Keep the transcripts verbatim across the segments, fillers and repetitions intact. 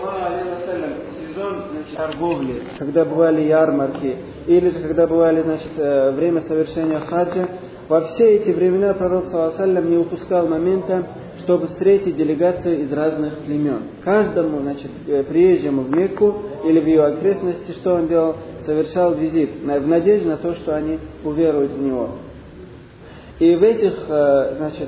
сезон, значит, торговли, когда бывали ярмарки, или же когда бывали, значит, время совершения хаджа, во все эти времена пророк саллаллаху алейхи ва саллям не упускал момента, чтобы встретить делегацию из разных племен. Каждому, значит, приезжему в Мекку или в ее окрестности, что он делал? Совершал визит в надежде на то, что они уверуют в него. И в этих, значит,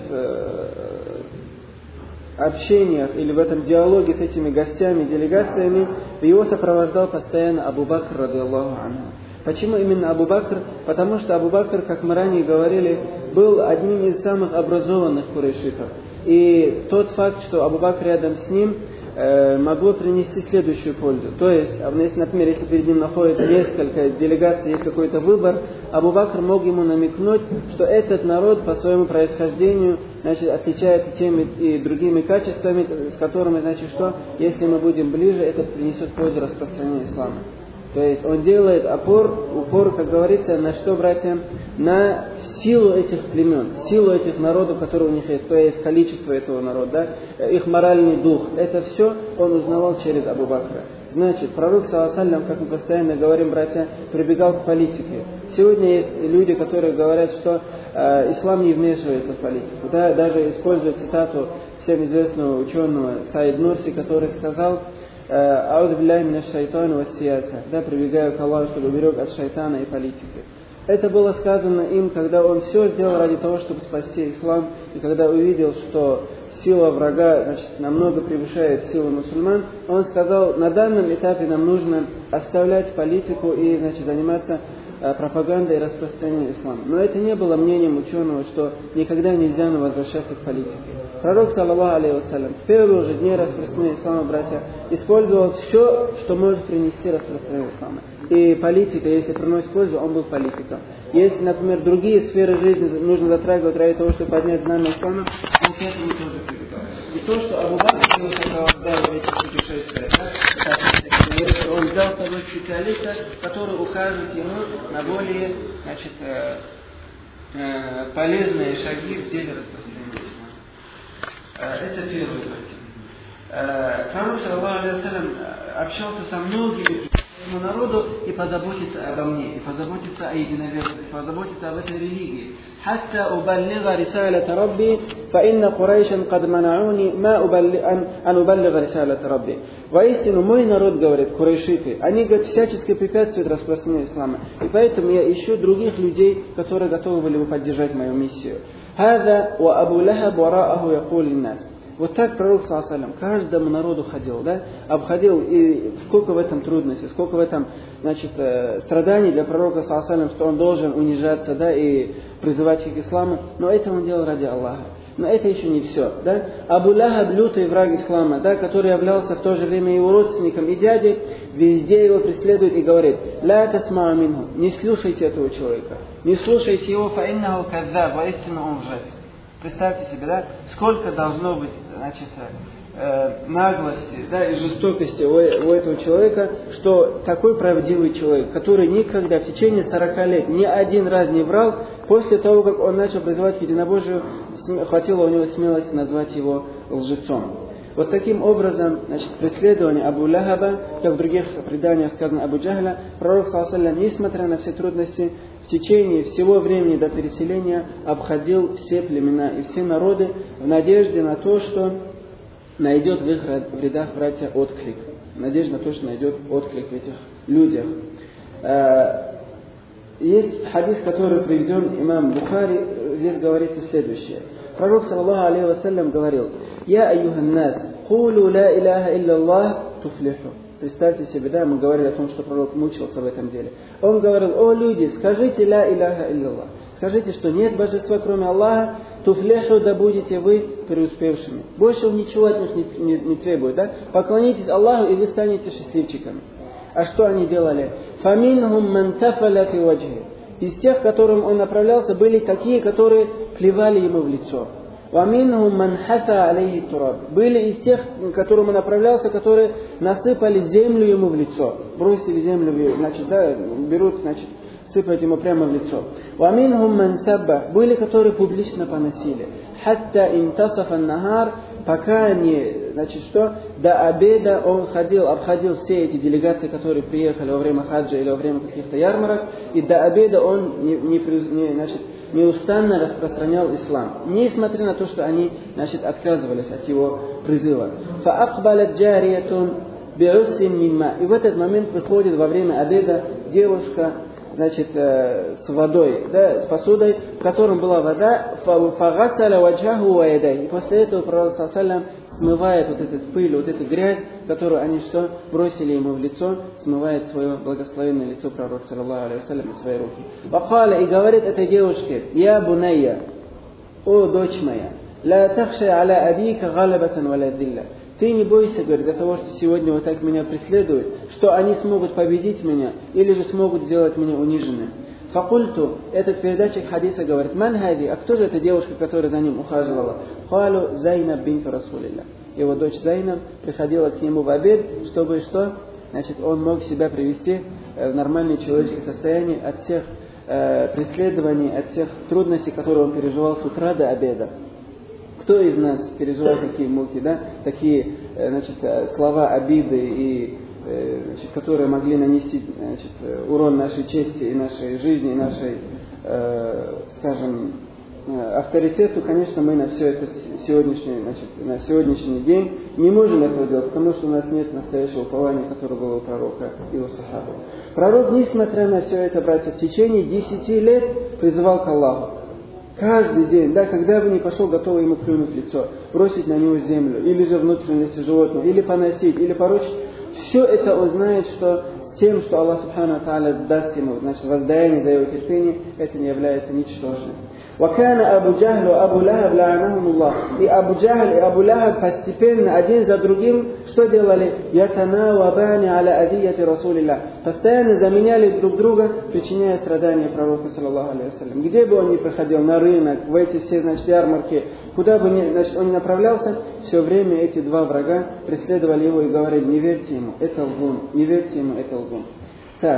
общениях или в этом диалоге с этими гостями, делегациями, его сопровождал постоянно Абу Бакр, радийаллаху анху. Почему именно Абу Бакр? Потому что Абу Бакр, как мы ранее говорили, был одним из самых образованных курайшитов. И тот факт, что Абу Бакр рядом с ним, э, могло принести следующую пользу. То есть, если, например, если перед ним находится несколько делегаций, есть какой-то выбор, Абу Бакр мог ему намекнуть, что этот народ по своему происхождению, значит, отличается теми и другими качествами, с которыми, значит, что, если мы будем ближе, это принесет пользу распространению ислама. То есть он делает опор, упор, как говорится, на что, братья? На силу этих племен, силу этих народов, которые у них есть, то есть количество этого народа, да? Их моральный дух. Это все он узнавал через Абу Бакра. Значит, пророк, саллаллаху алейхи ва саллям, как мы постоянно говорим, братья, прибегал к политике. Сегодня есть люди, которые говорят, что э, ислам не вмешивается в политику. Да? Даже используют цитату всем известного ученого Саид Нурси, который сказал: «Ауду билляхи минаш шайтани ва сияса», да, прибегаю к Аллаху, чтобы уберег от шайтана и политики. Это было сказано им, когда он все сделал ради того, чтобы спасти ислам, и когда увидел, что сила врага, значит, намного превышает силу мусульман, он сказал: на данном этапе нам нужно оставлять политику и, значит, заниматься пропагандой и распространением ислама. Но это не было мнением ученого, что никогда нельзя возвращаться к политике. Пророк, саллаллаху алейхи ва саллям, с первых же дней распространения ислама, братья, использовал все, что может принести распространение ислама. И политика, если приносит пользу, он был политиком. Если, например, другие сферы жизни нужно затрагивать ради того, чтобы поднять знамя ислама, он к этому тоже прибегал. И то, что Абу Бакр его сопровождал в этих путешествиях, да, он взял с собой специалиста, который укажет ему на более, значит, э, э, полезные шаги в деле распространения ислама. Э, это первый путь. Э, пророк, саллаллаху алейхи ва саллям, общался со многими своему народу и позаботиться обо мне, и позаботиться о единоверии, и позаботиться об этой религии. حتى أبلغ رسالة ربي فإن قريشا قد منعوني ما أبلغ أن أبلغ رسالة ربي. Воистину, мой народ, говорит, курайшиты, они, говорят, всячески препятствуют распространению ислама. И поэтому я ищу других людей, которые готовы были бы поддержать мою миссию. هذا وأبو لهب وراءه يقول للناس. Вот так пророк, саллаллаху алейхи ва саллям, каждому народу ходил, да, обходил, и сколько в этом трудностей, сколько в этом, значит, страданий для пророка, саллаллаху алейхи ва саллям, что он должен унижаться, да, и призывать их к исламу, но это он делал ради Аллаха. Но это еще не все, да. Абу Лахаб, лютый враг ислама, да, который являлся в то же время его родственником и дядей, везде его преследует и говорит: «Ля тасмау минху», не слушайте этого человека, не слушайте его, фа иннаху каззаб, воистину он лжец. Представьте себе, да, сколько должно быть, значит, э, наглости, да, и жестокости у, у этого человека, что такой правдивый человек, который никогда в течение сорока лет ни один раз не врал, после того, как он начал призывать к единобожию, хватило у него смелости назвать его лжецом. Вот таким образом, значит, преследование Абу Лахаба, как в других преданиях сказано Абу Джахля, пророк, саллаллаху алейхи ва саллям, несмотря на все трудности, в течение всего времени до переселения обходил все племена и все народы в надежде на то, что найдет в их рядах, братья, отклик. В надежде на то, что найдет отклик в этих людях. Есть хадис, который приведен имам Бухари, здесь говорится следующее. Пророк, саллаллаху алейхи ва саллям, говорил: «Я айюхан нас, кулу ла иляха илляллах туфлиху». Представьте себе, да, мы говорили о том, что пророк мучился в этом деле. Он говорил: «О люди, скажите ла иляха илляллах». Скажите, что нет божества, кроме Аллаха, туфлиху, да будете вы преуспевшими. Больше он ничего от них не, не, не требует, да? Поклонитесь Аллаху, и вы станете счастливчиками. А что они делали? «Фаминхум ман тафаля фи ваджхи». Из тех, к которым он направлялся, были такие, которые плевали ему в лицо. «Ваминхум ман хаса алейхи тураб». Были из тех, к которым он направлялся, которые насыпали землю ему в лицо. Бросили землю, значит, да, берут, значит, сыпать ему прямо в лицо. «Ваминхум ман сабба». Были, которые публично поносили. «Хатта интасафа нахар», пока не значит, что до обеда он ходил, обходил все эти делегации, которые приехали во время хаджа или во время каких-то ярмарок, и до обеда он не, не, не, значит, неустанно распространял ислам, несмотря на то, что они, значит, отказывались от его призыва. فَأَقْبَلَتْ جَارِيَةٌ بِعُسٍ مِنْ مَاءٍ. И в этот момент выходит во время обеда девушка, значит, э, с водой, да, с посудой, в котором была вода, فَغَسَلَ وَجْهَهُ وَيَدَيْهِ. И после этого Пророк саллаллаху алейхи ва саллям смывает вот эту пыль, вот эту грязь, которую они что? Бросили ему в лицо, смывает свое благословенное лицо Пророк саллаллаху алейхи ва саллям и свои руки. وَقَالَ, и говорит этой девушке: «Я бунайя, о дочь моя, لا تخشى على أبيك غلبة ولا ذلة». Ты не бойся, говорит, за того, что сегодня вот так меня преследуют, что они смогут победить меня, или же смогут сделать меня униженным. Факульту, этот передатчик хадиса говорит: «Ман хади», а кто же эта девушка, которая за ним ухаживала? Халу Зайнаб бинту Расулилля. Его дочь Зайнаб приходила к нему в обед, чтобы что? Значит, он мог себя привести в нормальное человеческое состояние от всех э, преследований, от всех трудностей, которые он переживал с утра до обеда. Кто из нас переживал такие муки, да? Такие, значит, слова обиды, и, значит, которые могли нанести, значит, урон нашей чести и нашей жизни, и нашей, э, скажем, авторитету? Конечно, мы на все это сегодняшний, значит, на сегодняшний день не можем этого делать, потому что у нас нет настоящего упования, которое было у пророка и у сахабов. Пророк, несмотря на все это, братья, в течение десяти лет призывал к Аллаху. Каждый день, да, когда бы ни пошел, готовый ему плюнуть в лицо, бросить на него землю, или же внутренности животного, или поносить, или порочить. Все это он знает, что с тем, что Аллах Субхану ва Тааля даст ему, значит, воздаяние за его терпение, это не является ничтожным. وَكَانَ أَبُو جَهْلُ وَأَبُو لَهَبْ لَعَنَهُمُ اللَّهُ. И Абу Джахль и Абу Лахаб постепенно, один за другим, что делали? يَتَنَاوَبَانِ عَلَى أَذِيَّةِ رَسُولِ اللَّهِ. Постоянно заменяли друг друга, причиняя страдания пророку, саллаллаху алейхи ва саллям. Где бы он ни проходил, на рынок, в эти все, значит, ярмарки, куда бы ни, значит, он ни направлялся, все время эти два врага преследовали его и говорили: не верьте ему, это лгун, не верьте ему, это лгун. Так,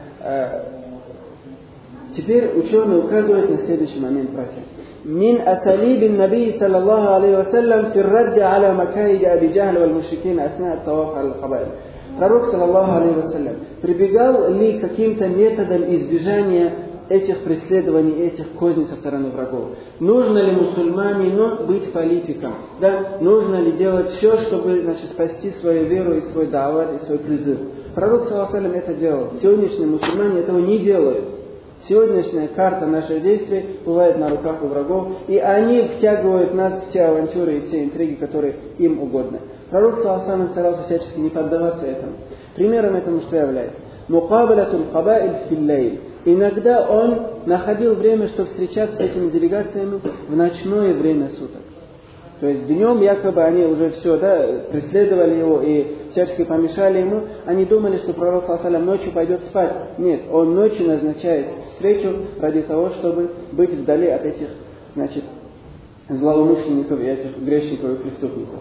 теперь ученые указывают на следующий момент, братья. «Мин асалибин наби саллаллаху алейхи ва саллям фир радди аля макаиди Аби Джахль валь мушрикин асна ат-таваф аль-хабаиль». Пророк, саллаллаху алейхи ва саллям, прибегал ли к каким-то методам избежания этих преследований, этих козней со стороны врагов? Нужно ли мусульманину быть политиком? Да? Нужно ли делать все, чтобы, значит, спасти свою веру и свой дават, и свой призыв? Пророк, саллаллаху алейхи ва саллям, это делал. Сегодняшние мусульмане этого не делают. Сегодняшняя карта наших действий бывает на руках у врагов, и они втягивают нас в все авантюры и все интриги, которые им угодны. Пророк саллаллаху алейхи ва саллям старался всячески не поддаваться этому. Примером этому что является? Мукабалятуль хабаиль филлейль. Иногда он находил время, чтобы встречаться с этими делегациями в ночное время суток. То есть днем якобы они уже все, да, преследовали его и всячески помешали ему. Они думали, что пророк саллаллаху алейхи ва саллям ночью пойдет спать. Нет, он ночью назначает встречу ради того, чтобы быть вдали от этих, значит, злоумышленников и этих грешников и преступников.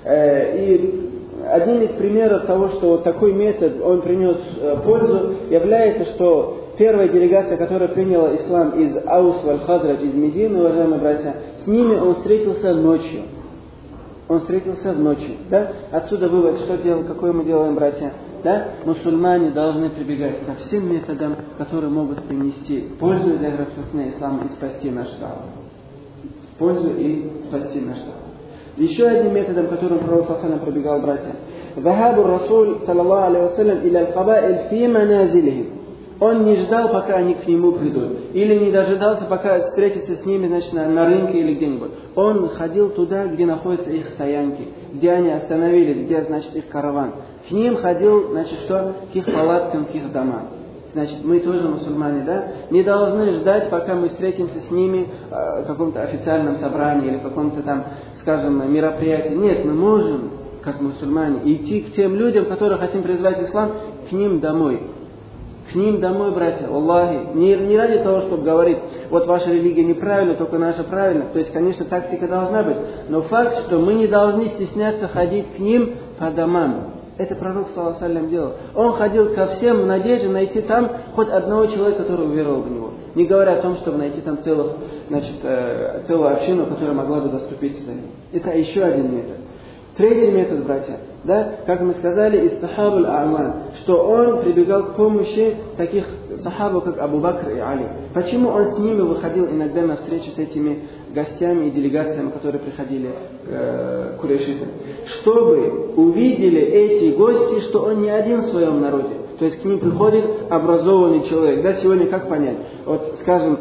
И один из примеров того, что вот такой метод он принес пользу, является, что первая делегация, которая приняла ислам из Аус валь-Хазрадж, из Медины, уважаемые братья, с ними он встретился ночью. Он встретился в ночью. Да? Отсюда вывод, что делаем, какое мы делаем, братья? Да? Мусульмане должны прибегать ко всем методам, которые могут принести пользу для распространения ислама и спасти наш народ. Пользу и спасти наш народ. Еще одним методом, которым пророк саллаллаху алейхи ва саллям пробегал, братья. Захабу Расуль саллаллаху алейхи ва саллям иля аль-кабаиль фи маназилихим. Он не ждал, пока они к нему придут. Или не дожидался, пока встретится с ними, значит, на, на рынке или где-нибудь. Он ходил туда, где находятся их стоянки, где они остановились, где, значит, их караван. К ним ходил, значит, что? К их палаткам, к их домам. Значит, мы тоже мусульмане, да? Не должны ждать, пока мы встретимся с ними э, в каком-то официальном собрании или в каком-то там, скажем, мероприятии. Нет, мы можем, как мусульмане, идти к тем людям, которые хотим призвать ислам, к ним домой. К ним домой, братья, Аллахи. Не, не ради того, чтобы говорить, вот ваша религия неправильна, только наша правильна. То есть, конечно, тактика должна быть. Но факт, что мы не должны стесняться ходить к ним по домам. Это пророк, саллаллаху алейхи ва саллям, делал. Он ходил ко всем в надежде найти там хоть одного человека, который уверовал в него. Не говоря о том, чтобы найти там целых, значит, э, целую общину, которая могла бы заступиться за ним. Это еще один метод. Третий метод, братья, да, как мы сказали, истахабуль а'ман, что он прибегал к помощи таких сахабов, как Абу Бакр и Али. Почему он с ними выходил иногда на встречу с этими гостями и делегациями, которые приходили э, к курайшитам? Чтобы увидели эти гости, что он не один в своем народе. То есть к ним приходит образованный человек. Да, сегодня как понять? Вот, скажем,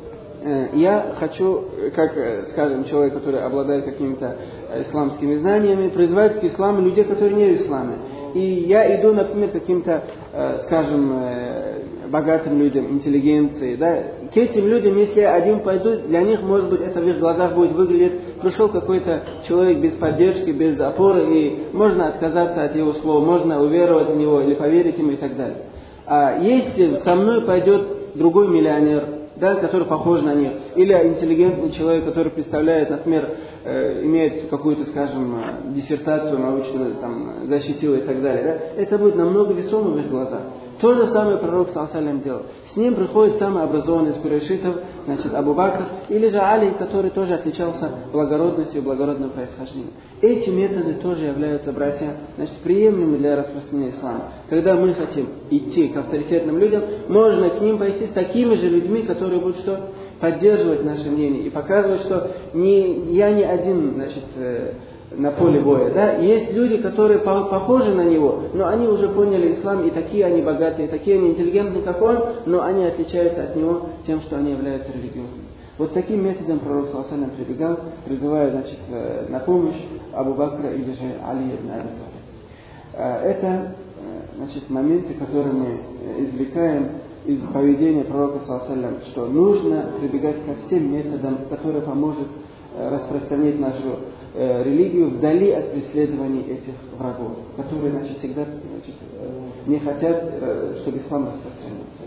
я хочу, как, скажем, человек, который обладает какими-то исламскими знаниями, призвать к исламу людей, которые не в исламе. И я иду, например, к каким-то, скажем, богатым людям, интеллигенции, да. К этим людям, если я один пойду, для них, может быть, это в их глазах будет выглядеть, пришел какой-то человек без поддержки, без опоры, и можно отказаться от его слов, можно уверовать в него или поверить ему и так далее. А если со мной пойдет другой миллионер, да, который похож на них, или интеллигентный человек, который представляет, например, э, имеет какую-то, скажем, диссертацию научную, там, защитил и так далее, да, это будет намного весомым в их глазах. То же самое пророк саллаллаху алейхи ва саллям делал. С ним приходит самый образованный из курайшитов, значит, Абу Бакр, или же Али, который тоже отличался благородностью и благородным происхождением. Эти методы тоже являются, братья, значит, приемлемыми для распространения ислама. Когда мы хотим идти к авторитетным людям, можно к ним пойти с такими же людьми, которые будут что? Поддерживать наше мнение и показывать, что не, я не один, значит, э, на поле боя, да, есть люди, которые похожи на него, но они уже поняли ислам, и такие они богатые, такие они интеллигентные, как он, но они отличаются от него тем, что они являются религиозными. Вот таким методом пророк саллаллаху алейхи ва саллям прибегал, призывая, значит, на помощь Абу Бакра или же Али ибн Аби Талиб. Это, значит, моменты, которые мы извлекаем из поведения пророка саллаллаху алейхи ва саллям, что нужно прибегать ко всем методам, которые поможет распространить нашу э, религию вдали от преследований этих врагов, которые, значит, всегда, значит, э, не хотят, э, чтобы ислам распространился.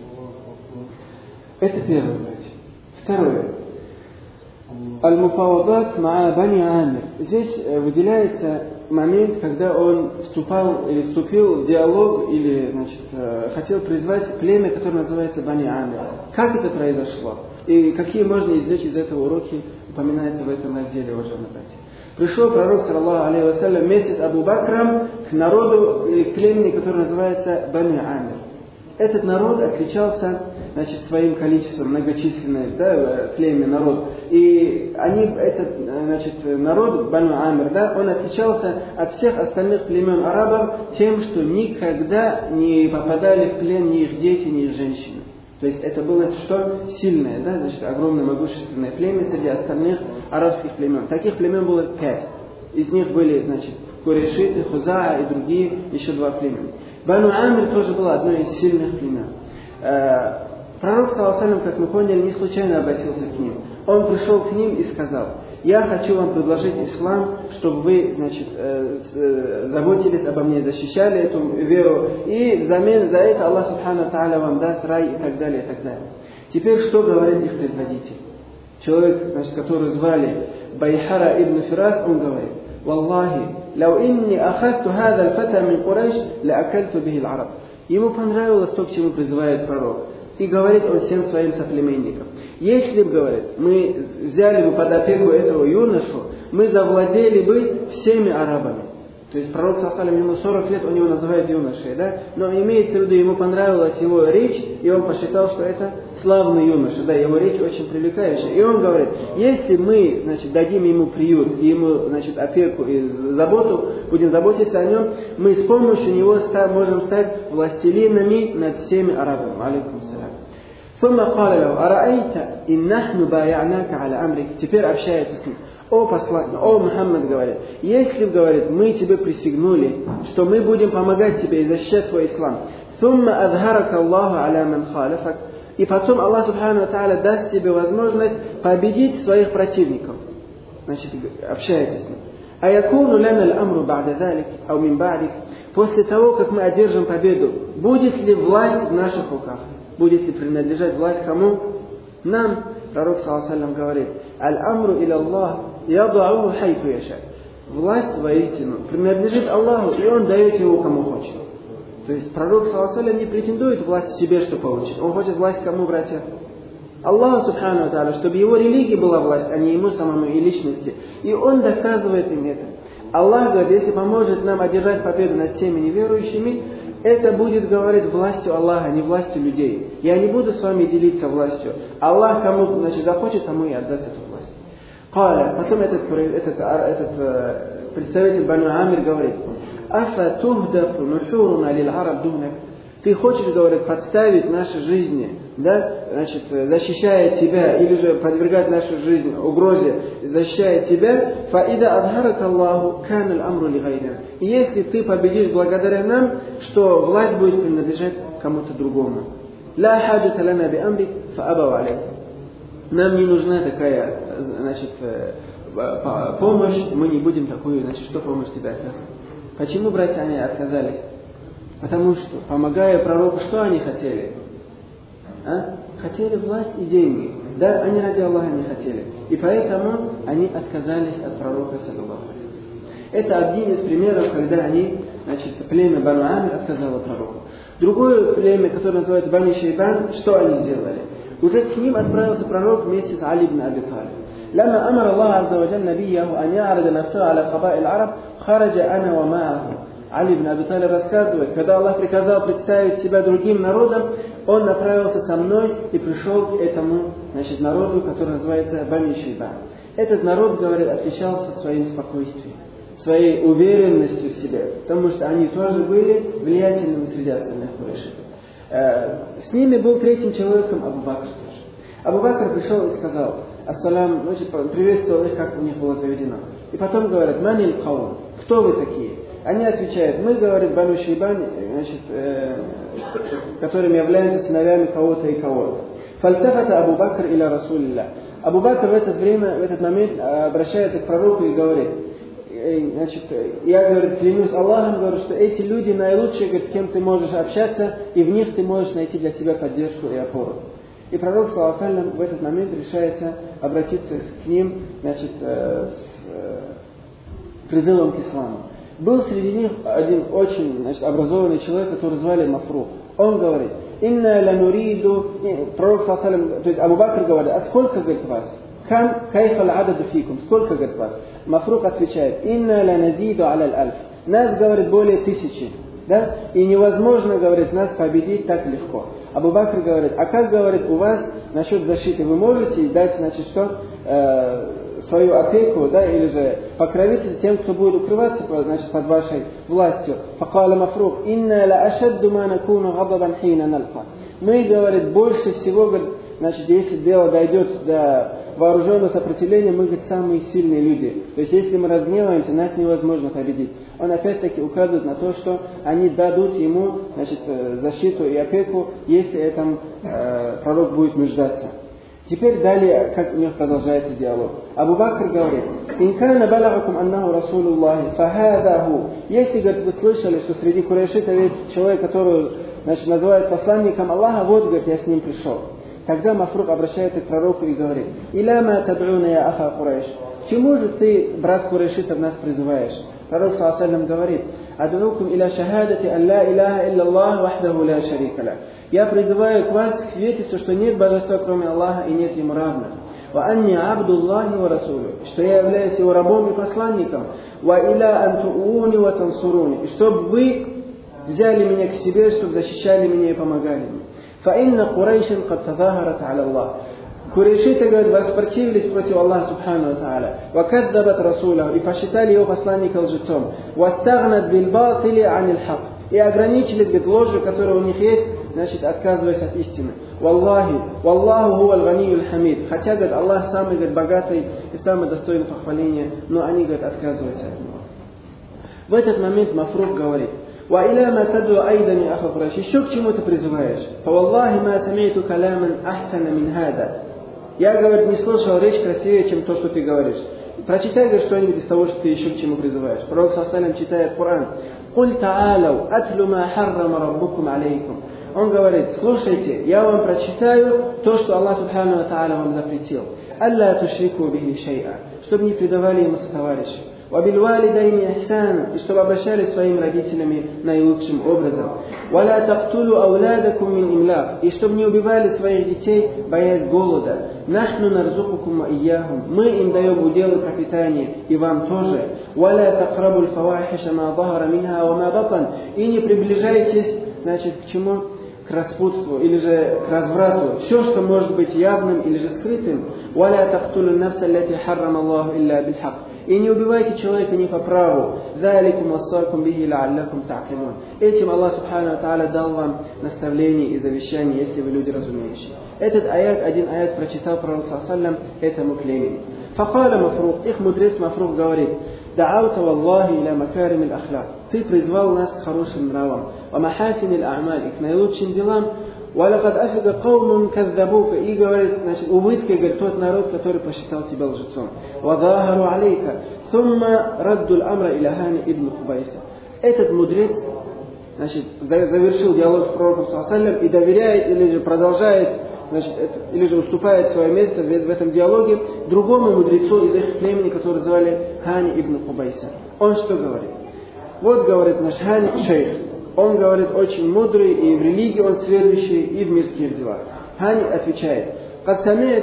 Это первое. Второе. Аль-Муфавадат ма Бани Амир. Здесь э, выделяется момент, когда он вступал или вступил в диалог или, значит, э, хотел призвать племя, которое называется Бани Амир. Как это произошло? И какие можно извлечь из этого уроки, упоминается в этом разделе, уважаемые братья. Пришел пророк, саллаллаху алейхи ва саллям, вместе с Абу Бакром к народу или к племени, которое называется Бани Амир. Этот народ отличался, значит, своим количеством, многочисленное, да, племя, народ. И они, этот, значит, народ, Бани Амир, да, он отличался от всех остальных племен арабов тем, что никогда не попадали в плен ни их дети, ни их женщины. То есть это было что? Сильное, да, значит, огромное могущественное племя среди остальных арабских племен. Таких племен было пять. Из них были, значит, Курейшиты, Хузаа и другие, еще два племени. Бану Амир тоже было одно из сильных племен. Пророк, саллаллаху алейхи ва саллям, как мы поняли, не случайно обратился к ним. Он пришел к ним и сказал: я хочу вам предложить ислам, чтобы вы, значит, заботились обо мне, защищали эту веру, и взамен за это Аллах субхану тааля вам даст рай и так далее, и так далее. Теперь что говорит их предводитель? Человек, значит, который звали Байхара ибн Фирас, он говорит: «Валлахи, лау инни ахадту хада аль-фата мин Курайш, ла акальту бихи аль-араб». Ему понравилось то, к чему призывает пророк. И говорит он всем своим соплеменникам: если бы, говорит, мы взяли бы под опеку этого юношу, мы завладели бы всеми арабами. То есть пророк, саллаллаху алейхи ва саллям, ему сорок лет, он его называет юношей, да? Но имеется в виду, ему понравилась его речь, и он посчитал, что это славный юноша, да, его речь очень привлекающая. И он говорит: если мы, значит, дадим ему приют, и ему, значит, опеку и заботу, будем заботиться о нем, мы с помощью него можем стать властелинами над всеми арабами. Алейкум ассалям. Теперь общается с ним. О посланник, о Мухаммад, говорит, если, говорит, мы тебе присягнули, что мы будем помогать тебе и защищать твой ислам, и потом Аллах субхану ва тааля даст тебе возможность победить своих противников. Значит, общается с ним. Аякуну лана аль-амру ба'да залик, ау мин ба'дик. После того, как мы одержим победу, будет ли власть в наших руках? Будет ли принадлежать власть кому? Нам. Пророк, саллаллаху алейхи ва саллям, говорит: аль-амру иля Аллах, яду'уху хайту яша. Власть воистину принадлежит Аллаху, и Он дает его кому хочет. То есть пророк, саллаллаху алейхи ва саллям, не претендует власть себе, что получит. Он хочет власть кому, братья? Аллаху субхану ва тааля, чтобы его религии была власть, а не ему самому и личности. И он доказывает им это. Аллах говорит, если поможет нам одержать победу над всеми неверующими, это будет, говорит, властью Аллаха, не властью людей. Я не буду с вами делиться властью. Аллах кому, значит, захочет, тому и отдаст эту власть. Каля, потом этот, этот, этот представитель Бану Амир говорит, Афа тухдафу нухуруна лил араб дунак. Ты хочешь, говорит, подставить наши жизни, да, значит, защищая тебя, или же подвергать нашу жизнь угрозе, защищая тебя, фаида адхарака Аллаху канал амру ли гайрин. И если ты победишь благодаря нам, что власть будет принадлежать кому-то другому. Ла хаджата лана би амрик фаабау алейк. Нам не нужна такая, значит, помощь, мы не будем такую, значит, что помощь тебе оказывать. Почему, братья, они отказались? Потому что, помогая пророку, что они хотели? А? Хотели власть и деньги. Да, они ради Аллаха не хотели. И поэтому они отказались от пророка, саллаллаху алейхи. Это один из примеров, когда они, значит, племя Бану Амир отказало пророку. Другое племя, которое называется Бани Шейбан, что они сделали? Уже к ним отправился пророк вместе с Али ибн Аби Талиб. لما أمر الله عز وجل نبيه أن يعرض نفسه على قبائل العرب خرج أنا ومعه. Али ибн Аби Талиб рассказывает, когда Аллах приказал представить себя другим народам, он направился со мной и пришел к этому, значит, народу, который называется Бани Шейбан. Этот народ, говорит, отличался своим спокойствием, своей уверенностью в себе, потому что они тоже были влиятельными среди остальных курайшей. С ними был третьим человеком Абу Бакр тоже. Абу Бакр пришел и сказал, ассалям, значит, приветствовал их, как у них было заведено. И потом говорят, маниль каум, кто вы такие? Они отвечают, мы, говорит, Бану Шейбан, значит, э, которыми являемся сыновьями кого-то и кого-то. Фальтафата Абу Бакр иля Расулилля. Абу Бакр в это время, в этот момент обращается к пророку и говорит, значит, я, говорит, клянусь Аллахом, говорю, что эти люди наилучшие, говорит, с кем ты можешь общаться, и в них ты можешь найти для себя поддержку и опору. И пророк, саллаллаху алейхи ва саллям, в этот момент решается обратиться к ним, значит, э, с э, призывом к исламу. Был среди них один очень, значит, образованный человек, который звали Мафрух. Он говорит, «Инна ла нуриду», пророк, саллаллаху алейхи ва саллям, то есть Абу Бакр говорит, а сколько, говорит, вас? «Кам кайфа ла-ададу фикум», сколько, говорит, вас? Мафрух отвечает, «Инна ла назиду аля аль-альф». Нас, говорит, более тысячи, да? И невозможно, говорит, нас победить так легко. Абу Бакр говорит, а как, говорит, у вас насчет защиты, вы можете дать, значит, что, э, свою опеку, да, или же покровительство тем, кто будет укрываться, значит, под вашей властью. Факала Мафрух, инна ла ашадду ма накуну гадабан хина налфа. Мы, говорит, больше всего, говорит, значит, если дело дойдет до вооруженного сопротивления, мы, говорит, самые сильные люди. То есть, если мы разгневаемся, нас невозможно победить. Он опять-таки указывает на то, что они дадут ему, значит, защиту и опеку, если этом э, пророк будет нуждаться. Теперь далее, как у них продолжается диалог. Абу Бакр говорит, «Инкана балагакум аннаху Расулуллахи, фахадаху». Если, говорит, вы слышали, что среди курайшита есть человек, который, значит, называют посланником Аллаха, вот, говорит, я с ним пришел. Тогда Мафрук обращается к пророку и говорит, «Иля ма таб'уна я аха Курайш». Чему же ты, брат курайшитов, нас призываешь? Пророк, саллаллаху алейхи ва саллям, говорит, «Ад'укум иля шахадати ан ла илаха илля Аллах вахдаху ла шарика ла». Я призываю к вас к свидетельству, что нет божества, кроме Аллаха, и нет ему равных. «Ва анни абдуллахи ва расулю», что я являюсь его рабом и посланником. «Ва иля антууни ва тансуруни», и чтобы вы взяли меня к себе, чтобы защищали меня и помогали мне. «Фа инна Курайшин кад тазахарат аля Аллах». Курайшиты, говорят, воспротивились против Аллаха субхану ва тааля. «Ва каддабат расуляху», и посчитали его посланника лжецом. «Ва стагнат бил батили анил хак», и ограничили, говорит, ложью, которая у них есть, значит, отказываясь от истины. «Валлахи, валлаху хуа аль-ганию аль-хамид». Хотя, говорит, Аллах самый, говорит, богатый и самый достойный похваления, но они, говорит, отказываются от него. В этот момент Мафрук говорит, «Ва иля ма таду айдани аха Курайш». Еще к чему ты призываешь? «Фа валлахи ма самейту каламан ахсана мин хада». Я, говорит, не слышал речь красивее, чем то, что ты говоришь. Прочитай, говорит, что-нибудь из того, что ты еще к чему призываешь. Пророк, саллаллаху алейхи ва саллям, читает Коран. «Куль та'алау атлю ма харрама раббукум алейкум». Он говорит, слушайте, я вам прочитаю то, что Аллах субхану ва тааля вам запретил. «Алла тушрику бихи шай'a», чтобы не предавали ему сотоварища. وَبِالْوَالِدَيْنِ إِحْسَانًا, и чтобы обращались с своими родителями наилучшим образом. وَلَا تَقْتُلُوا أَوْلَادَكُمْ مِنْ إِمْلَاقٍ, и чтобы не убивали своих детей, боясь голода. نَحْنُ نَرْزُقُكُمْ وَإِيَّاهُمْ, мы им даем уделы пропитание, и вам тоже. وَلَا تَقْرَبُوا الْفَوَاحِشَ مَا ظَهَرَ مِنْهَا وَمَا بَطَنَ, и не приближайтесь, значит, к чему? К распутству или же к разврату. Все, что может быть явным или же скрытым. وَلَا تَقْتُلُوا النَّفْسَ الَّتِي حَرَّمَ اللَّهُ إِلَّا بِالْحَقِّ, и не убивайте человека не по праву. ذَلِكُمْ وَصَّاكُمْ بِهِ لَعَلَّكُمْ تَعْقِلُونَ. Этим Аллах Субхану ва Тааля дал вам наставление и завещание, если вы люди разумеющие. Этот аят, один аят прочитал пророк саллаллаху этому племени. فَقَالَ مَفْرُوق, их мудрец Мафрук говорит: دعوت والله إلى مكارم الأخلاق, ты призвал нас к хорошим нравам, ومحاسن الأعمال, и к наилучшим делам. وَلَقَدْ أَفِقَ قَوْمٌ كَذَّبُوكَ, и говорит, значит, убытки, говорит, тот народ, который посчитал тебя лжецом. وَظَاهَرُوا عَلَيْكَ ثُمَّ رَدُّوا الْأَمْرَ إِلَى هَانِ ибн Хубайса. Этот мудрец, значит, завершил диалог с пророком саллаллаху и доверяет или же продолжает, значит, это, или же уступает свое место в, в этом диалоге другому мудрецу из их племени, которого звали Хани ибн Хубайса. Он что говорит? Вот, говорит наш Хани шейх. Он, говорит, очень мудрый, и в религии он следующий, и в мирских делах. Хани отвечает: «Кад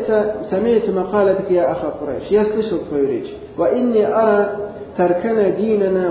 саме'ту макалатак я аха Курайш». Я слышал твою речь. «Ва инни ара таркана динана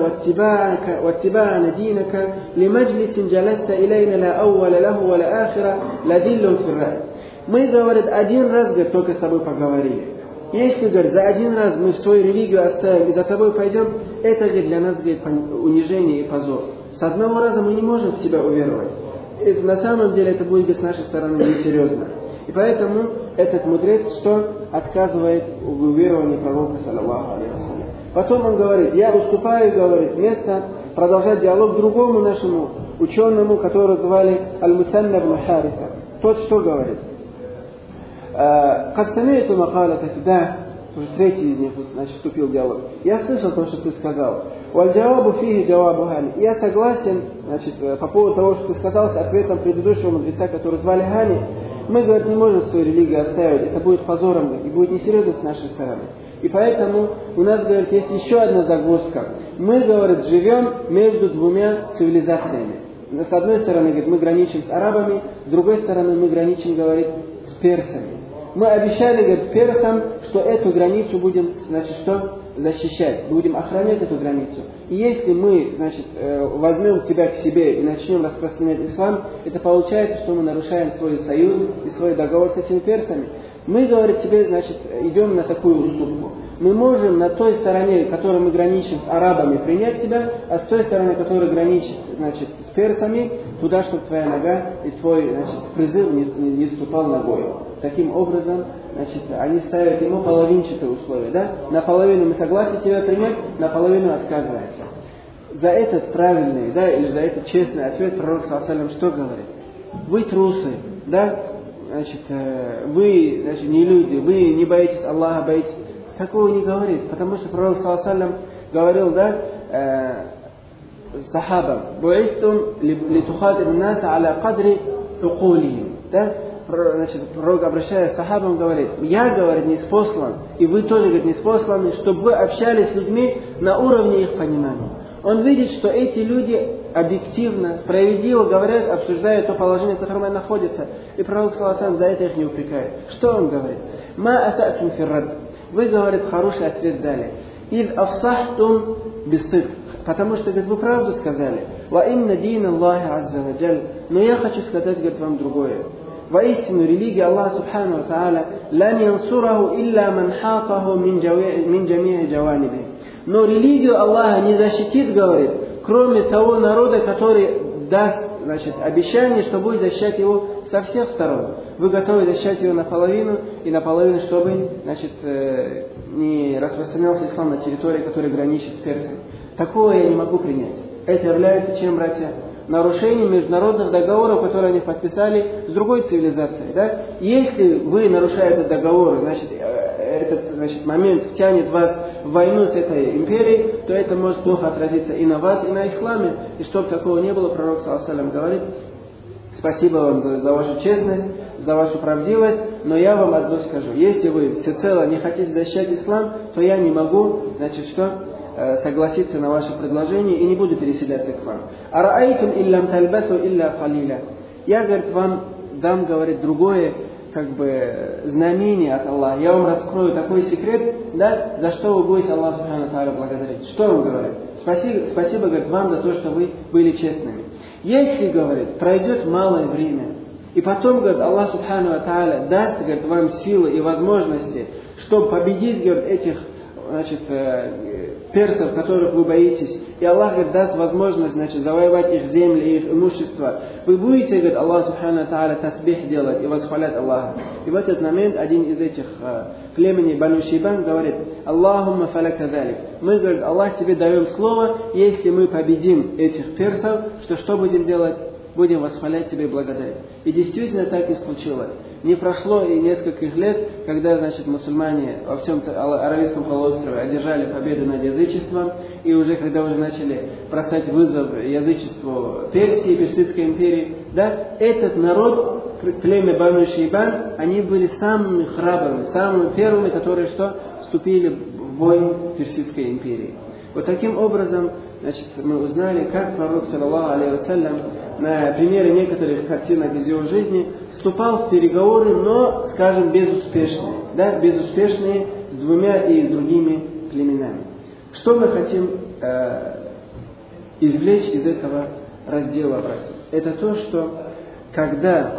ваттиба'ана динака лимаджлисин джаласта илейна ла аувала лаху ва ла ахира ладиллун фиррай». Мы, говорит, один раз, говорит, только с тобой поговорили. Если, говорит, за один раз мы свою религию оставим и за тобой пойдем, это, говорит, для нас, говорит, унижение и позор. С одного раза мы не можем в тебя уверовать. И на самом деле это будет с нашей стороны несерьезно. И поэтому этот мудрец что? Отказывает в уверовании пророка, саллаллаху алейхи ва саллям. Потом он говорит: я уступаю, говорит, место продолжать диалог другому нашему ученому, которого звали Аль-Мусанна ибн Хариса. Тот что говорит? «Кад саме'ту макалатак», да, уже третий из них, значит, вступил в диалог. Я слышал то, что ты сказал. «Валь-джавабу фиги джавабу Хани». Я согласен, значит, по поводу того, что ты сказал, с ответом предыдущего мудреца, который звали Хани. Мы, говорит, не можем свою религию оставить. Это будет позором и будет несерьезно с нашей стороны. И поэтому у нас, говорит, есть еще одна загвоздка. Мы, говорит, живем между двумя цивилизациями. С одной стороны, говорит, мы граничим с арабами, с другой стороны, мы граничим, говорит, с персами. Мы обещали, говорит, персам, что эту границу будем, значит, что? Защищать, будем охранять эту границу. И если мы, значит, возьмем тебя к себе и начнем распространять ислам, это получается, что мы нарушаем свой союз и свой договор с этими персами. Мы, говорит, тебе, значит, идем на такую уступку. Мы можем на той стороне, которой мы граничим с арабами, принять тебя, а с той стороны, которая граничит, значит, с персами, туда, чтобы твоя нога и твой, значит, призыв не, не, не ступал ногой. Таким образом, значит, они ставят ему половинчатые условия, да? Наполовину мы согласны тебя принять, наполовину отказываемся. За этот правильный, да, или за этот честный ответ пророк саллаллаху что говорит? Вы трусы, да? Значит, вы, значит, не люди, вы не боитесь Аллаха, боитесь. Такого не говорит, потому что пророк саллаллаху говорил, да, э, сахабам: «Бу'истум литухатиб наса аля кадри укулихим». Да? Значит, пророк, обращаясь к сахабам, говорит: я, говорит, не спослан, и вы тоже, говорит, не спосланы, чтобы вы общались с людьми на уровне их понимания. Он видит, что эти люди объективно, справедливо говорят, обсуждают то положение, в котором они находятся. И пророк саллаллаху за это их не упрекает. Что он говорит? «Ма асатум фиррад». Вы, говорит, хороший ответ дали. «Ид афсахтум бисыдк». Потому что, говорит, вы правду сказали. «Ва инна дин Аллахи азза ва джаль». Но я хочу сказать, говорит, вам другое. Воистину, религия Аллаха Субхану ва Тааля «Лам янсураху илля ман хатаху мин джамии джаваниби». Но религию Аллаха не защитит, говорит, кроме того народа, который даст, значит, обещание, что будет защищать его со всех сторон. Вы готовы защищать его наполовину и наполовину, чтобы, значит, э, не распространялся ислам на территории, которая граничит с Персией. Такого я не могу принять. Это является чем, братья? Нарушением международных договоров, которые они подписали с другой цивилизацией. Да? Если вы нарушаете договор, значит, этот, значит, момент тянет вас в войну с этой империей, то это может плохо отразиться и на вас, и на исламе. И чтобы такого не было, пророк саллаллаху говорит: спасибо вам за, за вашу честность, за вашу правдивость, но я вам одно скажу. Если вы всецело не хотите защищать ислам, то я не могу, значит, что, э, согласиться на ваше предложение и не буду переселяться к вам. Араайтум иллям тальбасу илля калиля. Я, говорит, вам дам, говорит, другое, как бы, знамение от Аллаха. Я вам раскрою такой секрет, да, за что вы будете Аллах Субхану Тааля благодарить. Что он говорит? Спасибо, спасибо, говорит, вам за то, что вы были честными. Если, говорит, пройдет малое время, и потом, говорит, Аллах Субхану Тааля даст, говорит, вам силы и возможности, чтобы победить, говорит, этих, значит, персов, которых вы боитесь, и Аллах, говорит, даст возможность, значит, завоевать их земли и их имущество, вы будете, говорит, Аллах Субхану Тааля тасбих делать и восхвалять Аллаха. И в этот момент один из этих э, племени Бану Шейбан говорит: Аллахумма фаляка залик. Мы, говорит, Аллах тебе даем слово, если мы победим этих персов, что что будем делать? Будем восхвалять тебя и благодарить. И действительно так и случилось. Не прошло и нескольких лет, когда, значит, мусульмане во всем Аравийском полуострове одержали победу над язычеством, и уже когда уже начали бросать вызов язычеству Персии, Персидской империи, да, этот народ, племя Бану Шейбан, они были самыми храбрыми, самыми первыми, которые что? Вступили в бой с Персидской империей. Вот таким образом, значит, мы узнали, как пророк, саллаллаху алейхи вассалям, на примере некоторых картинок из его жизни вступал в переговоры, но, скажем, безуспешные, да, безуспешные с двумя и другими племенами. Что мы хотим э, извлечь из этого раздела, братья? Это то, что когда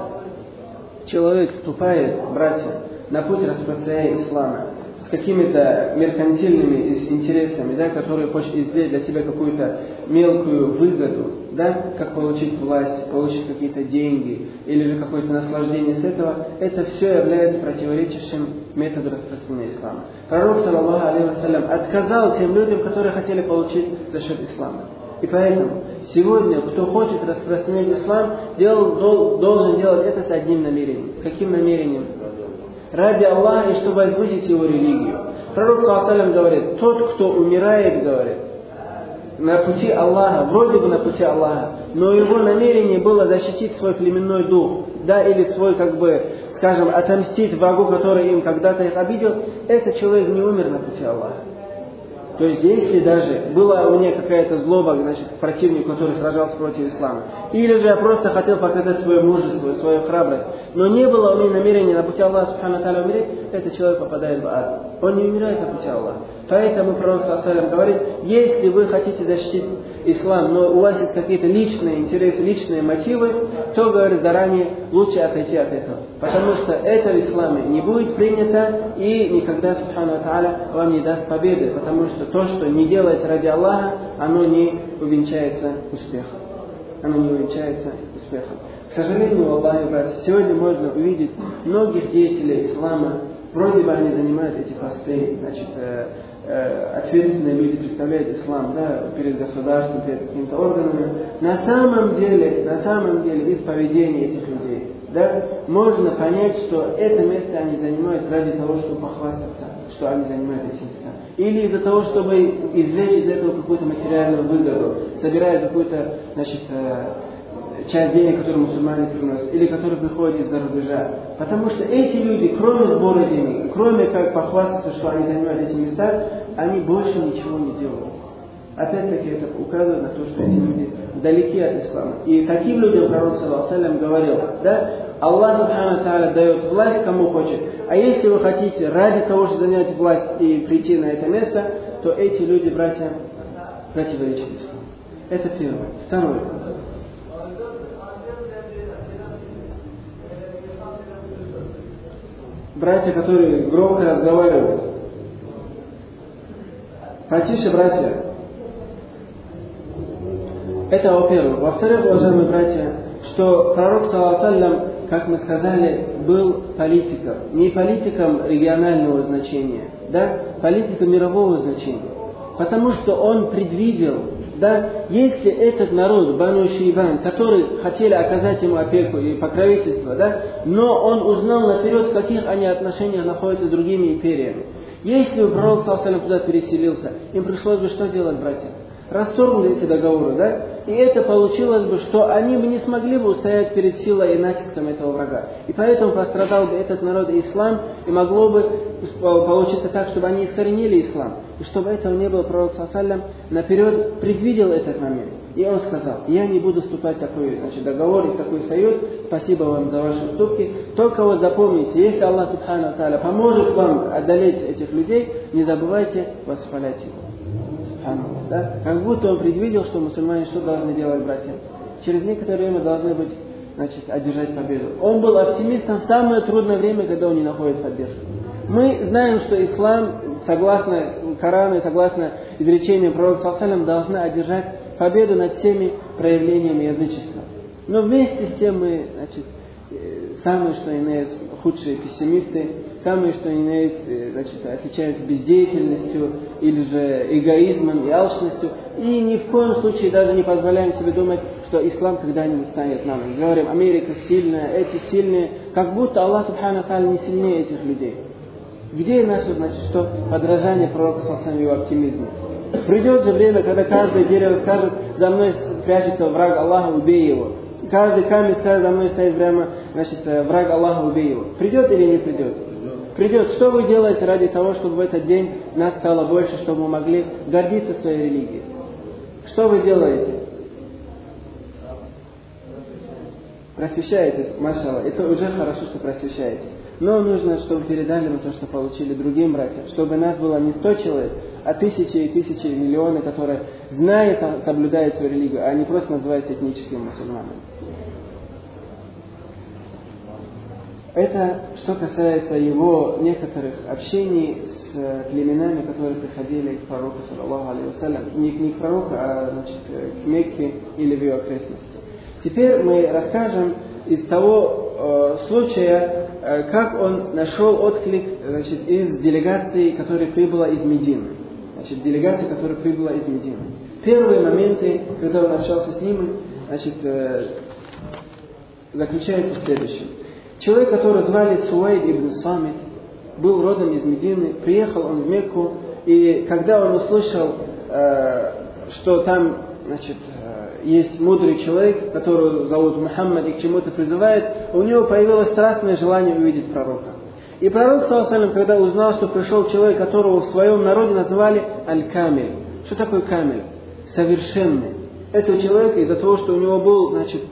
человек вступает, братья, на путь распространения ислама, какими-то меркантильными интересами, да, которые хочет извлечь для себя какую-то мелкую выгоду, да, как получить власть, получить какие-то деньги или же какое-то наслаждение с этого, это все является противоречащим методу распространения ислама. Пророк, саллаллаху алейхи вассалям, отказал тем людям, которые хотели получить за счет ислама. И поэтому сегодня, кто хочет распространять ислам, делал, должен делать это с одним намерением. Каким намерением? Ради Аллаха и чтобы возвысить его религию. Пророк, саллаллаху алейхи вассалям, говорит: тот, кто умирает, говорит, на пути Аллаха, вроде бы на пути Аллаха, но его намерение было защитить свой племенной дух, да, или свой, как бы, скажем, отомстить врагу, который им когда-то их обидел, этот человек не умер на пути Аллаха. То есть, если даже была у меня какая-то злоба, значит, к противнику, который сражался против ислама, или же я просто хотел показать свое мужество, свою храбрость, но не было у меня намерения на пути Аллаха субхану тааля умереть, этот человек попадает в ад. Он не умирает на пути Аллаха. Поэтому пророк саллаллаху алейхи вассалям говорит: если вы хотите защитить ислам, но у вас есть какие-то личные интересы, личные мотивы, то, говорит, заранее лучше отойти от этого. Потому что это в исламе не будет принято и никогда, субхану тааля, вам не даст победы. Потому что то, что не делается ради Аллаха, оно не увенчается успехом. Оно не увенчается успехом. К сожалению, Аллаху, братья, сегодня можно увидеть многих деятелей ислама, вроде бы они занимают эти посты, значит, э, э, ответственные люди представляют ислам, да, перед государством, перед какими-то органами. На самом деле, на самом деле, из поведения этих людей, да, можно понять, что это место они занимают ради того, чтобы похвастаться, что они занимают эти места. Или из-за того, чтобы извлечь из этого какую-то материальную выгоду, собирая какую-то, значит, э, часть денег, которые мусульмане приносят, или которые приходят из-за рубежа. Потому что эти люди, кроме сбора денег, кроме как похвастаться, что они занимают эти места, они больше ничего не делают. Опять-таки это указывает на то, что эти люди далеки от ислама. И таким людям пророк саллаллаху алейхи вассалям говорил, да, Аллах субхану тааля дает власть кому хочет, а если вы хотите ради того, чтобы занять власть и прийти на это место, то эти люди, братья, противоречат исламу. Это первое. Второе. Братья, которые громко разговаривают. Потише, братья. Это во-первых. Во-вторых, уважаемые братья, что пророк, саллаллаху алейхи вассалям, как мы сказали, был политиком. Не политиком регионального значения, да, политиком мирового значения. Потому что он предвидел, да, если этот народ, Бану Шейбан, которые хотели оказать ему опеку и покровительство, да, но он узнал наперед, в каких они отношениях находятся с другими империями. Если бы пророк саллаллаху алейхи вассалям туда переселился, им пришлось бы что делать, братья? расторгнули эти договоры, да? И это получилось бы, что они бы не смогли бы устоять перед силой и натиском этого врага. И поэтому пострадал бы этот народ и ислам, и могло бы получиться так, чтобы они искоренили ислам. И чтобы этого не было, пророк саллаллаху наперед предвидел этот момент. И он сказал: я не буду вступать в такой, значит, договор и в такой союз, спасибо вам за ваши уступки. Только вот запомните, если Аллах субхану тааля поможет вам одолеть этих людей, не забывайте восхвалять его. Да? Как будто он предвидел, что мусульмане что должны делать, братья? Через некоторое время должны быть, значит, одержать победу. Он был оптимистом в самое трудное время, когда он не находит поддержку. Мы знаем, что ислам, согласно Корану и согласно изречениям пророка саллаллаху алейхи ва саллям, должны одержать победу над всеми проявлениями язычества. Но вместе с тем мы, значит, самые что иные худшие пессимисты, самые что иные, значит, отличаются бездеятельностью или же эгоизмом и алчностью, и ни в коем случае даже не позволяем себе думать, что ислам когда-нибудь станет нам. Говорим: Америка сильная, эти сильные, как будто Аллах субхану тааля не сильнее этих людей. Где наше, значит, что подражание пророка саллаллаху алейхи ва саллям его оптимизму? Придет же время, когда каждое дерево скажет: за мной прячется враг Аллаха, убей его. Каждый камень скажет: за мной стоит прямо, значит, враг Аллаха, убей его. Придет или не придет? Придет. Что вы делаете ради того, чтобы в этот день нас стало больше, чтобы мы могли гордиться своей религией? Что вы делаете? Просвещаетесь, машалла. Это уже хорошо, что просвещаетесь. Но нужно, чтобы передали мы то, что получили другим братьям. Чтобы нас было не сто человек, а тысячи и тысячи, и миллионы, которые знают, соблюдают свою религию, а не просто называются этническими мусульманами. Это что касается его некоторых общений с племенами, которые приходили к пророку, саллаллаху алейхи ва саллям. Не, не к пророку, а, значит, к Мекке или в ее окрестности. Теперь мы расскажем из того э, случая, э, как он нашел отклик, значит, из делегации, которая прибыла из Медины. Значит, делегация, которая прибыла из Медины. Первые моменты, когда он общался с ними, значит, э, заключаются в следующем. Человек, которого звали Суайд ибн Самит, был родом из Медины, приехал он в Мекку, и когда он услышал, э, что там, значит, есть мудрый человек, которого зовут Мухаммад, и к чему-то призывает, у него появилось страстное желание увидеть пророка. И пророк, саллаллаху алейхи ва саллям, когда узнал, что пришел человек, которого в своем народе называли Аль-Камиль. Что такое Камиль? Совершенный. Этого человека, из-за того, что у него был, значит,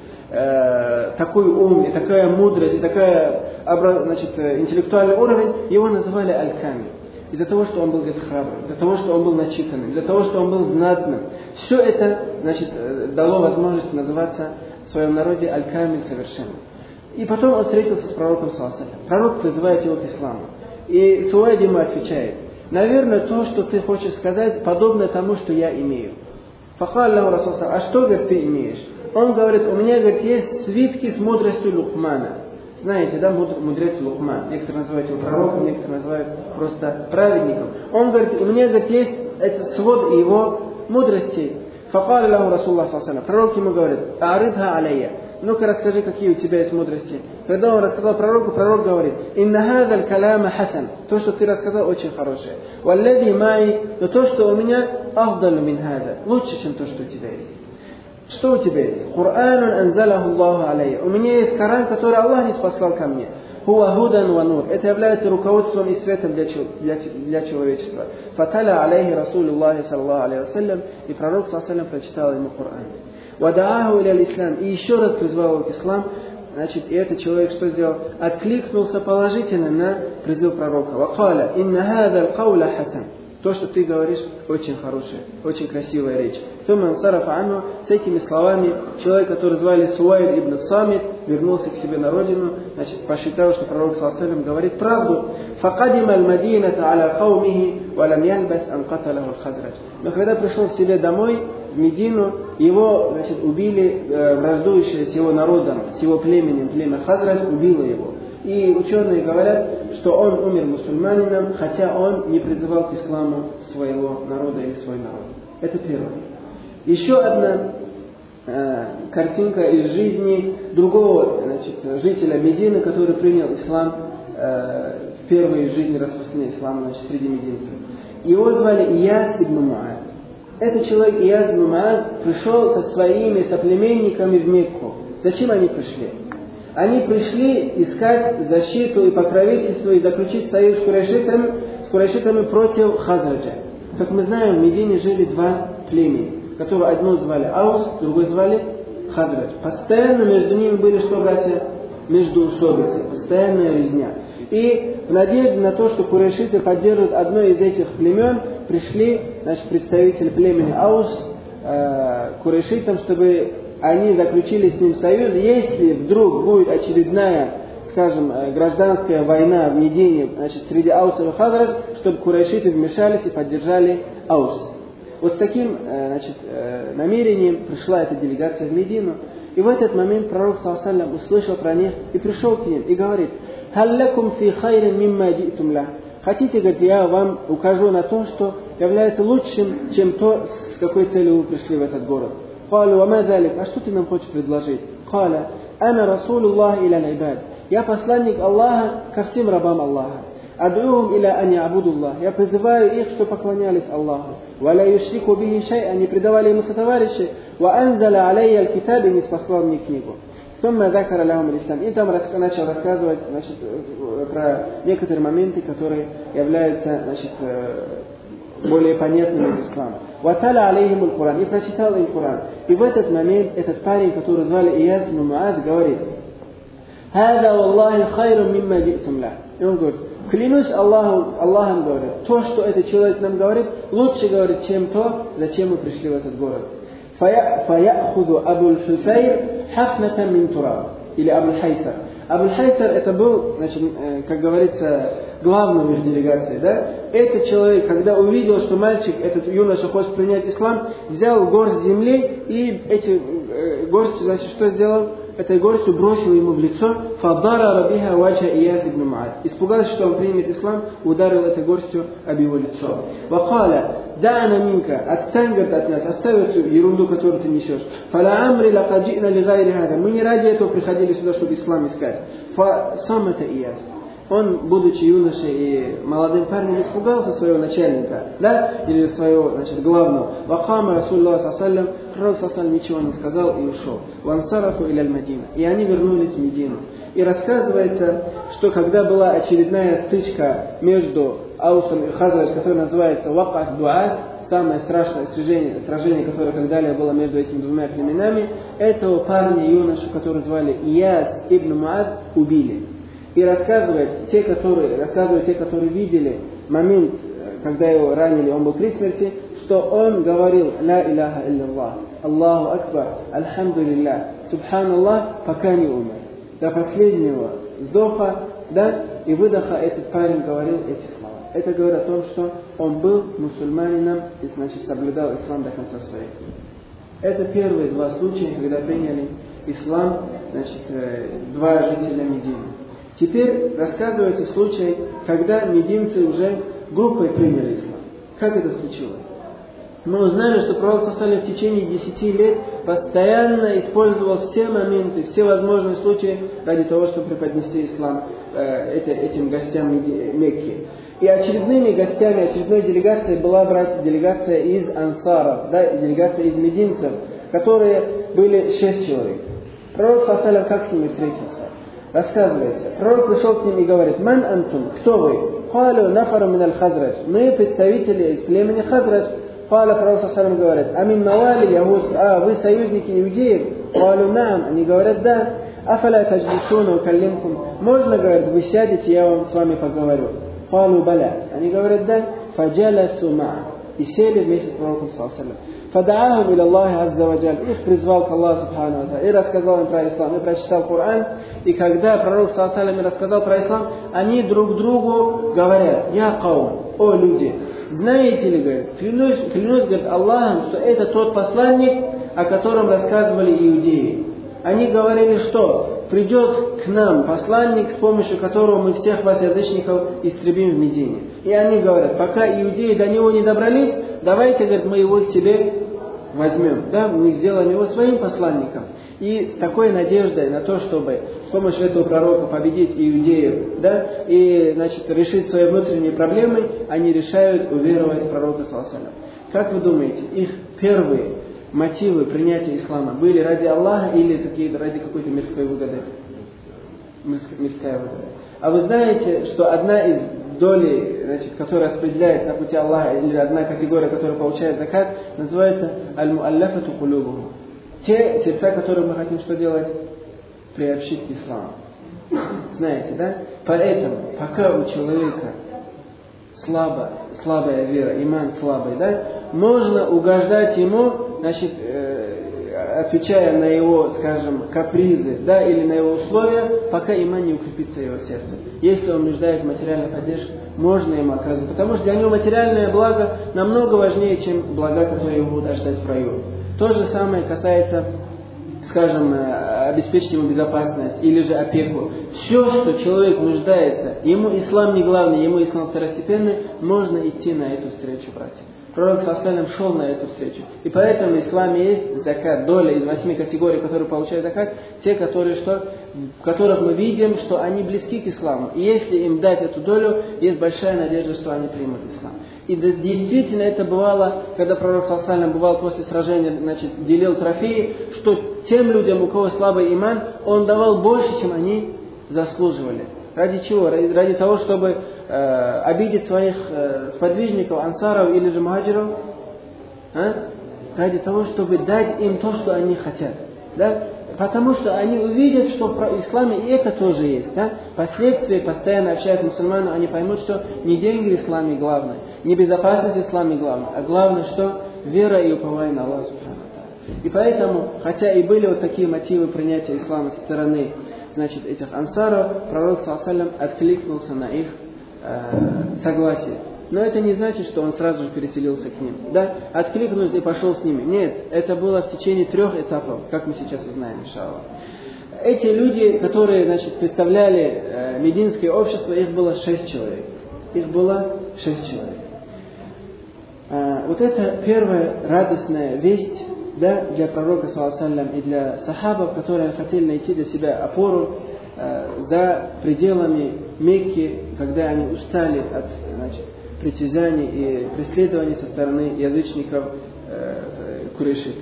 э, такой ум, и такая мудрость, и такая, значит, интеллектуальный уровень, его называли Аль-Камиль. Из-за того, что он был храбрым, из-за того, что он был начитанным, из-за того, что он был знатным. Все это, значит, дало возможность называться в своем народе Аль-Камиль, совершенным. И потом он встретился с пророком, саллаллаху алейхи ва саллям. Пророк призывает его к исламу. И Суайд ему отвечает: наверное, то, что ты хочешь сказать, подобно тому, что я имею. Факаль лаху расул, а что, говорит, ты имеешь? Он говорит: у меня, говорит, есть свитки с мудростью Лукмана. Знаете, да, мудрец Лукман. Некоторые называют его пророком, некоторые называют просто праведником. Он говорит: у меня, говорит, есть этот свод его мудростей. Факаль лаху расуллах, саллаллаху алейхи ва саллям. Пророк ему говорит: аридха алейя. Ну-ка расскажи, какие у тебя есть мудрости. Когда он рассказал пророку, пророк говорит: инна хазаль каляма хасан. То, что ты рассказал, очень хорошее. Валлади май. Но то, что у меня, афдалу мин хаза. Лучше, чем то, что у тебя есть. Что у тебя есть? Куранун анзалаху Аллаху алейя. У меня есть Коран, который Аллах не спаслал ко мне. Хуа худан ва нур. Это является руководством и светом для, для, для человечества. Фаталя алейхи Расулуллахи саллаллаху алейхи ва саллям. И пророк саллаллаху алейхи ва саллям прочитал ему Коран. Вадааху иля ислам. И еще раз призвал его к исламу. Значит, и этот человек что сделал? Откликнулся положительно на призыв пророка. Вакаля инна хазаль кауля хасан. То, что ты говоришь, очень хорошая, очень красивая речь. С этими словами человек, который звали Суайд ибн Самит, вернулся к себе на родину, значит, посчитал, что пророк саллаллаху алейхи ва саллям говорит правду. Но когда пришел к себе домой, в Медину, его, значит, убили, э, враждующие с его народом, с его племенем, племя Хазрадж убило его. И ученые говорят, что он умер мусульманином, хотя он не призывал к исламу своего народа или свой народ. Это первое. Еще одна э, картинка из жизни другого, значит, жителя Медины, который принял ислам э, в первой жизни распространения ислама, значит, среди мединцев. Его звали Ияс ибн Муад. этот человек Ияз ибн Муад пришел со своими соплеменниками в Мекку. Зачем они пришли? Они пришли искать защиту и покровительство и заключить союз с курайшитами, с курайшитами против Хазраджа. Как мы знаем, в Медине жили два племени, которые одно звали Аус, другое звали Хазрадж. Постоянно между ними были что, братья? Междоусобицы, постоянная резня. И в надежде на то, что курайшиты поддержат одно из этих племен, пришли, значит, представители племени Аус э, к курайшитам, чтобы они заключили с ним союз. Если вдруг будет очередная, скажем, гражданская война в Медине, значит, среди Аусов и Хазрадж, чтобы курайшиты вмешались и поддержали Аус. Вот с таким, значит, намерением пришла эта делегация в Медину. И в этот момент пророк саллаллаху алейхи ва саллям услышал про них и пришел к ним и говорит: «Халлакум фи хайрин мимма джитум лах». Хотите, говорит, я вам укажу на то, что является лучшим, чем то, с какой целью вы пришли в этот город. «Калу ва ма залик», а что ты нам хочешь предложить? «Каля, ана расулуллах иля л'ибад». Я посланник Аллаха ко всем рабам Аллаха. «Ад'уум иля ани абудуллах». Я призываю их, что поклонялись Аллаху. «Ва ла юшрику бихи шай'ан», не предавали ему сотоварищи. «Ва анзаля алейя аль-китаб», и не спаслал мне книгу. «Сумма закара лахум аль-ислам». И там начал рассказывать, значит, про некоторые моменты, которые являются, значит, более понятными из ислама. «Ваталя алейхим аль-Куран», и прочитал им Куран. И в этот момент этот парень, который звали Ияз ибн Муад, говорит: «Хада валлахи хайрун мимма джитум лах». И он говорит: клянусь Аллаху, Аллахом, говорит, то, что этот человек нам говорит, лучше, говорит, чем то, зачем мы пришли в этот город. «Фаяхуду Абуль Хусайр хафнатан мин тураб». Или Абуль Хайсар. Абуль Хайсар это был, значит, как говорится, главным из делегации, да? Этот человек, когда увидел, что мальчик, этот юноша хочет принять ислам, взял горсть земли и эти э, горсть, значит, что сделал? Этой горстью бросил ему в лицо. «Фадара рабиха вача Ияз ибн Муад». Испугался, что он примет ислам, ударил этой горстью об его лицо. «Вакаля, дa'ана минка», отстань, говорит, от нас, оставь эту ерунду, которую ты несешь. «Фала амри лакаджина ли гайри хада». Мы не ради этого приходили сюда, чтобы ислам искать. «Фа сам это Ияз». Он, будучи юношей и молодым парнем, испугался своего начальника, да, или своего, значит, главного. «Вакама Расулуллах саллаллаху алейхи ва саллям», пророк саллаллаху алейхи ва саллям ничего не сказал и ушел. «Вансарафу иляль Мадина». И они вернулись в Медину. И рассказывается, что когда была очередная стычка между Аусом и Хазрадж, которая называется Вакат Дуат, самое страшное сражение, сражение, которое когда-либо было между этими двумя племенами, этого парня, юношу, который звали Ияз ибн Муад, убили. И рассказывают те, которые, рассказывают те, которые видели момент, когда его ранили, он был при смерти, что он говорил: «Ла иляха илляллах, Аллаху акбар, альхамдулиллах, субханаллах», пока не умер. До последнего вздоха, да, и выдоха этот парень говорил эти слова. Это говорит о том, что он был мусульманином и, значит, соблюдал ислам до конца своей. Это первые два случая, когда приняли ислам, значит, два жителя Медины. Теперь рассказывается случай, когда мединцы уже группой приняли ислам. Как это случилось? Мы узнали, что пророк саллаллаху алейхи ва саллям в течение десяти лет постоянно использовал все моменты, все возможные случаи ради того, чтобы преподнести ислам э, этим гостям Мекки. И очередными гостями, очередной делегацией была, братья, делегация из ансаров, да, делегация из мединцев, которые были шесть человек. Пророк саллаллаху алейхи ва саллям как с ними встретился? Рассказывается, пророк пришел к ним и говорит: «Ман антум», кто вы? «Халю нафару мин аль-Хазрадж», мы представители из племени Хазрадж. Халя, пророк саллаллаху алейхи ва саллям говорит: «Амин мавали яхуд», а вы союзники иудеев? «Халю наам», они говорят: «Да». «Афаля таджлисуна укаллимкум», можно, говорит, вы сядете, я вам с вами поговорю. «Халю баля», они говорят: «Да». «Фаджаласу ма'а», и сели вместе с пророком саллаллаху алейхи ва саллям. «Фадаахум иля Аллахи азза ва джаль», их призвал к Аллаху субхану ва тааля, и рассказал им про ислам, и прочитал Коран. И когда пророк саллаллаху алейхи ва саллям рассказал про ислам, они друг другу говорят: «Я каум, о люди, знаете ли, говорит, клянусь, клянусь, говорит, Аллахом, что это тот посланник, о котором рассказывали иудеи». Они говорили, что придет к нам посланник, с помощью которого мы всех вас, язычников, истребим в Медине. И они говорят: пока иудеи до него не добрались, давайте, говорит, мы его к себе возьмем, да, мы сделаем его своим посланником. И с такой надеждой на то, чтобы с помощью этого пророка победить иудеев, да, и, значит, решить свои внутренние проблемы, они решают уверовать в пророка саллаллаху алейхи ва саллям. Как вы думаете, их первые мотивы принятия ислама были ради Аллаха или такие ради какой-то мирской выгоды? Мирская выгода. А вы знаете, что одна из долей, значит, которая распределяется на пути Аллаха, или одна категория, которая получает закат, называется аль-муалляфату кулубухум. Те сердца, которые мы хотим что делать? Приобщить к исламу. Знаете, да? Поэтому, пока у человека слабо, слабая вера, иман слабый, да, можно угождать ему, значит, э, отвечая на его, скажем, капризы, да, или на его условия, пока иман не укрепится в его сердце. Если он нуждается в материальной поддержке, можно ему оказывать, потому что для него материальное благо намного важнее, чем блага, которые его будут ожидать в раю. То же самое касается, скажем, обеспечить ему безопасность или же опеку. Все, что человек нуждается, ему ислам не главный, ему ислам второстепенный, можно идти на эту встречу, братья. Пророк ﷺ шел на эту встречу. И поэтому в исламе есть закат, доля из восьми категорий, которые получают закат, те, которые что, в которых мы видим, что они близки к исламу. И если им дать эту долю, есть большая надежда, что они примут ислам. И действительно это бывало, когда пророк ﷺ бывал после сражения, значит, делил трофеи, что тем людям, у кого слабый иман, он давал больше, чем они заслуживали. Ради чего? Ради, ради того, чтобы э, обидеть своих э, сподвижников, ансаров или же мухаджиров? А? Ради того, чтобы дать им то, что они хотят. Да? Потому что они увидят, что в исламе и это тоже есть. Да? Последствия, постоянно общаясь с мусульманами, они поймут, что не деньги в исламе главное, не безопасность в исламе главное, а главное, что вера и упование на Аллаха. И поэтому, хотя и были вот такие мотивы принятия ислама со стороны, значит, этих ансаров, пророк ﷺ откликнулся на их э, согласие. Но это не значит, что он сразу же переселился к ним. Да? Откликнулся и пошел с ними. Нет, это было в течение трех этапов, как мы сейчас узнаем, иншаллах. Эти люди, которые, значит, представляли э, мединское общество, их было шесть человек. Их было шесть человек. Э, вот это первая радостная весть, да, для пророка ﷺ и для сахабов, которые хотели найти для себя опору э, за пределами Мекки, когда они устали от, значит, притязаний и преследований со стороны язычников э, курейшитов.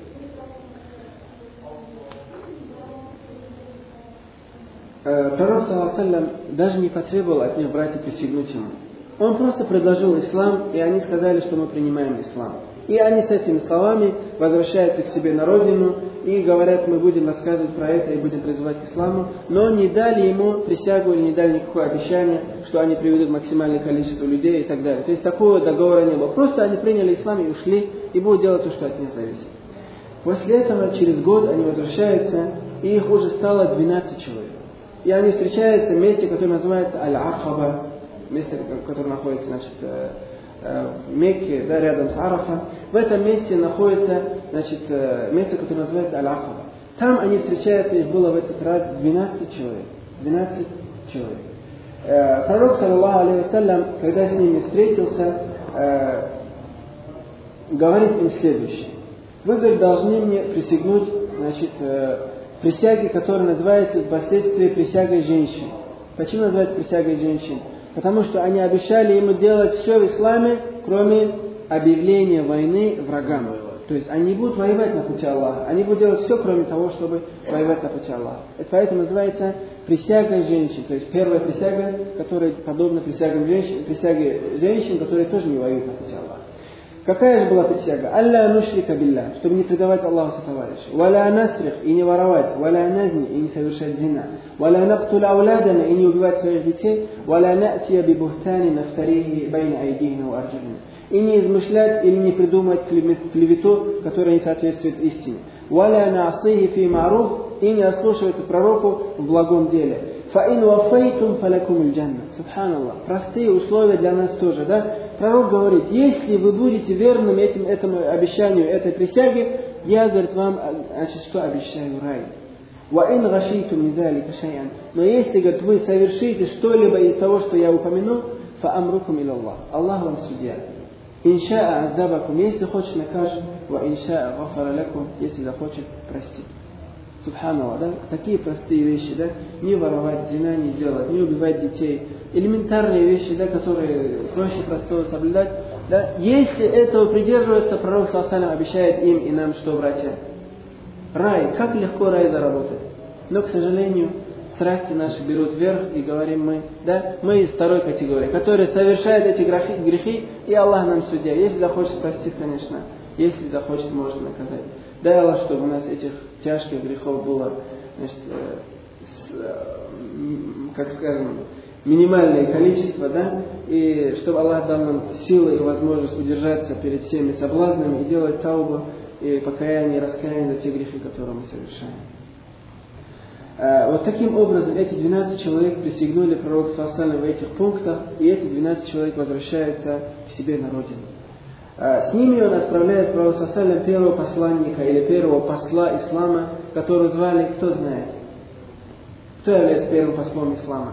Э, пророк ﷺ даже не потребовал от них братьев присягнуть ему. Он просто предложил ислам, и они сказали, что мы принимаем ислам. И они с этими словами возвращаются к себе на родину и говорят, мы будем рассказывать про это и будем призывать к исламу, но не дали ему присягу или не дали никакое обещание, что они приведут максимальное количество людей и так далее. То есть такого договора не было. Просто они приняли ислам и ушли, и будут делать то, что от них зависит. После этого, через год, они возвращаются, и их уже стало двенадцать человек. И они встречаются в месте, которое называется Аль-Ахаба, место, которое находится, значит, в Мекке, да, рядом с Арафа. В этом месте находится, значит, место, которое называется Аль-Ахаба. Там они встречаются, их было в этот раз двенадцать человек. двенадцать человек. Э, пророк, саллаллаху алейхи вассалям, когда с ними встретился, э, говорит им следующее. Вы, говорит, должны мне присягнуть, значит, э, присяги, которая называется впоследствии присягой женщин. Почему называется присягой женщин? Потому что они обещали ему делать все в исламе, кроме объявления войны врагам. То есть они не будут воевать на пути Аллаха. Они будут делать все, кроме того, чтобы воевать на пути Аллаха. Это поэтому называется присягой женщин. То есть первая присяга, которая подобна присягам женщин, присяге женщин, которые тоже не воюют на пути Аллаха. Какая же была присяга? «Алля нушрика билля», чтобы не предавать Аллаху сотоварища. «Валя насрих», и не воровать. «Валя назни», и не совершать зина. «Валя нактуля ауладана», и не убивать своих детей. «Валя натия бибухтани нафтарихи байна айдихна ва арджулина». И не измышлять или не придумать клевету, которая не соответствует истине. «Валя наасихи фи маруф», и не ослушивать пророку в благом деле. «Фаин вафейтум фалякум иль-джанна». Субханаллах. Простые условия для нас тоже, да? Пророк говорит, если вы будете верным этим, этому обещанию, этой присяге, я, говорит, вам, значит, что обещаю рай. «Ваин гашитум мидалика шай'ан». Но если, говорит, вы совершите что-либо из того, что я упомянул, фаамрукум илаллах. Аллах вам судья. «Инша'a азабакум», если хочет накажет, «ва инша'a гафара лакум», если захочет простить. Субханаллах, да? Такие простые вещи, да? Не воровать, зина не делать, не убивать детей. Элементарные вещи, да, которые проще простого соблюдать. Да? Если этого придерживаться, пророк саллаллаху алейхи ва саллям обещает им и нам, что, братья? Рай. Как легко рай заработать. Но, к сожалению, страсти наши берут вверх, и говорим мы, да, мы из второй категории, которые совершают эти грехи, грехи, и Аллах нам судья. Если захочет простить, конечно, если захочет, может наказать. Дай Аллах, чтобы у нас этих тяжких грехов было, значит, э, с, э, как скажем, минимальное количество, да, и чтобы Аллах дал нам силы и возможность удержаться перед всеми соблазнами и делать таубу и покаяние, и раскаяние за те грехи, которые мы совершаем. Вот таким образом эти двенадцать человек присягнули пророку саллаллаху алейхи ва саллям в этих пунктах, и эти двенадцать человек возвращаются к себе на родину. С ними он отправляет пророку саллаллаху алейхи ва саллям первого посланника или первого посла ислама, которого звали, кто знает? Кто является первым послом ислама?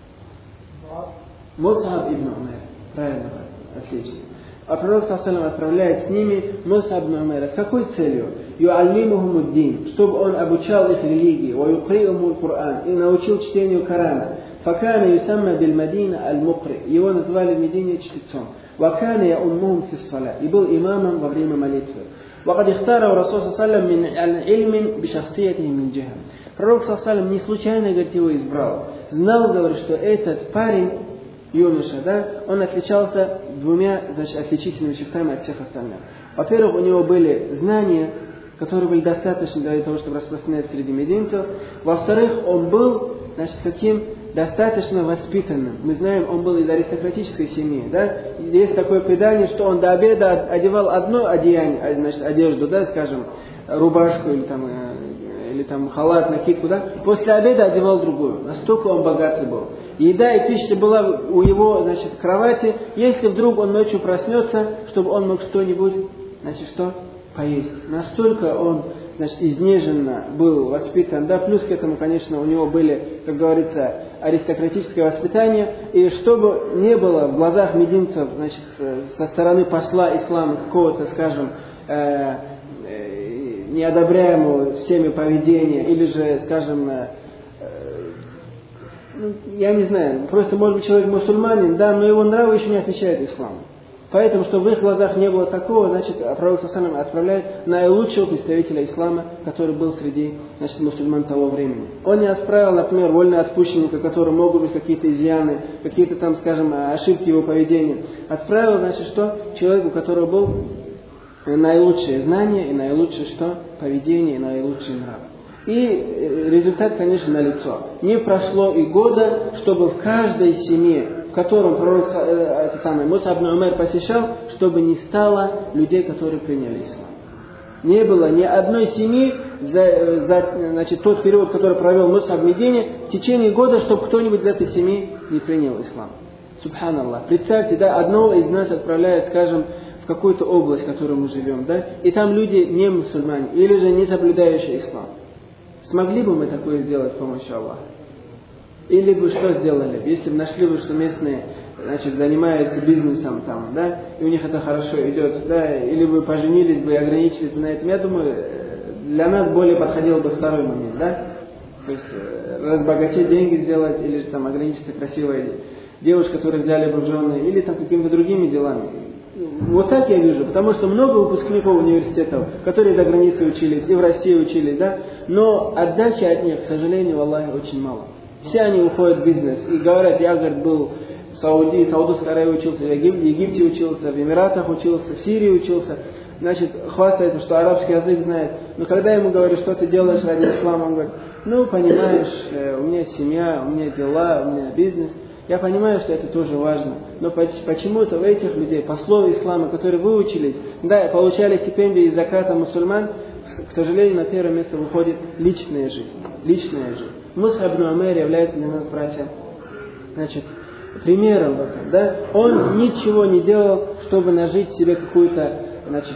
Мус'аб ибн Умайр. Правильно, отлично. А пророк саллаллаху алейхи ва саллям отправляет с ними Мус'аб ибн Умайра. С какой целью? Ю'аллимухумуддин, чтобы он обучал их религии, ва юқри'умул Кур'ан, и научил чтению Корана. Факана юсамма биль Мадина аль-Мукри. Его назвали в Медине чтецом. Вакана яуммухум фис саля. И был имамом во время молитвы. وقد اختاره الرسول صلى الله عليه وسلم من العلم بشخصيته من جهة. Пророк саллаллаху алейхи ва саллям не случайно, говорит, его избрал. Знал, говорит, что этот парень, юноша, да, он отличался двумя, значит, отличительными чертами от всех остальных. Во-первых, у него были знания, которые были достаточны для того, чтобы распространяться среди мединцев. Во-вторых, он был, значит, каким достаточно воспитанным. Мы знаем, он был из аристократической семьи, да. Есть такое предание, что он до обеда одевал одно одеяние, значит, одежду, да, скажем, рубашку или там, или там халат, накидку, да. После обеда одевал другую. Настолько он богатый был. Еда и пища была у его, значит, кровати. Если вдруг он ночью проснется, чтобы он мог что-нибудь, значит, что? Поесть. Настолько он, значит, изнеженно был воспитан. Да, плюс к этому, конечно, у него были, как говорится, аристократическое воспитание. И чтобы не было в глазах мединцев, значит, со стороны посла ислама какого-то, скажем, э, э, неодобряемого всеми поведения, или же, скажем, э, я не знаю, просто, может быть, человек мусульманин, да, но его нравы еще не отличает ислам. Поэтому, чтобы в их глазах не было такого, значит, пророк саллаллаху алейхи ва саллям отправляет наилучшего представителя ислама, который был среди, значит, мусульман того времени. Он не отправил, например, вольноотпущенника, которому могут быть какие-то изъяны, какие-то там, скажем, ошибки его поведения. Отправил, значит, что? Человеку, у которого был наилучшие знания и наилучшее что? Поведение и наилучший нрав. И результат, конечно, налицо. Не прошло и года, чтобы в каждой семье, в котором пророк э, самый Мус'аб ибн Умайр посещал, чтобы не стало людей, которые приняли ислам. Не было ни одной семьи за, за значит, тот период, который провел Мус'аб в Медине, в течение года, чтобы кто-нибудь из этой семьи не принял ислам. Субханаллах. Представьте, да, одного из нас отправляют, скажем, в какую-то область, в которой мы живем, да, и там люди не мусульмане, или же не соблюдающие ислам. Смогли бы мы такое сделать с помощью Аллаха? Или бы что сделали? Если бы нашли бы, что местные, значит, занимаются бизнесом там, да, и у них это хорошо идет, да, или бы поженились бы и ограничились бы на этом, я думаю, для нас более подходил бы второй момент, да? То есть разбогатеть, деньги сделать, или же там ограничиться красивой девушкой, которую взяли бы в жены, или там какими-то другими делами. Вот так я вижу, потому что много выпускников университетов, которые за границей учились, и в России учились, да, но отдачи от них, к сожалению, в Аллахе очень мало. Все они уходят в бизнес и говорят, я, говорит, был в Саудии, в Саудовской Аравии учился, в Египте учился, в Эмиратах учился, в Сирии учился, значит, хвастается, что арабский язык знает. Но когда ему говорят, что ты делаешь ради ислама, он говорит, ну, понимаешь, у меня семья, у меня дела, у меня бизнес. Я понимаю, что это тоже важно, но почему-то у этих людей, послов ислама, которые выучились, да, получали стипендии из заката мусульман, к сожалению, на первое место выходит личная жизнь. Личная жизнь. Мус'аб ибн Умайр является для нас, братья, значит, примером в этом, да. Он ничего не делал, чтобы нажить себе какую-то, значит,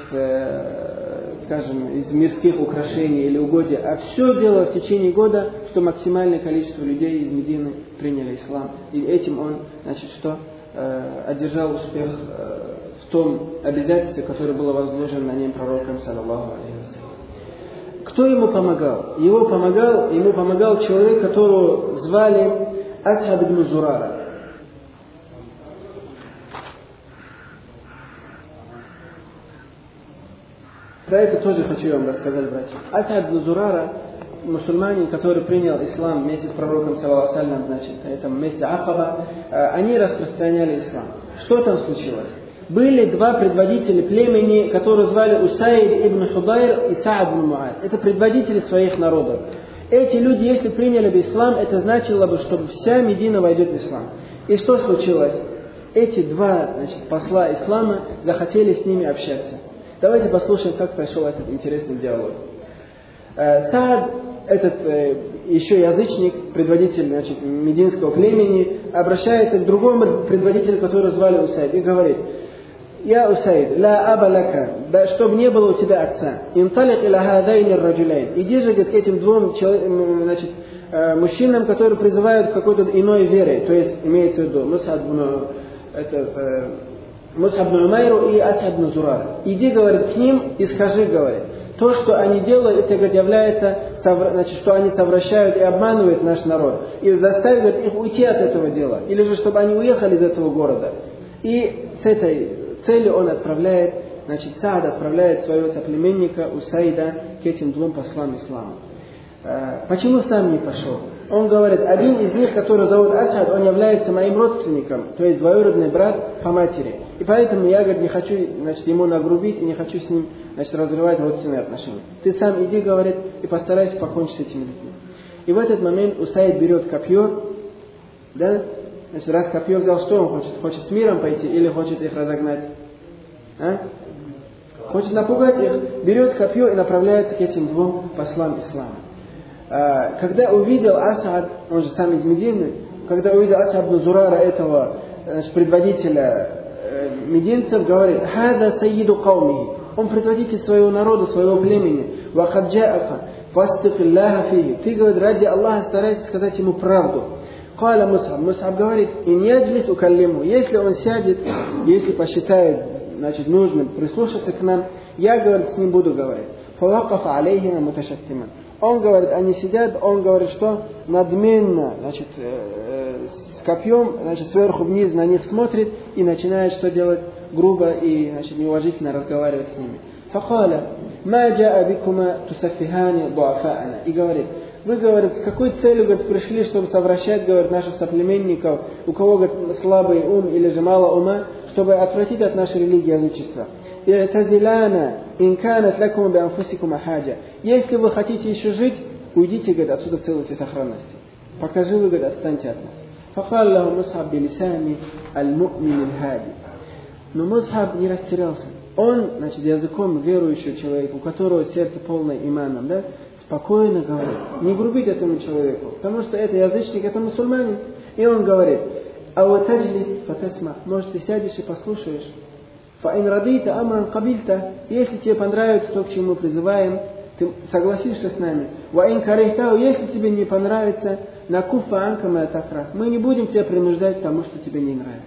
э, скажем, из мирских украшений или угодья, а все делал в течение года, что максимальное количество людей из Медины приняли ислам. И этим он, значит, что, э, одержал успех э, в том обязательстве, которое было возложено на нем пророком, саллаллаху алейхи ва саллям. Кто ему помогал? Его помогал, ему помогал человек, которого звали Ас'ад ибн Зурара. Про это тоже хочу вам рассказать, братья. Ас'ад ибн Зурара, мусульманин, который принял ислам вместе с пророком, саллаллаху алейхи ва саллям, значит, на этом месте Акаба, они распространяли ислам. Что там случилось? Были два предводителя племени, которые звали Усайд ибн Худайр и Саад ибн Муад. Это предводители своих народов. Эти люди, если приняли бы ислам, это значило бы, что вся Медина войдет в ислам. И что случилось? Эти два, значит, посла ислама захотели с ними общаться. Давайте послушаем, как прошел этот интересный диалог. Саад, этот э, еще язычник, предводитель, значит, мединского племени, обращается к другому предводителю, которого звали Усайд, и говорит: «Я Усайд, ла аба лака, да, чтобы не было у тебя отца, инталик иля хадайни раджуляйн, иди же, говорит, к этим двум, значит, э, мужчинам, которые призывают к какой-то иной вере, то есть имеется в виду Мус'аб ибн Умайру и Ас'ад ибн Зурара. Иди, говорит, к ним и скажи, говорит, то, что они делают, это, говорит, является, значит, что они совращают и обманывают наш народ. И заставят, говорит, их уйти от этого дела. Или же, чтобы они уехали из этого города. И с этой целью он отправляет, значит, Саад отправляет своего соплеменника Усайда к этим двум послам ислама. Почему сам не пошел? Он говорит, один из них, который зовут Ас'ад, он является моим родственником, то есть двоюродный брат по матери. И поэтому я, говорит, не хочу, значит, ему нагрубить и не хочу с ним, значит, разрывать родственные отношения. Ты сам иди, говорит, и постарайся покончить с этими людьми. И в этот момент Усайд берет копье, да? Значит, раз копье взял, что он хочет? Хочет с миром пойти или хочет их разогнать? А? Хочет напугать их, берет копье и направляется к этим двум послам ислама. Когда увидел Ас'ад, он же сам из Медины, когда увидел Ас'ад ибн Зурара, этого, значит, предводителя э, мединцев, говорит: «Хада сайиду каумихи». Он предводитель своего народа, своего племени. «Вахад джаака, фастик Аллаха фихи». Ты, говорит, ради Аллаха старайся сказать ему правду. Каля Мус'аб. Мус'аб говорит: «Ин яджлис укаллиму». Если он сядет, если посчитает, значит, нужным прислушаться к нам, я, говорит, с ним буду говорить. Фавакафа алейхима муташаттиман. Он говорит, они сидят, он говорит, что надменно, значит, э, с копьем, значит, сверху вниз на них смотрит и начинает что делать? Грубо и, значит, неуважительно разговаривать с ними. Факаля, ма джаа бикума тусафихани дуафаана. И говорит, вы, говорит, с какой целью, говорит, пришли, чтобы совращать, говорит, наших соплеменников, у кого, говорит, слабый ум или же мало ума, чтобы отвратить от нашей религии язычества. Если вы хотите еще жить, уйдите, говорит, отсюда в целости и сохранности. Покажи, вы, говорит, отстаньте от нас. فقال له مصعب بلسان المؤمن الهادي. Но Мус'аб не растерялся. Он, значит, языком верующего человека, у которого сердце полное иманом, да, спокойно говорит, не грубить этому человеку, потому что это язычник, это мусульманин. И он говорит: «А вот таджлис фатасма». Может, ты сядешь и послушаешь. «Фаин радита амран кабильта». Если тебе понравится то, к чему мы призываем, ты согласишься с нами. «Ваин карихтау». Если тебе не понравится, накуфа анка ма такра. Мы не будем тебя принуждать к тому, что тебе не нравится.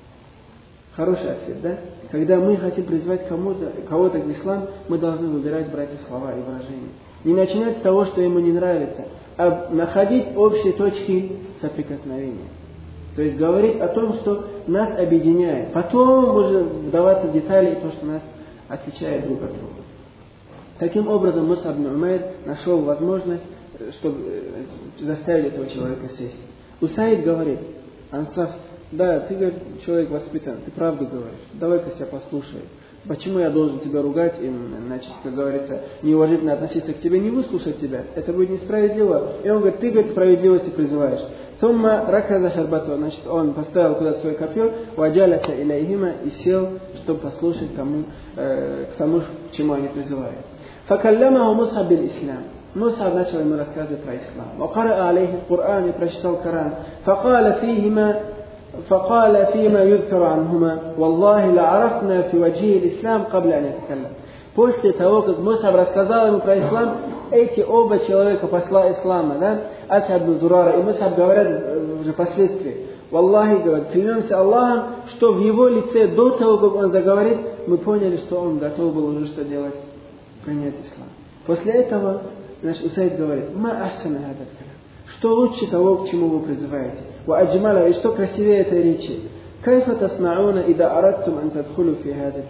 Хороший ответ, да? Когда мы хотим призвать кому-то, кого-то к ислам, мы должны выбирать, братья, слова и выражения. Не начинать с того, что ему не нравится, а находить общие точки соприкосновения. То есть говорить о том, что нас объединяет. Потом уже вдаваться в детали и то, что нас отличает друг от друга. Таким образом, Мус'аб ибн Умайр нашел возможность, чтобы заставить этого человека сесть. Усайд говорит: «Ансаф, да, ты, говорит, человек воспитан, ты правду говоришь, давай-ка себя послушай. Почему я должен тебя ругать и, значит, как говорится, неуважительно относиться к тебе, не выслушать тебя? Это будет несправедливо». И он говорит: «Ты, говорит, справедливости призываешь». Сумма раказа харбату, значит, он поставил куда-то свой копье, ваджаляса иляйхима, и сел, чтобы послушать тому, э, к тому, к чему они призывают. Факаллямаху Мус'аб биль-ислам. Мус'аб начал ему рассказывать про ислам. Вакара алейхи Кур'ан, и прочитал Коран. Факаля фихима فقال فيما يذكر عنهما والله لعرفنا في وجه الإسلام قبل أن يتكلم. После того, как Мус'аб рассказал ему про ислам, эти оба человека, посла ислама, да, Ас'ад ибн Зурара и Мус'аб, говорят уже впоследствии: «Валлахи, говорит, клянемся Аллахом, что в его лице до того, как он заговорит, мы поняли, что он готов был уже что делать? Принять ислам». После этого наш Усайд говорит: «Ма ахсана хадат калям». Что лучше того, к чему вы призываете? Ва аджмала, и что красивее этой речи? Кайфа тасмауна ида арадтум ан тадхулу фи хада дин.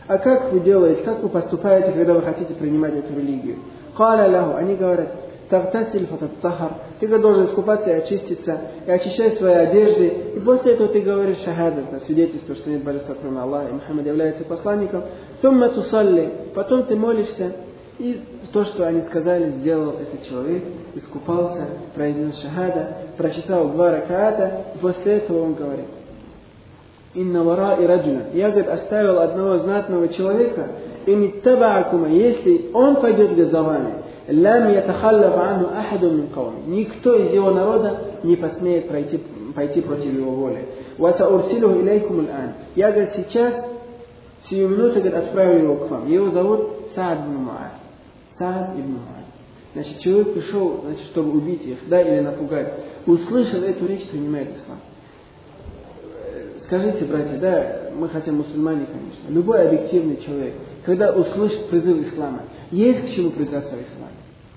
А как вы делаете, как вы поступаете, когда вы хотите принимать эту религию? Каля ляху, они говорят, тавтасиль фататтахар, ты должен искупаться и очиститься, и очищать свои одежды, и после этого ты говоришь шахада, свидетельство, что нет божества кроме Аллаха, и Мухаммад является посланником, сумма тусалли, потом ты молишься, и то, что они сказали, сделал этот человек, искупался, произнес шахада, прочитал два ракаата, и после этого он говорит, инна вара и раджуна, я, говорит, оставил одного знатного человека, и миттабаакума, если он пойдет за вами, лам ятахаллаф анху ахаду мин кауми, никто из его народа не посмеет пройти, пойти против его воли. Ва саурсилуху илейкум аль-ан, я, говорит, сейчас, сию минуту, говорит, отправлю его к вам. Его зовут Саад ибн Муаз. Саад ибн Муаз. Значит, человек пришел, значит, чтобы убить их, да, или напугать. Услышал эту речь, принимает ислам. Скажите, братья, да, мы хотим мусульмане, конечно. Любой объективный человек, когда услышит призыв ислама, есть к чему придраться в исламе.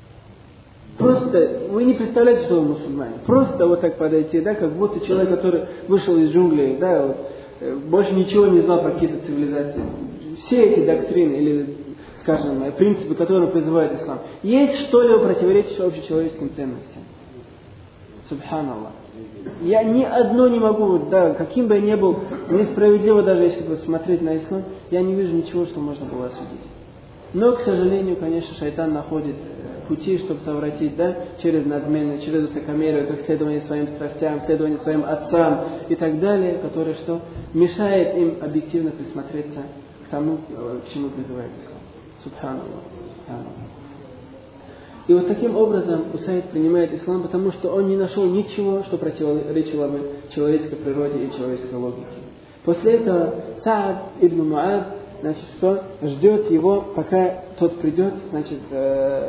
Просто, вы не представляете, что вы мусульмане. Просто вот так подойти, да, как будто человек, который вышел из джунглей, да, вот, больше ничего не знал про какие-то цивилизации. Все эти доктрины или, скажем, принципы, которые призывает ислам, есть что-либо противоречащее общечеловеческим ценностям. Субханаллах. Я ни одно не могу, да, каким бы я ни был, несправедливо даже если бы смотреть на ислам, я не вижу ничего, что можно было осудить. Но, к сожалению, конечно, шайтан находит пути, чтобы совратить, да, через надменность, через высокомерие, как следование своим страстям, следование своим отцам и так далее, которые что мешает им объективно присмотреться к тому, к чему призывает ислам. Субханаллах. И вот таким образом Усайд принимает ислам, потому что он не нашел ничего, что противоречило бы человеческой природе и человеческой логике. После этого Саад ибн Муаз, значит, что ждет его, пока тот придет, значит, э,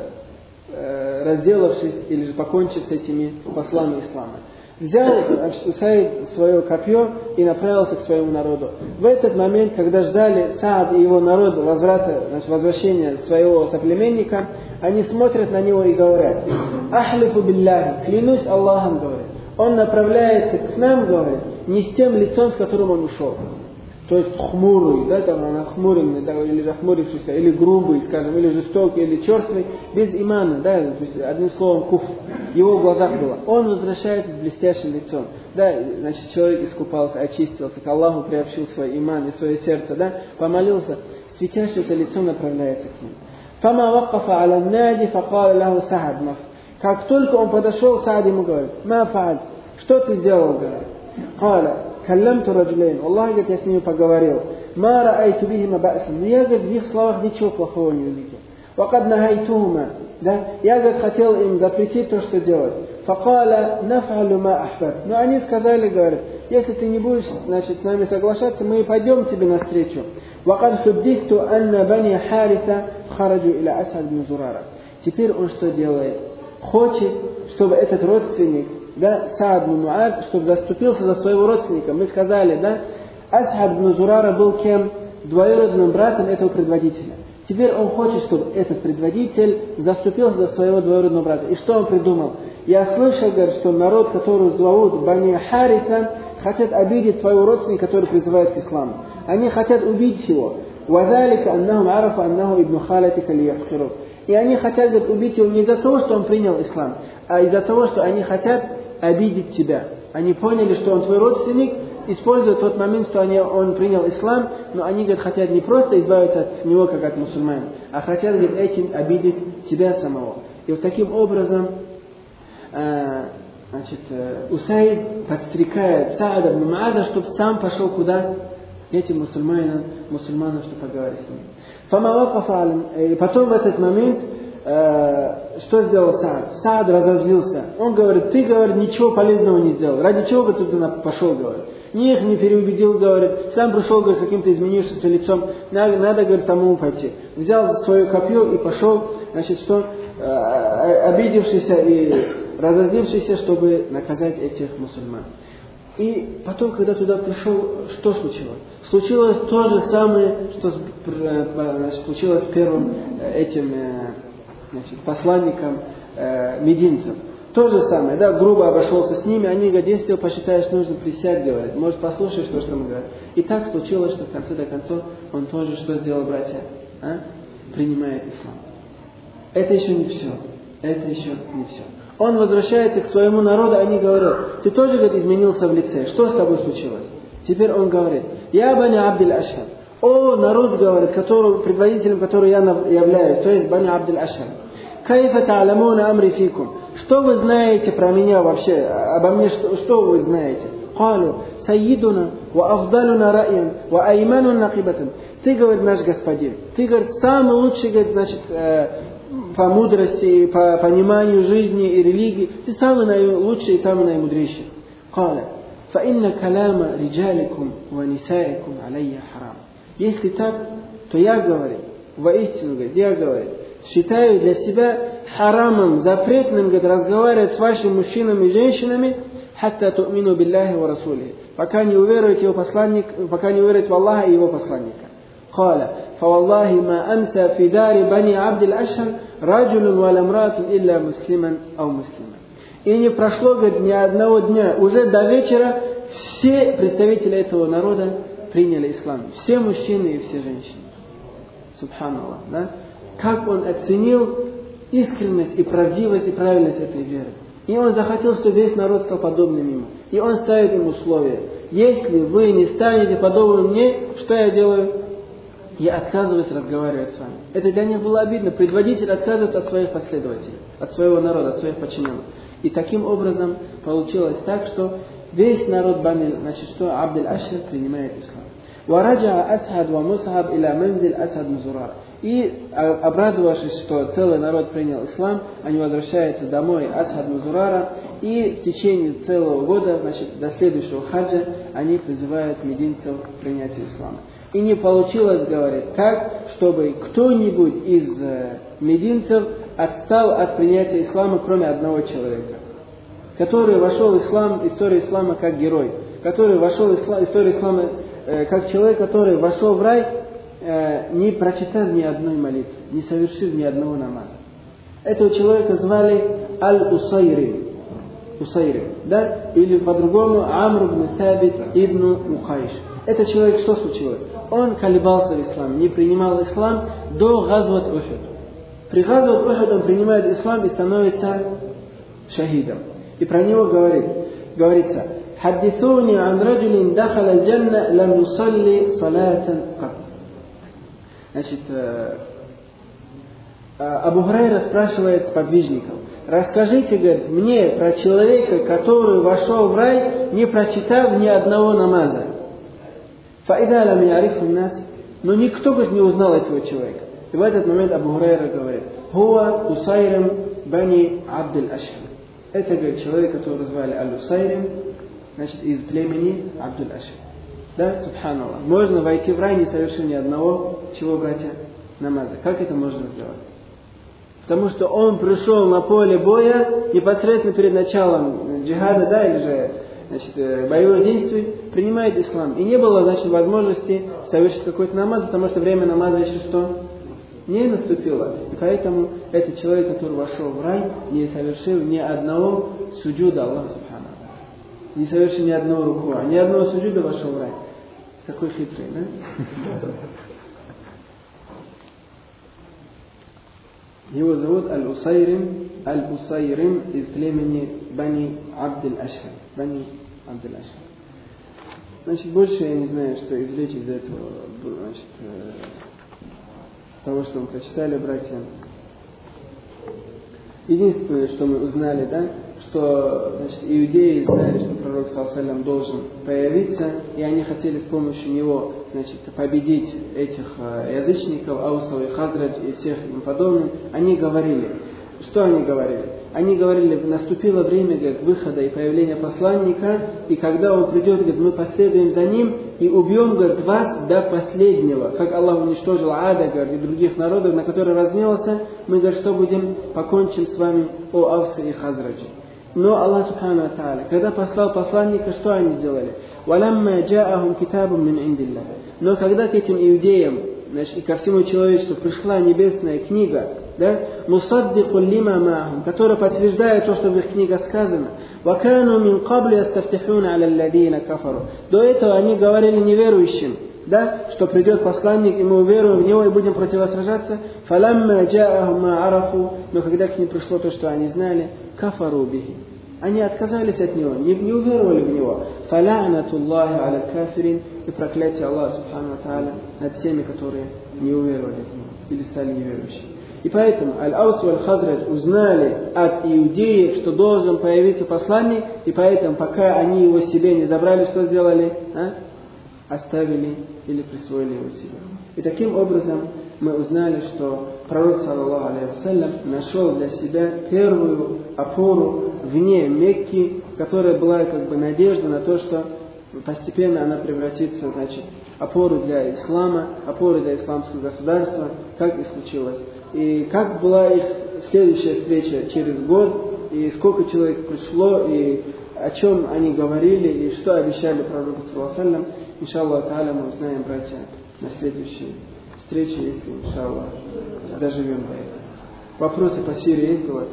э, разделавшись или же покончив с этими послами ислама. Взял, значит, Усайд свое копье и направился к своему народу. В этот момент, когда ждали Саад и его народ возврата, значит, возвращения своего соплеменника, они смотрят на него и говорят: «Ахлифу билляхи, клянусь Аллахом», говорит. Он направляется к нам, говорит, не с тем лицом, с которым он ушел. То есть хмурый, да, там он охмуренный, да, или захмурившийся, или грубый, скажем, или жестокий, или черствый, без имана, да, то есть одним словом куфр. В его глазах было. Он возвращается с блестящим лицом. Да, значит, человек искупался, очистился, к Аллаху приобщил свой иман и свое сердце, да, помолился, светящееся лицо направляется к ним. Фама вакафа аля нади факала лаху Саад. Как только он подошел, Саад ему говорит: «Ма фааль, что ты сделал?» Говорит. Каля: «Каллямту раджулейн». Аллах, говорит, я с ними поговорил. «Ма раайту бихима ба'сан». Но я, говорит, в их словах ничего плохого не увидел. «Вакад нахайтума». Да? Я, говорит, хотел им запретить то, что делать. «Факаля наф'алю ма ахбаб». Но они сказали, говорят, если ты не будешь, значит, с нами соглашаться, мы пойдем тебе навстречу. «Вакад худдихту анна бани хариса хараджу иля Ас'ад бин Зурара». Теперь он что делает? Хочет, чтобы этот родственник, да, Саад бин Муаз, чтобы заступился за своего родственника. Мы сказали, да, Ас'ад бин Зурара был кем? Двоюродным братом этого предводителя. Теперь он хочет, чтобы этот предводитель заступился за своего двоюродного брата. И что он придумал? Я слышал, говорит, что народ, который зовут Бани Хариса, хотят обидеть своего родственника, который призывает к исламу. Они хотят убить его. وَذَلِكَ أَنَّهُمْ عَرَفَ أَنَّهُ إِبْنُ خَالَتِكَ لِيَقْتُلُوهُ. И они хотят, говорит, убить его не из-за того, что он принял ислам, а из-за того, что они хотят обидеть тебя. Они поняли, что он твой родственник, используя тот момент, что они, он принял ислам, но они, говорит, хотят не просто избавиться от него, как от мусульман, а хотят, говорит, этим обидеть тебя самого. И вот таким образом э, значит, э, Усайд подстрекает Саада ибн Муаза, чтобы сам пошел куда? Этим мусульманам, мусульманам, чтобы поговорить с ними. И потом в этот момент, э, что сделал Саад? Саад разозлился. Он говорит: ты, говорит, ничего полезного не сделал. Ради чего бы ты туда пошел, говорит? Ни их не переубедил, говорит. Сам пришел, говорит, с каким-то изменившимся лицом. Надо, надо, говорит, самому пойти. Взял свое копье и пошел, значит, что, э, обидевшийся и разозлившийся, чтобы наказать этих мусульман. И потом, когда туда пришел, что случилось? Случилось то же самое, что значит, случилось с первым этим значит, посланником э, мединцев. То же самое, да, грубо обошелся с ними, они говорят, если посчитаешь нужно, присядь, говорит, может, послушаешь то, что мы говорим. И так случилось, что в конце до концов он тоже что сделал, братья? А? Принимает ислам. Это еще не все. Это еще не все. Он возвращается к своему народу, они говорят, ты тоже, говорит, изменился в лице. Что с тобой случилось? Теперь он говорит, я Бани Абдиль Ашхар. О, народ, говорит, который, предводителем которого я являюсь, то есть Бани Абдиль Ашхар. Кайфа та'ламуна амри фикум. Что вы знаете про меня вообще? Обо мне что, что вы знаете? Калу, сайидуна, ва афдалуна ра'ян, ва айманун накибатан. Ты, говорит, наш господин. Ты, говорит, самый лучший, говорит, значит, э, по мудрости, по пониманию жизни и религии. Ты самый наилучший и самый наимудрейший. Каля, фа инна калама риджаликум ва нисаикум алейя харам. Если так, то я, говорю, воистину, говорит, я, говорю, считаю для себя харамом, запретным, говорит, разговаривать с вашими мужчинами и женщинами, хатта ту'мину биллахи ва расулихи, пока не уверуете его посланник, пока не уверуете в Аллаха и его посланника. Каля, фаваллахи ма амса фи дари бани Абдиль Ашхар раджулун ва ламратун илля муслиман ау муслиман. И не прошло, говорит, ни одного дня, уже до вечера все представители этого народа приняли ислам. Все мужчины и все женщины. Субханаллах, да? Как он оценил искренность и правдивость и правильность этой веры. И он захотел, чтобы весь народ стал подобным ему. И он ставит им условия. Если вы не станете подобным мне, что я делаю? Я отказываюсь разговаривать с вами. Это для них было обидно. Предводитель отказывается от своих последователей, от своего народа, от своих подчиненных. И таким образом получилось так, что весь народ Бани, значит, что Абдиль Ашхар принимает ислам. وَرَجَعَ أَسْعَدْ وَمُصْعَبْ إِلَى مَنْزِلْ أَسْعَدْ مُزُرَارَ. И, обрадовавшись, что целый народ принял ислам, они возвращаются домой Асхад Музурара, и в течение целого года, значит, до следующего хаджа, они призывают мединцев к принятию ислама. И не получилось, говорит, так, чтобы кто-нибудь из э, мединцев отстал от принятия ислама, кроме одного человека, который вошел в ислам, историю ислама как герой, который вошел в ислам, историю ислама э, как человек, который вошел в рай, э, не прочитав ни одной молитвы, не совершив ни одного намаза. Этого человека звали Аль-Усайрим. Усайрим, да? Или по-другому Амр ибн Сабит ибн Мухайш. Этот человек, что случилось? Он колебался в исламе, не принимал ислам до Газват Ухуд. При Газват Ухуд он принимает ислам и становится шахидом. И про него говорит, говорится: «Хаддисуни ан раджулин дахала аль-джанна лам юсалли салатан кат». Значит, Абу Хурайра спрашивает сподвижников: расскажите, говорит, мне про человека, который вошел в рай, не прочитав ни одного намаза. Фаида лам ярифу нас, но никто, говорит, не узнал этого человека. И в этот момент Абу Хурайра говорит: «Хуа Усайрим бани Абдиль Ашхар». Это, говорит, человек, которого звали Аль-Усайрим, значит, из племени Абдиль Ашхар. Да, субханаллах. Можно войти в рай, не совершив ни одного, чего, братья, намаза. Как это можно сделать? Потому что он пришел на поле боя непосредственно перед началом джихада, да, или же, значит, боевых действий, принимает ислам. И не было, значит, возможности совершить какой-то намаз, потому что время намаза еще что? Не наступило. И поэтому этот человек, который вошел в рай, не совершил ни одного суджуда Аллаху субхану. Не совершил ни одного рукуа, ни одного суджуда вошел в рай. Какой хитрый, да? Его зовут Аль-Усайрим, Аль-Усайрим из племени Бани Абдиль Ашхар. Бани Абдиль Ашхар. Значит, больше я не знаю, что извлечь из этого, значит, того, что мы прочитали, братья. Единственное, что мы узнали, да, что, значит, иудеи знали, что пророк саллаллаху алейхи ва саллям должен появиться, и они хотели с помощью него, значит, победить этих язычников, Аусов и Хазрадж и всех им подобных. Они говорили, что они говорили? Они говорили: наступило время, говорит, выхода и появления посланника, и когда он придет, говорит, мы последуем за ним и убьем, говорит, вас до последнего. Как Аллах уничтожил Ада, говорит, и других народов, на которые разгневался, мы, говорит, что будем, покончим с вами, о Аусы и Хазраджи. Но Аллах субхану ва тааля, когда послал посланника, что они делали? وَلَمَّا جَاءَهُمْ كِتَابٌ مِّنْ عِنْدِ اللَّهِ. Но когда к этим иудеям, значит, и ко всему человечеству пришла небесная книга да, мусаддику лима ма'ахум, который подтверждает то, что в их книгах сказано. Ва кану мин кабли астафтихуна аля алладина кафару. До этого они говорили неверующим, да, что придет посланник, и мы уверуем в него и будем против него сражаться. Фаламма джа'ахум ма арафу, но когда к ним пришло то, что они знали, кафару бихи. Они отказались от него, не, не уверовали в него. Фалянатуллахи аля кафирин, и проклятие Аллаха субхану ва тааля над теми, которые не уверовали в него или стали неверующими. И поэтому Аль-Аус и Аль-Хазрадж узнали от иудеев, что должен появиться посланник, и поэтому, пока они его себе не забрали, что сделали? А? Оставили или присвоили его себе. И таким образом мы узнали, что пророк, саллаллаху алейхи вассалям, нашел для себя первую опору вне Мекки, которая была как бы надежда на то, что постепенно она превратится, значит, опору для ислама, опору для исламского государства, как и случилось. И как была их следующая встреча через год, и сколько человек пришло, и о чем они говорили, и что обещали пророку, саллаллаху алейхи вассалям, иншаллах тааля, мы узнаем, братья, на следующей встрече, если, иншаллах, доживем до этого. Вопросы по Сирии есть у вас?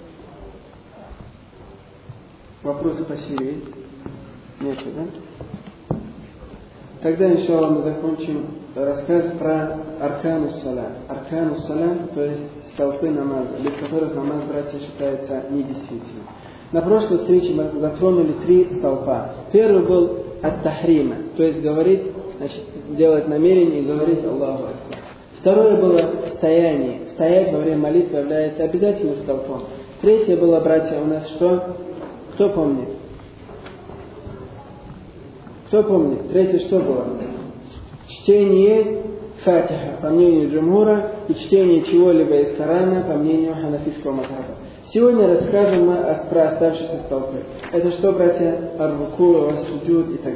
Вопросы по Сирии есть? Нет, да? Тогда, иншаллах, мы закончим рассказ про арканус салам. Арканус салам, то есть столпы намаза, без которых намаз, братья, считается недействительным. На прошлой встрече мы затронули три столпа. Первый был ат-тахрима, то есть говорить, значит, делать намерение и говорить Аллаху Акбар. Второе было стояние. Стоять во время молитвы является обязательным столпом. Третье было, братья, у нас что? Кто помнит? Кто помнит? Третье что было? Чтение Фатиха, по мнению Джумхура, и чтение чего-либо из Корана, по мнению ханафитского мазхаба. Сегодня расскажем мы про оставшиеся столпы. Это что, братья? Ар-руку, ас-суджуд и так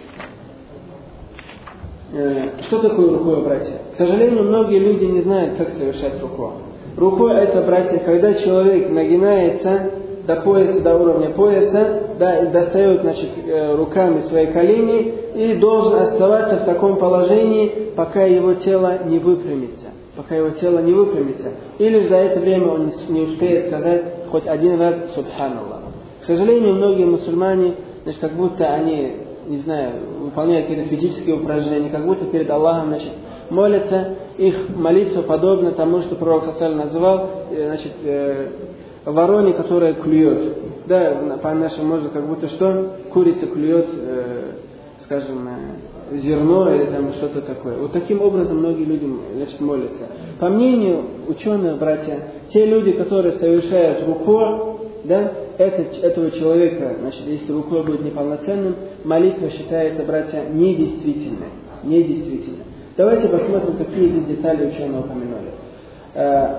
далее. Что такое руку, братья? К сожалению, многие люди не знают, как совершать руку. Руку — это, братья, когда человек нагинается до пояса, до уровня пояса, да, и достает, значит, руками свои колени и должен оставаться в таком положении, пока его тело не выпрямится. Пока его тело не выпрямится. Или за это время он не успеет сказать хоть один раз «Субханаллах». К сожалению, многие мусульмане, значит, как будто они, не знаю, выполняют какие-то физические упражнения, как будто перед Аллахом, значит, молятся. Их молитва подобна тому, что пророк саллаллаху называл, значит, э, вороне, которая клюет. Да, по-нашему можно как будто что? Курица клюет, э, скажем, э, зерно или там что-то такое. Вот таким образом многие люди, значит, молятся. По мнению ученых, братья, те люди, которые совершают руку, да, это, этого человека, значит, если руку будет неполноценным, молитва считается, братья, недействительной. Недействительной. Давайте посмотрим, какие здесь детали ученые упомянули. Э,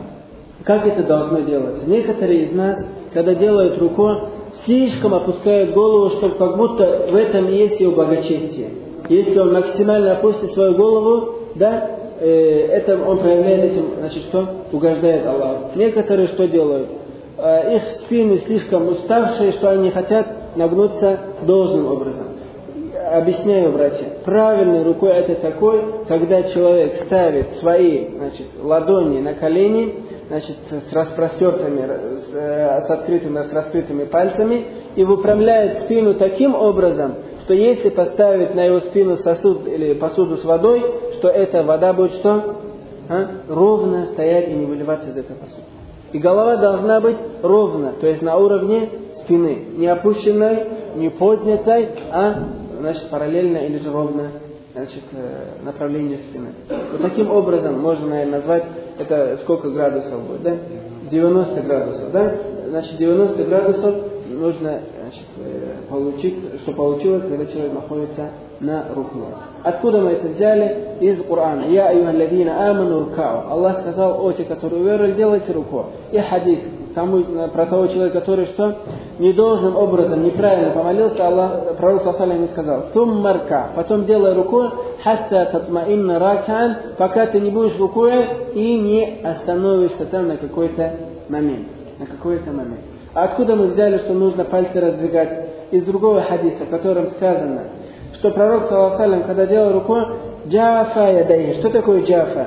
как это должно делаться? Некоторые из нас, когда делают руку, слишком опускают голову, чтобы как будто в этом есть его благочестие. Если он максимально опустит свою голову, да, э, это он проявляет этим, значит, что? Угождает Аллаху. Некоторые что делают? Э, их спины слишком уставшие, что они хотят нагнуться должным образом. Объясняю, братья. Правильной рукой это такой, когда человек ставит свои, значит, ладони на колени, значит, с распростертыми, с, с открытыми, с раскрытыми пальцами и выпрямляет спину таким образом, что если поставить на его спину сосуд или посуду с водой, что эта вода будет что? А? Ровно стоять и не выливаться из этой посуды. И голова должна быть ровно, то есть на уровне спины, не опущенной, не поднятой, а, значит, параллельно или же ровно, значит, направлению спины. Вот таким образом можно, наверное, назвать, это сколько градусов будет, да? девяносто градусов, да? Значит, девяносто градусов нужно, значит, получить, что получилось, когда человек находится на руку. Откуда мы это взяли? Из Корана. Я айюхалладина аману рукау. Аллах сказал: о те, которые уверовали, делайте руку. И хадис тому, про того человека, который что? Недолжным образом неправильно помолился, Аллах, пророк саллаллаху алейхи сказал: тум марка, потом делай руку, хатта татмаинна ракан, пока ты не будешь рукой и не остановишься там на какой-то момент. На какой-то момент. А откуда мы взяли, что нужно пальцы раздвигать? Из другого хадиса, в котором сказано, что пророк саллаллаху алейхи, когда делал руку, джафа ядайхи. Что такое джафа?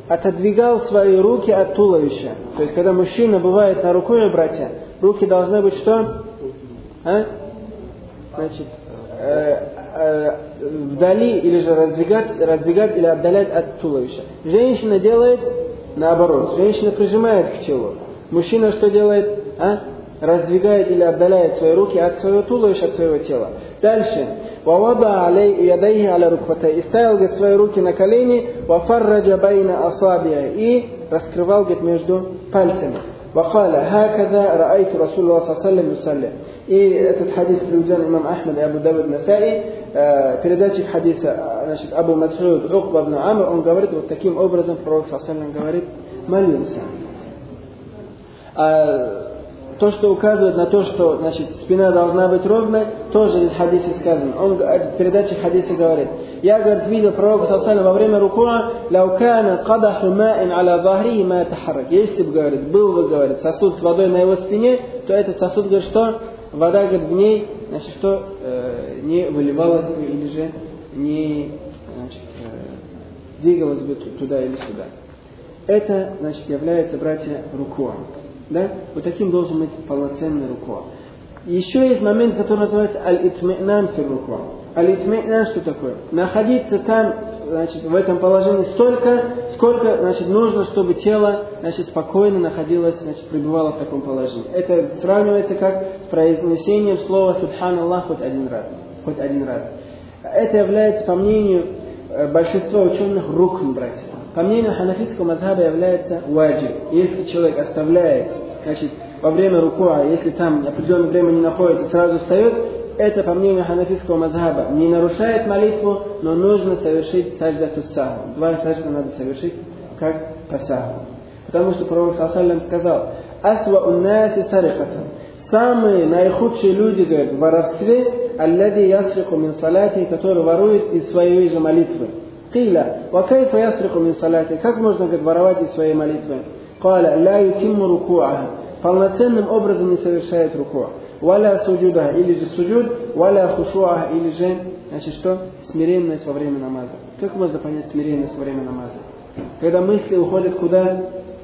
отодвигал свои руки от туловища. То есть, когда мужчина бывает на рукое, братья, руки должны быть что? А? Значит, э, э, вдали или же раздвигать, раздвигать или отдалять от туловища. Женщина делает наоборот. Женщина прижимает к телу. Мужчина что делает? А? Раздвигает или отдаляет свои руки от своего туловища, от своего тела. Дальше. وَوَضَعَ يَدَيْهِ عَلَى رُكْبَتَيْهِ. И ставил, говорит, свои руки на колени. وَفَرَّجَ بَيْنَ أَصَابِعِهِ. И раскрывал, говорит, между пальцами. وَقَالَ هَكَذَا رَأَيْتُ رَسُولُ اللَّهِ صَلَّى اللَّهُ عَلَيْهِ وسلم. И этот хадис приведен имам Ахмад и Абу Давуд Насаи. Передатчик хадиса, значит, Абу Мас'уд Уқба ибн Амр, он говорит, вот таким образом пророк саллаллаху алейхи ва саллям говорит, молился. А то, что указывает на то, что, значит, спина должна быть ровной, тоже в хадисе сказано. Он в передаче хадиса говорит: я, говорит, видел пророка саллаллаху алейхи ва саллям во время рукуа, «Лау кана кадаху маин аля захрихи ма тахаррак». Если бы, говорит, был бы, говорит, сосуд с водой на его спине, то этот сосуд, говорит, что? Вода, говорит, в ней, значит, что? Э, не выливалась бы или же не, значит, э, двигалась бы туда или сюда. Это, значит, является, братья, рукуа. Да? Вот таким должен быть полноценный рукуа. Еще есть момент, который называется аль-итминан фи рукуа. Аль-итминан что такое? Находиться там, значит, в этом положении столько, сколько, значит, нужно, чтобы тело, значит, спокойно находилось, значит, пребывало в таком положении. Это сравнивается как с произнесением слова «Субханаллах» хоть один раз. Хоть один раз. Это является, по мнению большинства ученых, рукн, братья. По мнению ханафитского мазхаба является ваджиб. Если человек оставляет, значит, во время рукуа, если там определенное время не находится, сразу встает, это, по мнению ханафитского мазхаба, не нарушает молитву, но нужно совершить саждату саху. Два сажда надо совершить как по саху. Потому что пророк саллаллаху алейхи ва саллям сказал: «Асва уннаси сарикатан». Самые наихудшие люди, говорят, в воровстве, аллади ясрику мин салати, который ворует из своей же молитвы. Киля, вакайфа ясрику мин салати. Как можно, говорит, воровать из своей молитвы? Каля, ла ютимму рукуаха. Полноценным образом не совершает рукуа. Валя суджуда, или же суджуд, валя хушуа, или же, значит, что? Смиренность во время намаза. Как можно понять смиренность во время намаза? Когда мысли уходят куда?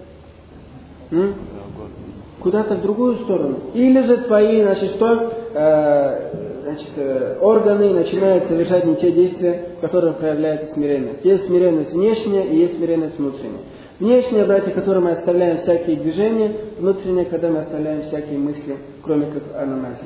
М? Куда-то в другую сторону. Или же твои, значит, что? Э, значит, э, органы начинают совершать не те действия, в которых проявляется смиренность. Есть смиренность внешняя и есть смиренность внутренняя. Внешняя, братья, когда мы оставляем всякие движения, внутренняя, когда мы оставляем всякие мысли, кроме как о намазе.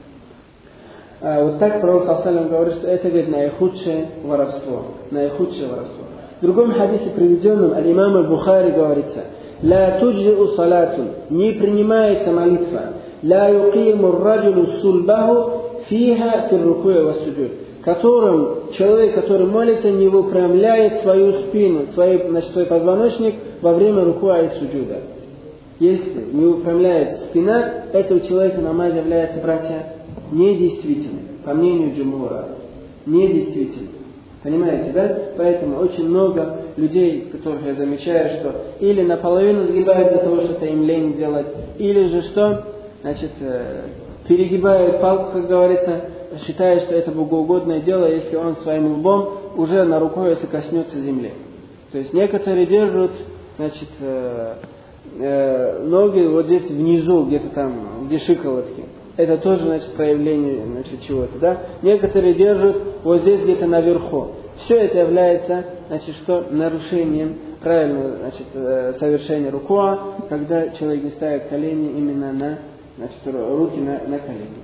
А, вот так пророк саллаллаху алейхи ва саллям говорит, что это, говорит, наихудшее воровство. Наихудшее воровство. В другом хадисе, приведенном аль-имам аль-Бухари, говорится: «Ла туджи'у салатун», не принимается молитва, «Ла юқиму раджулу сульбаху фиха фир рукуя ва суджуд», которым человек, который молится, не выпрямляет свою спину, свой, значит, свой позвоночник во время рукуа и суджуда. Если не выпрямляет спина, этого человека намаз является, братья, недействительным, по мнению джумхура. Недействительным. Понимаете, да? Поэтому очень много людей, которых я замечаю, что или наполовину сгибают для того, что-то им лень делать, или же что, значит, перегибают палку, как говорится, считая, что это богоугодное дело, если он своим лбом уже на рукой, если коснется земли. То есть некоторые держат, значит, э, э, ноги вот здесь внизу, где-то там, где щиколотки. Это тоже, значит, проявление, значит, чего-то, да? Некоторые держат вот здесь где-то наверху. Все это является, значит, что нарушением правильного, значит, э, совершения рукуа, когда человек не ставит колени именно на, значит, руки на, на колени.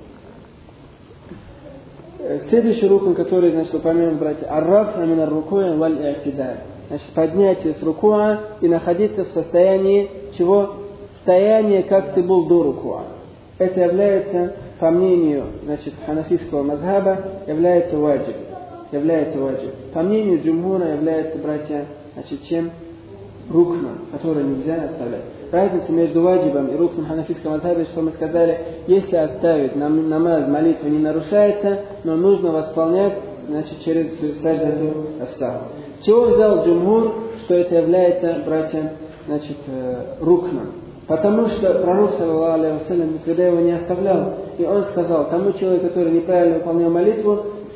Следующий рукн, который, значит, упомянут, братья, арраф амина рукуя валь и'тидар. Значит, поднятие с рукуа и находиться в состоянии чего? Состояние, как ты был до рукуа. Это является, по мнению, значит, ханафийского мазхаба, является ваджиб. Является ваджиб. По мнению джумхура является, братья, значит, чем? Рукном, который нельзя оставлять. Разница между ваджибом и рукном ханафийского мазхаба, что мы сказали, если оставить намаз, молитва не нарушается, но нужно восполнять, значит, через саждату ас-саху. С чего взял джумхур, что это является, братья, значит, рукном? Потому что пророк, саллаллаху алейхи ва саллям, никогда его не оставлял. И он сказал, тому человеку, который неправильно выполнял молитву,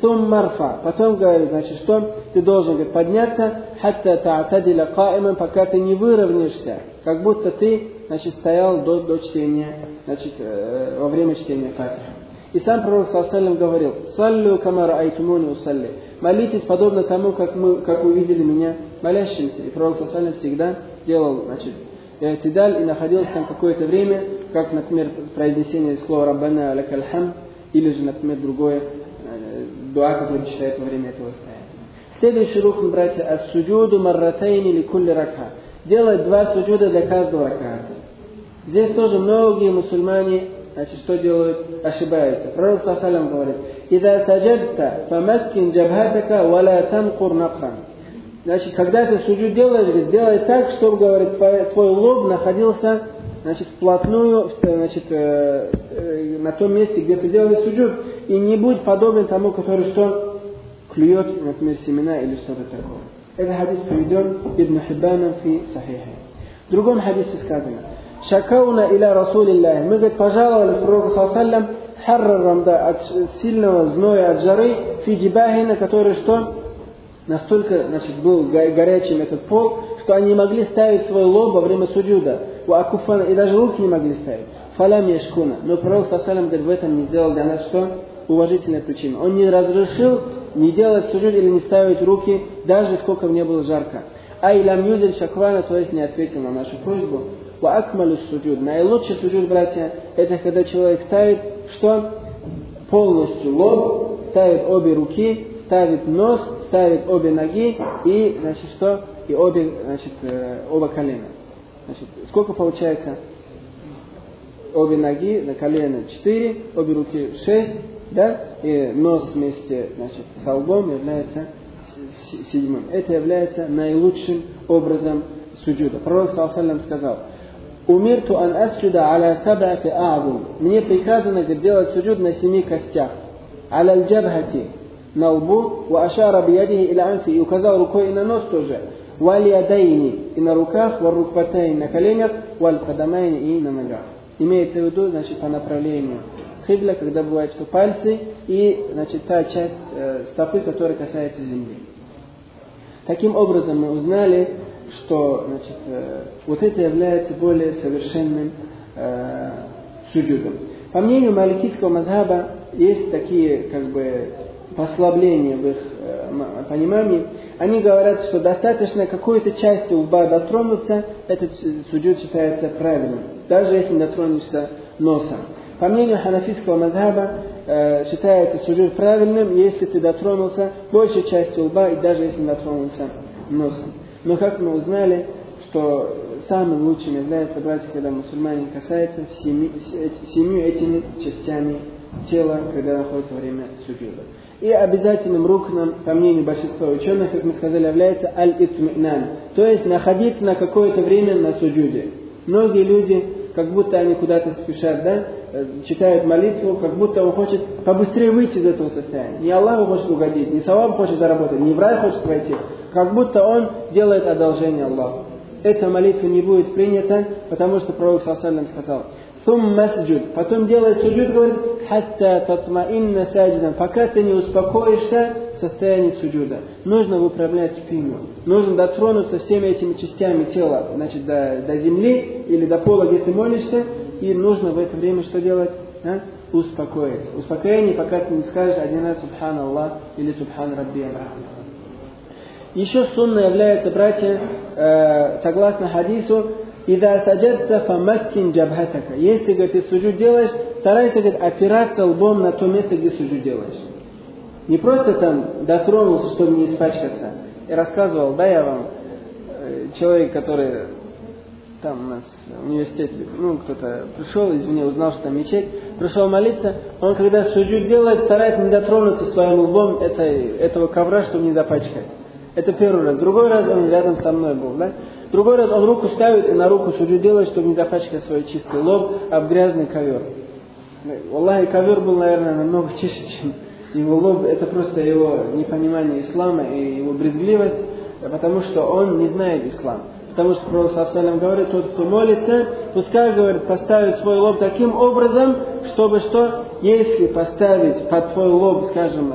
сум марфа. Потом говорит, значит, что ты должен, говорит, подняться, хатта та'тадиля каиман, пока ты не выровняешься, как будто ты, значит, стоял до, до чтения, значит, э, во время чтения фатиха. И сам пророк саллаллаху алейхи ва саллям говорил: «Саллю кама раайтумуни усалли». Молитесь подобно тому, как мы, как вы видели меня молящимся. И пророк саллаллаху алейхи ва саллям всегда делал, значит, и'тидаль и находился там какое-то время, как, например, произнесение слова «Раббана лакаль хамд», или же, например, другое э, дуа, который читается во время этого состояния. Следующий рукн, братья, ас-суджуду марратайни ли кулли ракха. Делать два суджуда для каждого раката. Здесь тоже многие мусульмане, значит, что делают? Ошибаются. Пророк саллаллаху алейхи ва саллям говорит: «Ида саджадта фамаккин джабхатака валя тамкур накхан». Значит, когда ты суджуд делаешь, сделай так, чтобы, говорит, твой лоб находился, значит, вплотную, значит, э, э, на том месте, где ты делаешь суджуд, и не будь подобен тому, который что клюет, например, семена или что-то такое. Этот хадис приведен Ибн Хиббаном фи Сахихи. В другом хадисе сказано: «Шакауна иля Расулиллахи». Мы, говорит, пожаловались пророку саллаллаху алейхи ва саллям харра рамда, от сильного зноя, от жары, фи джибахина, который что настолько, значит, был горячим этот пол, что они не могли ставить свой лоб во время суджуда. И даже руки не могли ставить. Фалям яшкуна. Но пророк саллаллаху алейхи ва саллям, говорит, в этом не сделал для нас что? Уважительная причина. Он не разрешил не делать суджуд или не ставить руки, даже сколько мне было жарко. Ай лам юзель шаквана, то есть не ответил на нашу просьбу. Ва акмалю суджуд. Наилучший суджуд, братья, это когда человек ставит что? Полностью лоб, ставит обе руки, ставит нос, ставит обе ноги и, значит, что? И обе, значит, оба колена. Значит, сколько получается? Обе ноги на колено четыре, обе руки шесть, да? И нос вместе, значит, с лбом является седьмым. Это является наилучшим образом суджуда. Пророк саллаллаху алейхи ва саллям сказал: «Умирту ан асджуда аля саб'ати а'зум». Мне приказано делать суджуд на семи костях. Аля аль-джабхати, на лбу, ва ашара биядихи иля анфи, и указал рукой и на нос тоже. Валь ядайни, и на руках, валь рукбатайни, на коленях, валь кадамайни, и на ногах. Имеется в виду, значит, по направлению кибля, когда бывает, что пальцы и, значит, та часть э, стопы, которая касается земли. Таким образом мы узнали, что, значит, э, вот это является более совершенным э, суджудом. По мнению маликитского мазхаба есть такие, как бы, послабления в их э, понимании. Они говорят, что достаточно какой-то части лба дотронуться, этот суджуд считается правильным, даже если дотронешься носом. По мнению ханафитского мазхаба э, считается суджуд правильным, если ты дотронулся большей частью лба и даже если дотронулся носом. Но как мы узнали, что самым лучшим является, братья, когда мусульмане касаются семи, семью этими частями тела, когда находится во время суджуда. И обязательным рукном, по мнению большинства ученых, как мы сказали, является аль-итминан, то есть находиться на какое-то время на суджуде. Многие люди, как будто они куда-то спешат, да, читают молитву, как будто он хочет побыстрее выйти из этого состояния. Не Аллаху хочет угодить, не саваб хочет заработать, не в рай хочет войти, как будто он делает одолжение Аллаху. Эта молитва не будет принята, потому что пророк саллаллаху алейхи ва саллям сказал: «Сум масджуд». Потом делает суджуд, говорит: «Хатта татмаинна садждан». Пока ты не успокоишься в состоянии суджуда. Нужно выправлять спину. Нужно дотронуться всеми этими частями тела, значит, до, до земли или до пола, где ты молишься. И нужно в это время что делать? А? Успокоиться. Успокоение, пока ты не скажешь один раз «Субхан Аллах» или «Субхан Рабби Аллах». Еще сунна является, братья, э, согласно хадису: «Ида саджадта фамаккин джабхатака». Если, говорит, ты суджуд делаешь, старайся, говорит, опираться лбом на то место, где суджуд делаешь. Не просто там дотронулся, чтобы не испачкаться. Я рассказывал, да, я вам, э, человек, который там у нас в университете, ну, кто-то пришел, извини, узнал, что там мечеть, пришел молиться, он, когда суджуд делает, старается не дотронуться своим лбом этой, этого ковра, чтобы не запачкать. Это первый раз. Другой раз он рядом со мной был, да? Другой раз он руку ставит и на руку суджуд делает, чтобы не запачкать свой чистый лоб об грязный ковер. Аллахи, ковер был, наверное, намного чище, чем его лоб. Это просто его непонимание ислама и его брезгливость, потому что он не знает ислам. Потому что пророк саллаллаху алейхи ва саллям говорит: тот, кто молится, пускай, говорит, поставит свой лоб таким образом, чтобы что, если поставить под твой лоб, скажем,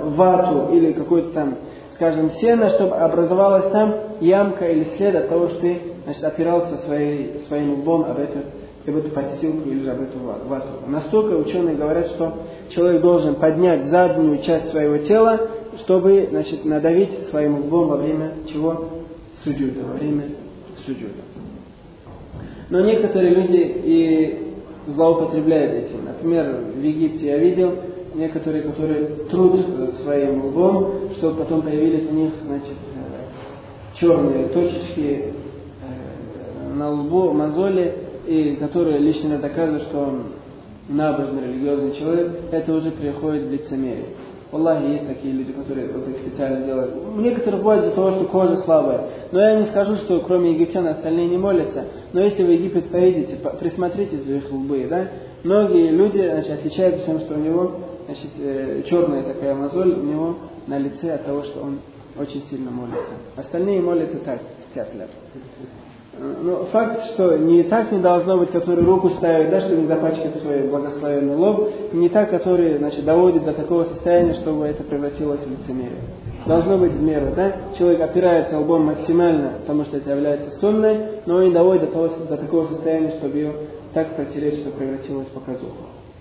вату или какую-то там, скажем, сено, чтобы образовалась там ямка или след от того, что ты, значит, опирался своей, своим лбом об, это, об эту подстилку или же об эту вату. Настолько ученые говорят, что человек должен поднять заднюю часть своего тела, чтобы, значит, надавить своим лбом во время чего? Суджуда, во время суджуда. Но некоторые люди и злоупотребляют этим. Например, в Египте я видел некоторые, которые трут своим лбом, чтобы потом появились у них, значит, черные точечки на лбу, мозоли, и которые лично доказывают, что он набожный, религиозный человек. Это уже приходит в лицемерие. Аллахе, есть такие люди, которые вот их специально делают. Некоторые бывают из-за того, что кожа слабая. Но я не скажу, что кроме египтян остальные не молятся. Но если вы в Египет поедете, присмотритесь в их лбы, да? Многие люди, значит, отличаются тем, что у него, значит, э, черная такая мозоль у него на лице от того, что он очень сильно молится. Остальные молятся так, стяпля. Но факт, что не так не должно быть, который руку ставит, да, чтобы не запачкать свой благословенный лоб, не так, который, значит, доводит до такого состояния, чтобы это превратилось в лицемерие. Должно быть в меру, да? Человек опирается лбом максимально, потому что это является сунной, но не доводит до, того, до такого состояния, чтобы ее так протереть, что превратилось в показуху.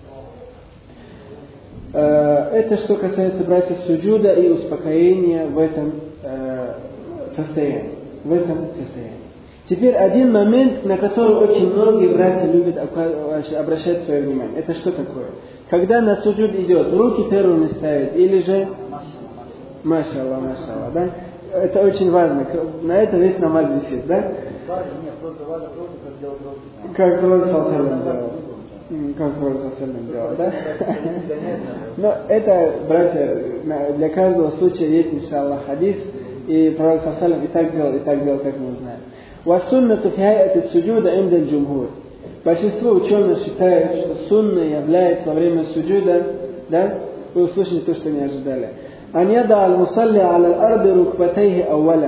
Это что касается, братьев, суджуда и успокоения в этом состоянии. В этом состоянии. Теперь один момент, на который очень многие братья любят обращать свое внимание. Это что такое? Когда на суджуд идет, руки первыми ставят, или же машаллах, машаллах, да? Это очень важно. На это весь намаз висит, да? Как Пророк саллаллаху делал. Как Пророк саллаллаху делал, да? Но это, братья, для каждого случая есть, иншаллах, хадис. И Пророк саллаллаху и так делал, и так делал, как мы знаем. وَالسُنَّةُ فِي هَيْئَةِ السُّجُودِ عِنْدَ الْجُمْهُورِ. Большинство ученых считают, что сунна является во время суджуда, да? Вы услышали то, что не ожидали. أَنْ يَضَعَ الْمُصَلِّ عَلَى الْأَرْضِ رُكْبَتَيْهِ أَوَّلًا.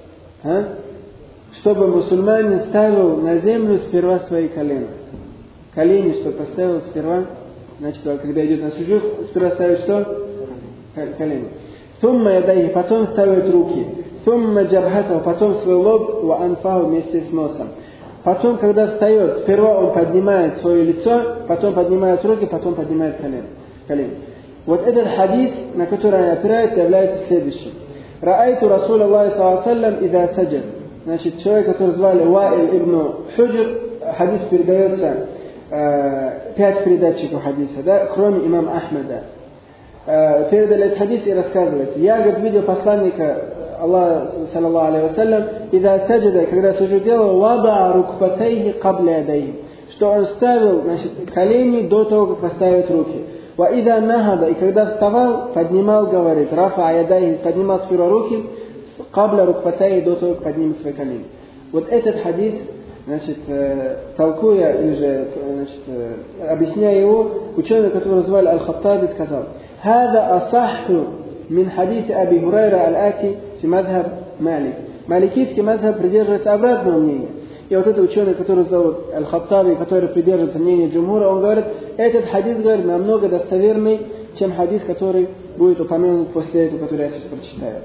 Чтобы мусульманин ставил на землю сперва свои колени. Колени, чтобы поставил сперва, значит, когда идет на суджуд, сперва ставит что? Колени. ثُمَّ يَدَيْهِ, потом ставит руки. ثُمَّ جَبْهَتَهُ, потом свой лоб, وَأَنْفَهُ, вместе с носом. Потом, когда встает, сперва он поднимает свое лицо, потом поднимает руки, потом поднимает колени. Вот этот хадис, на который они опираются, является следующим. «Раайту Расул Аллахи саллаллаху алейхи ва саллям ида саджад». Значит, человек, который звали Ваиль ибн Худжр, хадис передается, э, пять передатчиков хадиса, да, кроме имама Ахмеда. Э, передали этот хадис и рассказывает. Я, говорит, видел посланника Аллаха, саллаллаху алейхи ва саллям, ида саджада, когда суджуд делал, вада рукбатайхи кабля ядайхи, что он ставил, значит, колени до того, как поставить руки. Ва ида нахада, и когда вставал, поднимал, говорит, рафа ядайхи, поднимал сперва руки, кабля рукбатайхи, до того, как поднимет свои колени. Вот этот хадис, значит, э, толкуя, или же, значит, э, объясняя его, ученый, которого звали Аль-Хаттаби, сказал, «Хада асахху мин хадиси Аби Хурайра аль-Аки фи мазхаб Малик». Маликийский мазхаб придерживается обратного мнения. И вот этот ученый, который зовут Аль-Хаттаби, который придерживается мнения Джумхура, он говорит, этот хадис, говорит, намного достоверный, чем хадис, который будет упомянут после этого, который я сейчас прочитаю.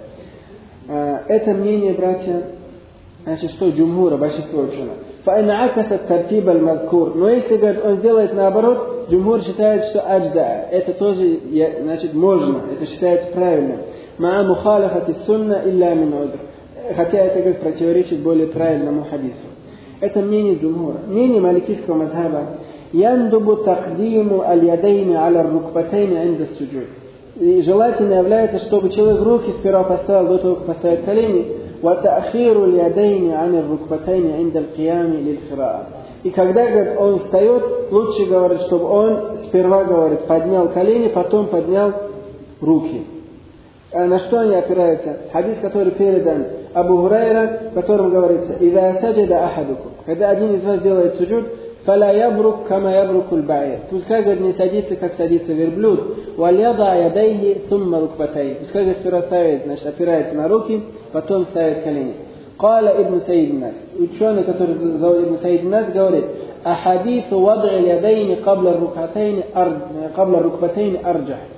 Это мнение, братья, значит, что Джумхура, большинство ученых. فَإِنْ عَكَسَتْ تَرْتِيبَ الْمَذْكُورِ. Но если, говорит, он сделает наоборот, Джумхур считает, что аджда. Это тоже, значит, можно, это считается правильным. مَعَ مُخَالَفَةِ السُنَّةِ إِلَّا مِنْ عُذْرٍ. Хотя это, говорит, противоречит более правильному хадису. Это мнение Джумхура. Мнение маликийского мазхаба. يَنْدُبُ تَقْدِيمُ الْيَدَيْنِ عَلَى الرُّكْبَتَيْنِ عِنْدَ السُّجُودِ. И желательно является, чтобы человек руки сперва поставил до того, как поставить колени. وَتَأْخِيرُ الْيَدَيْنِ عَنِ الرُّكْبَتَيْنِ عِنْدَ الْقِيَامِ لِلْقِرَاءَةِ. И когда, говорит, он встает, лучше, говорит, чтобы он сперва, говорит, поднял колени, потом поднял руки. А на что они опираются? Хадис, который передан Абу Хурайра, в котором говорится, «Иза саджада ахадукум». Когда один из вас делает суджуд, «Фала ябрук кама ябрукуль ба'ир». Пускай, говорит, не садится, как садится верблюд. «Вальяда ядайхи сумма рукбатайхи». Пускай, говорит, сперва ставит, значит, опирается на руки, потом ставит колени. «Кала ибн Саид нас». Ученый, который зовут ибн Саид нас, говорит, «Ахадису вад'и ядайни кабла рукбатайни арджах».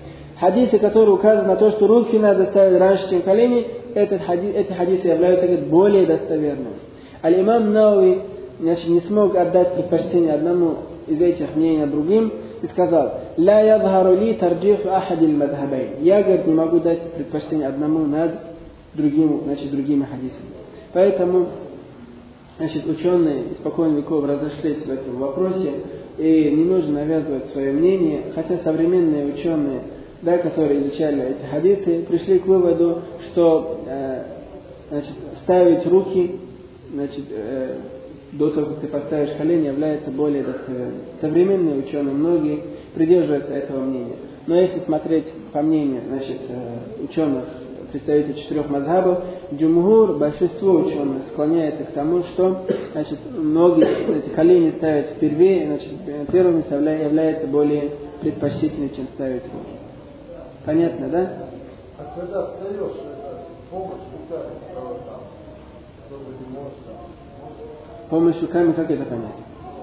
хадисы, которые указывают на то, что руки надо ставить раньше, чем колени, этот хадис, эти хадисы являются говорит, более достоверными. Аль-имам Науи, значит, не смог отдать предпочтение одному из этих мнений другим и сказал: «Ля ядхару ли тарджиху ахадиль мадхабайн». Я, говорит, не могу дать предпочтение одному над другим, значит, другими хадисами. Поэтому, значит, ученые испокон веков разошлись в этом вопросе, и не нужно навязывать свое мнение, хотя современные ученые, да, которые изучали эти хадисы, пришли к выводу, что э, значит, ставить руки, значит, э, до того, как ты поставишь колени, является более достоверным. Современные ученые, многие придерживаются этого мнения. Но если смотреть по мнению, значит, э, ученых, представителей четырех мазхабов, джумгур, большинство ученых склоняется к тому, что, значит, многие эти колени ставят впервые, значит, первым является более предпочтительным, чем ставить руки. Понятно, да? А когда встаешь, помощь руками там, чтобы не можешь там. Помощь руками, как это понять?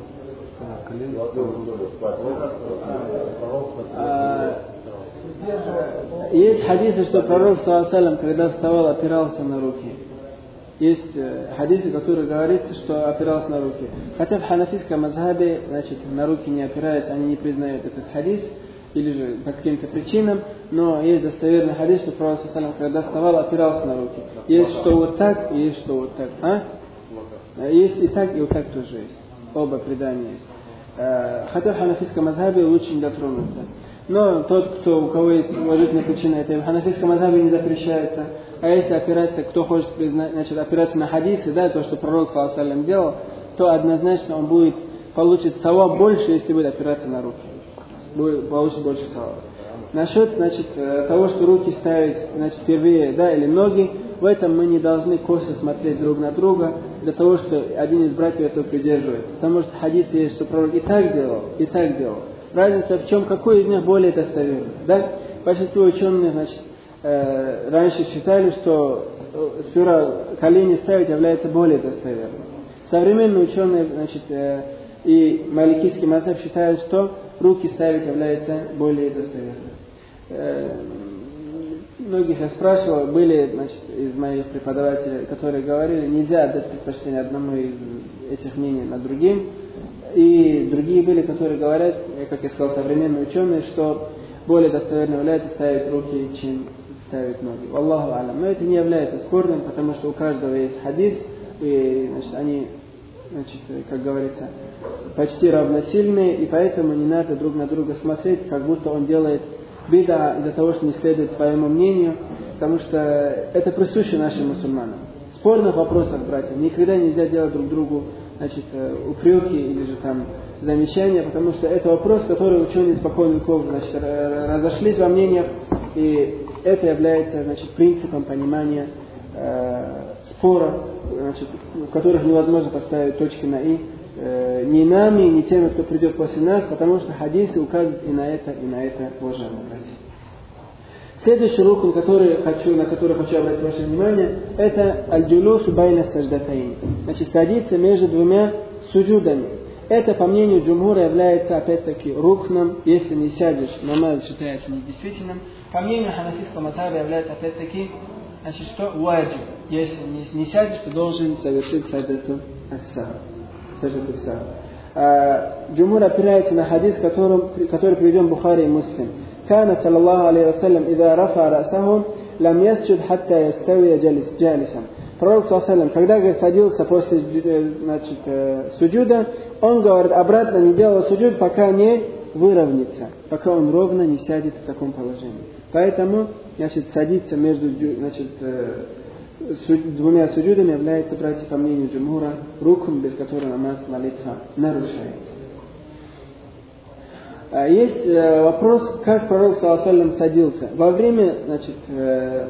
Есть хадисы, что пророк, саллаллаху, когда вставал, опирался на руки. Есть хадисы, которые говорят, что опирался на руки. Хотя в ханафийском мазхабе, значит, на руки не опираются, они не признают этот хадис, или же по каким-то причинам, но есть достоверный хадис, что пророк, саллаллаху, когда вставал, опирался на руки. Есть что вот так, и есть что вот так. А? Есть и так, и вот так тоже есть. Оба предания есть. Хотя в ханафийском мазхабе лучше не дотронуться. Но тот, кто, у кого есть уважительная причина, это в ханафийском мазхабе не запрещается. А если опираться, кто хочет признать, значит, опираться на хадисы, да, то, что пророк, саллаллаху алейхи ва саллям, делал, то однозначно он будет получить саваб больше, если будет опираться на руки. Будет получить больше саваба. Насчет, значит, того, что руки ставить, значит, впервые, да, или ноги, в этом мы не должны косо смотреть друг на друга, для того, что один из братьев этого придерживается. Потому что хадис есть, что пророк и так делал, и так делал. Разница в чем, какой из них более достоверный, да? Большинство ученых, значит, э, раньше считали, что сперва колени ставить является более достоверным. Современные ученые, значит, э, и маликийский мазхаб считают, что руки ставить является более достоверным. Э, Многих я спрашивал, были, значит, из моих преподавателей, которые говорили, нельзя отдать предпочтение одному из этих мнений над другим. И другие были, которые говорят, как я сказал, современные ученые, что более достоверно является ставить руки, чем ставить ноги. Аллаху алям. Но это не является спорным, потому что у каждого есть хадис, и, значит, они, значит, как говорится, почти равносильные, и поэтому не надо друг на друга смотреть, как будто он делает бида из-за того, что не следует своему мнению, потому что это присуще нашим мусульманам. В спорных вопросах, братья, никогда нельзя делать друг другу, значит, упреки или же там замечания, потому что это вопрос, который ученые спокойно веков, значит, разошлись во мнениях, и это является, значит, принципом понимания э, спора, значит, в которых невозможно поставить точки на «и», э, ни нами, ни теми, кто придет после нас, потому что хадисы указывают и на это, и на это, уважаемые братья. Следующий рукн, который хочу, на который хочу обратить ваше внимание, это аль-джулусу байна саждатайн. Значит, садиться между двумя суджудами. Это, по мнению джумхура, является, опять-таки, рукном. Если не сядешь, намаз считается недействительным. По мнению ханафийского мазхаба является, опять-таки, значит, что ваджиб. Если не, не сядешь, то должен совершить саджату ас-сахв. Саджату ас-сахв. А, джумхур опирается на хадис, которым, который приведен Бухари и Муслим. كان صلى الله عليه وسلم إذا رفع رأسه لم يسجد حتى يستوي جالسا. Пророк, саллаллаху, когда садился после, значит, суджуда, он, говорит, обратно не делал суджуд, пока не выровняется, пока он ровно не сядет в таком положении. Поэтому, значит, садиться между, значит, двумя суджудами является, братья, по мнению джумхура, рукн, без которого намаз, молитва нарушается. Есть э, вопрос, как пророк, саллаллаху, садился. Во время, значит, э,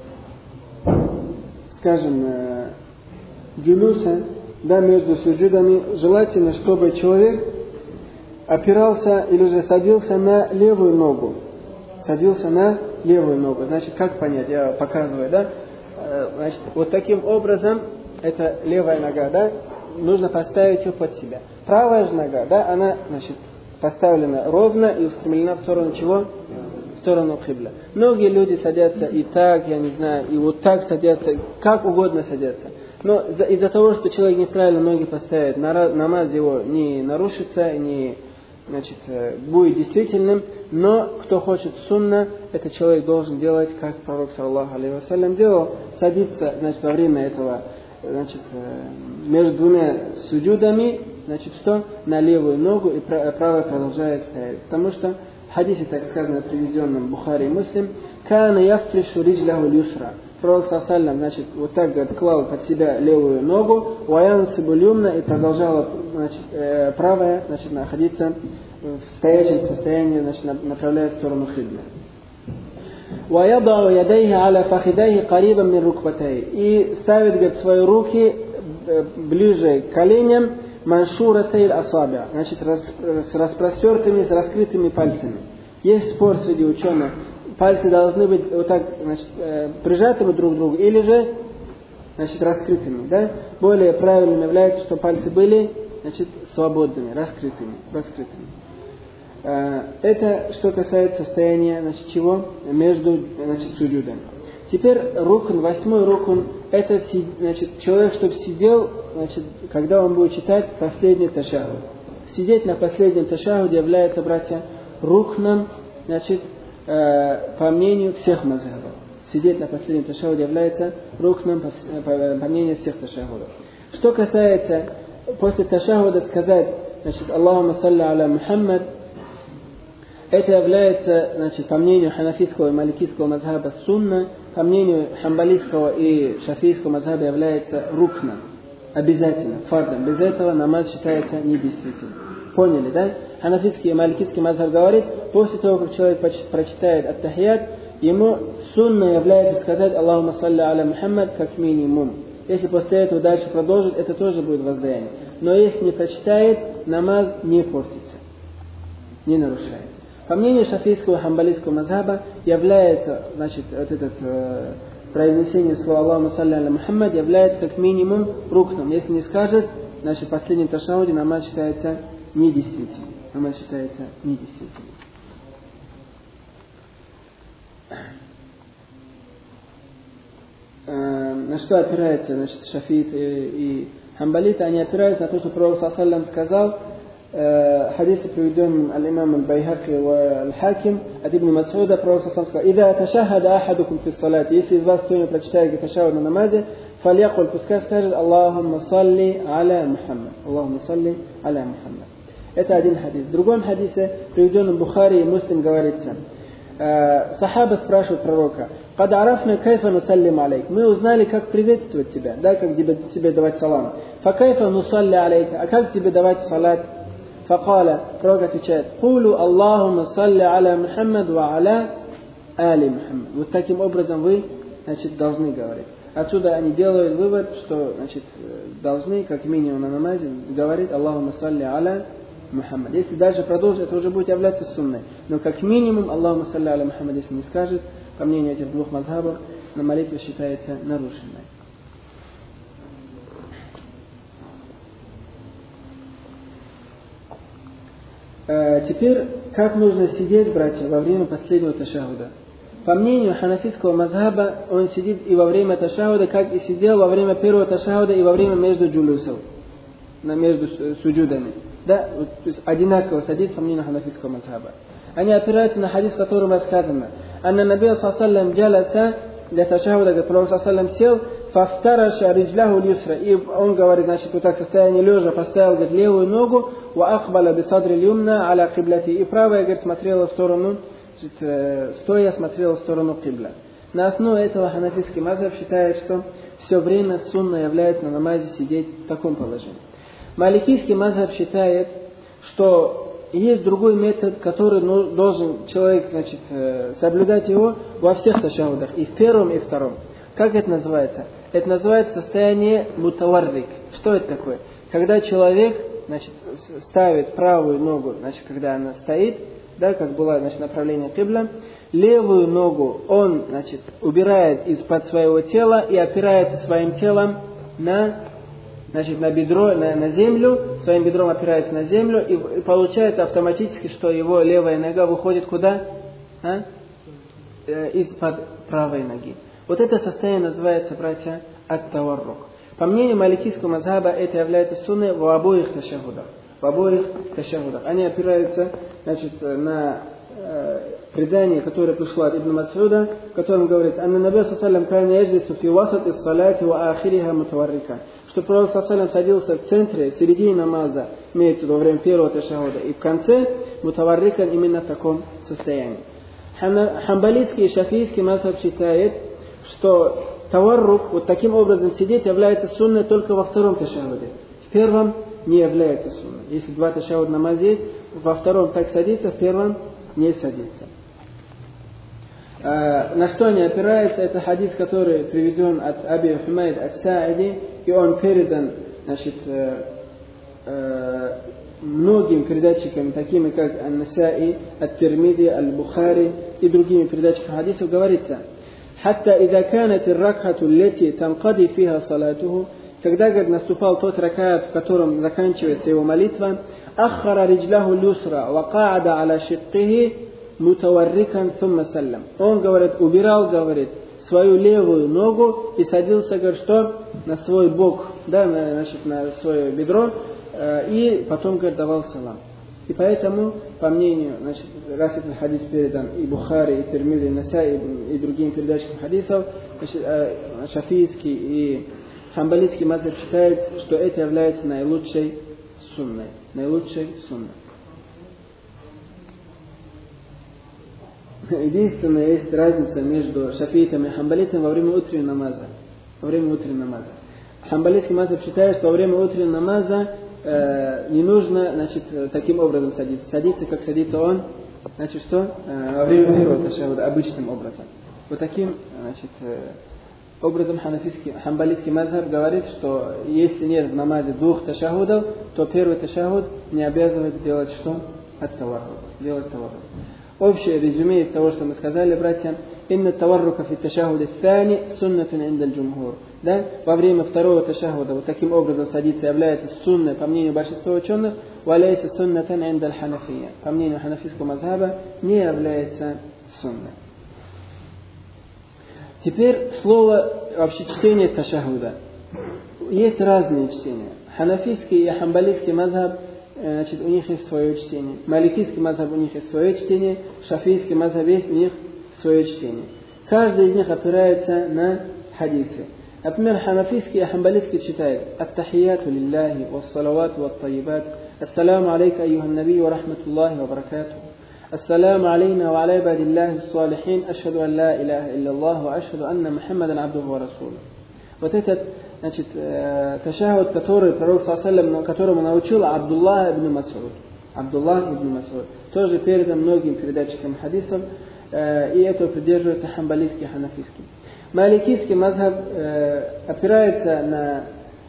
скажем, э, джулуса, да, между суджудами, желательно, чтобы человек опирался или же садился на левую ногу. Садился на левую ногу. Значит, как понять? Я показываю, да? Э, значит, вот таким образом, это левая нога, да? Нужно поставить ее под себя. Правая же нога, да, она, значит, поставлена ровно и устремлена в сторону чего? В сторону кибла. Многие люди садятся и так, я не знаю, и вот так садятся, как угодно садятся. Но из-за того, что человек неправильно ноги поставит, намаз его не нарушится, не, значит, будет действительным. Но кто хочет сунна, этот человек должен делать, как пророк саллаллаху алейхи вассалям делал, садиться, значит, во время этого, значит, между двумя суджудами, значит, что? На левую ногу, и правая продолжает стоять. Потому что в хадисе, так сказано, приведенном Бухари и Муслим, «Кана яфтришу риджляху люсра». Пророк саллаллаху, значит, вот так, говорит, клал под себя левую ногу, «Ваян сибулюмна», и продолжала, значит, э, правая, значит, находиться в стоячем состоянии, значит, направляя в сторону хибли. «Ваядау ядайхи аля фахидайхи карибам мин рукбатай». И ставит, говорит, свои руки ближе к коленям, маншуратей асаби, значит, с распростертыми, с раскрытыми пальцами. Есть спор среди ученых, пальцы должны быть вот так, значит, прижатыми друг к другу, или же, значит, раскрытыми, да? Более правильным является, что пальцы были, значит, свободными, раскрытыми, раскрытыми. Это что касается состояния, значит, чего? Между, значит, суджудами. Теперь рукн, восьмой рукн, это, значит, человек, чтобы сидел, значит, когда он будет читать последний ташахуд. Сидеть на последнем ташахуде является, братья, рукном, значит, э, по мнению всех мазхабов. Сидеть на последнем ташахуде является рукном по, по, по мнению всех ташахудов. Что касается после ташахуда сказать, значит, Аллахумма салли аля Мухаммад, это является, значит, по мнению ханафитского и маликийского мазхаба сунна, по мнению хамбалийского и шафийского мазхаба является рукном, обязательно, фардом. Без этого намаз считается недействительным. Поняли, да? Ханафитский и маликийский мазхаб говорит, после того, как человек прочитает ат-тахият, ему сунна является сказать Аллахумма салли аля Мухаммад как минимум. Если после этого дальше продолжит, это тоже будет воздаяние. Но если не прочитает, намаз не портится, не нарушается. По мнению шафийского и хамбалийского мазхаба является, значит, вот этот э, произнесение слова Аллахумма салли аля Мухаммад является как минимум рукном. Если не скажет, значит, в последнем ташахуде намаз считается недействительным. Намаз считается недействительным. Э, на что опирается, значит, шафиит и, и хамбалиты? Они опираются на то, что пророк саллаллаху алейхи ва саллям сказал, حديث приведен الإمام البيهقي والحاكم от Ибн Мас'уда, пророк саллаллаху алейхи ва саллям сказал: «Ида ташахада ахадукум фи ссалати», если из вас кто-нибудь прочитает ташахуд на намазе, фальякуль, пускай скажет Аллахумма салли аля Мухаммад. Аллахумма салли аля Мухаммад. Это один хадис. В другом хадисе, приведенном Бухари и Муслим, говорится, сахаба спрашивают пророка: «Кад арафна кайфа нусаллим алейк». Мы узнали, как приветствовать тебя, да, как тебе, тебе давать салам. Фа кайфа нусалли алейка, а как тебе давать салат? Факаля, пророк отвечает: «Кулу Аллахумма салли аля Мухаммад ва аля али Мухаммад». Вот таким образом вы, значит, должны говорить. Отсюда они делают вывод, что, значит, должны, как минимум на намазе, говорить Аллахумма салли аля Мухаммад. Если дальше продолжить, это уже будет являться сунной. Но как минимум Аллахумма салли аля Мухаммад, если не скажет, по мнению этих двух мазхабов, на молитве считается нарушенной. Теперь, как нужно сидеть, братья, во время последнего ташахуда? По мнению ханафитского мазхаба, он сидит и во время ташахуда, как и сидел во время первого ташахуда и во время между джулюсов, между суджудами. Да? То есть одинаково садится по мнению ханафитского мазхаба. Они опираются на хадис, в котором рассказано: «Анна набия саллаллаху джаласа для ташахуда», как пророк саллаллаху сел, «фафтараша риджляху люсра», и он говорит, значит, вот так в состоянии лежа поставил, говорит, левую ногу, ва ахбала бисадри люмна аля киблати, и правая, говорит, смотрела в сторону, значит, стоя смотрела в сторону кибла. На основе этого ханафитский мазхаб считает, что все время сунна является на намазе сидеть в таком положении. Маликийский мазхаб считает, что есть другой метод, который должен человек, значит, соблюдать его во всех ташахудах, и в первом, и в втором. Как это называется? Это называется состояние мутаваррик. Что это такое? Когда человек, значит, ставит правую ногу, значит, когда она стоит, да, как было, значит, направление кибла, левую ногу он, значит, убирает из-под своего тела и опирается своим телом на, значит, на бедро, на, на землю, своим бедром опирается на землю, и, и получается автоматически, что его левая нога выходит куда? А? э, из-под правой ноги. Вот это состояние называется, братья, ат-таваррук. По мнению маликийского мазхаба, это является сунной в обоих ташахудах. В обоих ташахудах. Они опираются, значит, на э, предание, которое пришло от Ибн Мас'уда, в котором говорит: «Анна Наби саллаллаху кана яджлису фи васат ис-салати ва ахириха мутаваррика». Что Пророк саллаллаху садился в центре, в середине намаза, имеется во время первого ташахуда, и в конце мутаваррикан именно в таком состоянии. Хамбалийский и шафийский мазхаб считает, что таваррук, вот таким образом сидеть, является сунной только во втором ташахуде. В первом не является сунной. Если два ташахуда намаз есть, во втором так садится, в первом не садится. А, на что они опираются? Это хадис, который приведен от Аби Хумайд ас-Сааиди, и он передан, значит, э, э, многим передатчикам, такими как Ан-Насаи, Ат-Тирмиди, Аль-Бухари и другими передатчиками хадисов, говорится: «Хатта ида канат ир-ракхату лати танқади фиха салатуху», когда, говорит, наступал тот ракат, в котором заканчивается его молитва, «Аххара риджлаху люсра ва ка'ада аля шиккихи мутаваррикан сумма саллам». Он, говорит, убирал, говорит, свою левую ногу и садился, говорит, что? На свой бок, да, на, значит, на свое бедро, э, и потом, говорит, давал салам. И поэтому, по мнению, значит, раз этот хадис передан и Бухари, и Тирмиди, и Насаи, и, и другим передатчикам хадисов, значит, э, шафийский и хамбалийский мазхаб считает, что это является наилучшей сунной. Наилучшей сунной. Единственная есть разница между шафиитами и хамбалитами во время утреннего намаза. Во время утреннего намаза. Хамбалийский мазхаб считает, что во время утреннего намаза э, не нужно, значит, таким образом садиться. Садиться, как садится он, значит, что? Э, во время первого ташахуда, обычным образом. Вот таким, значит, э, образом хамбалийский мазхаб говорит, что если нет в намазе двух ташахудов, то первый ташахуд не обязывает делать что? Ат-таваррук. Делать таваррук. Общее резюме из того, что мы сказали, братья: «Инна таваррука фи ташахуд ас-сани суннатун инда аль-джумхур». Да? Во время второго ташахуда вот таким образом садиться является сунной, по мнению большинства ученых, «Валяйса суннатан инда аль-ханафия». По мнению ханафийского мазхаба не является сунной. Теперь слово, вообще чтение ташахуда. Есть разные чтения. Ханафийский и хамбалийский мазхаб, значит, у них есть свое чтение. Маликийский мазхаб, у них есть свое чтение. Шафийский мазхаб есть у них свое чтение. Каждый из них опирается на хадисы. Например, ханафийский и хамбалийский читает: «Ат-тахияту лиллахи, вас-салавату ват-таyyибат, ассаламу алейка айюхан наби ва рахматуллахи ва баракатуху. Ассаламу алейна ва аля ибадиллахи ас-салихин, ашхаду ан ла илаха илляллах ва ашхаду анна Мухаммадан абдуху ва расулуху». Вот этот, значит, э, ташахуд, который Пророк саллаллаху алейхи ва саллям, которому научил Абдуллах ибн Мас'уд. Абдуллах ибн Мас'уд. Тоже передан многим передатчикам хадисов, э, и это придерживается хамбалийский и ханафийский. Маликийский мазхаб э, опирается на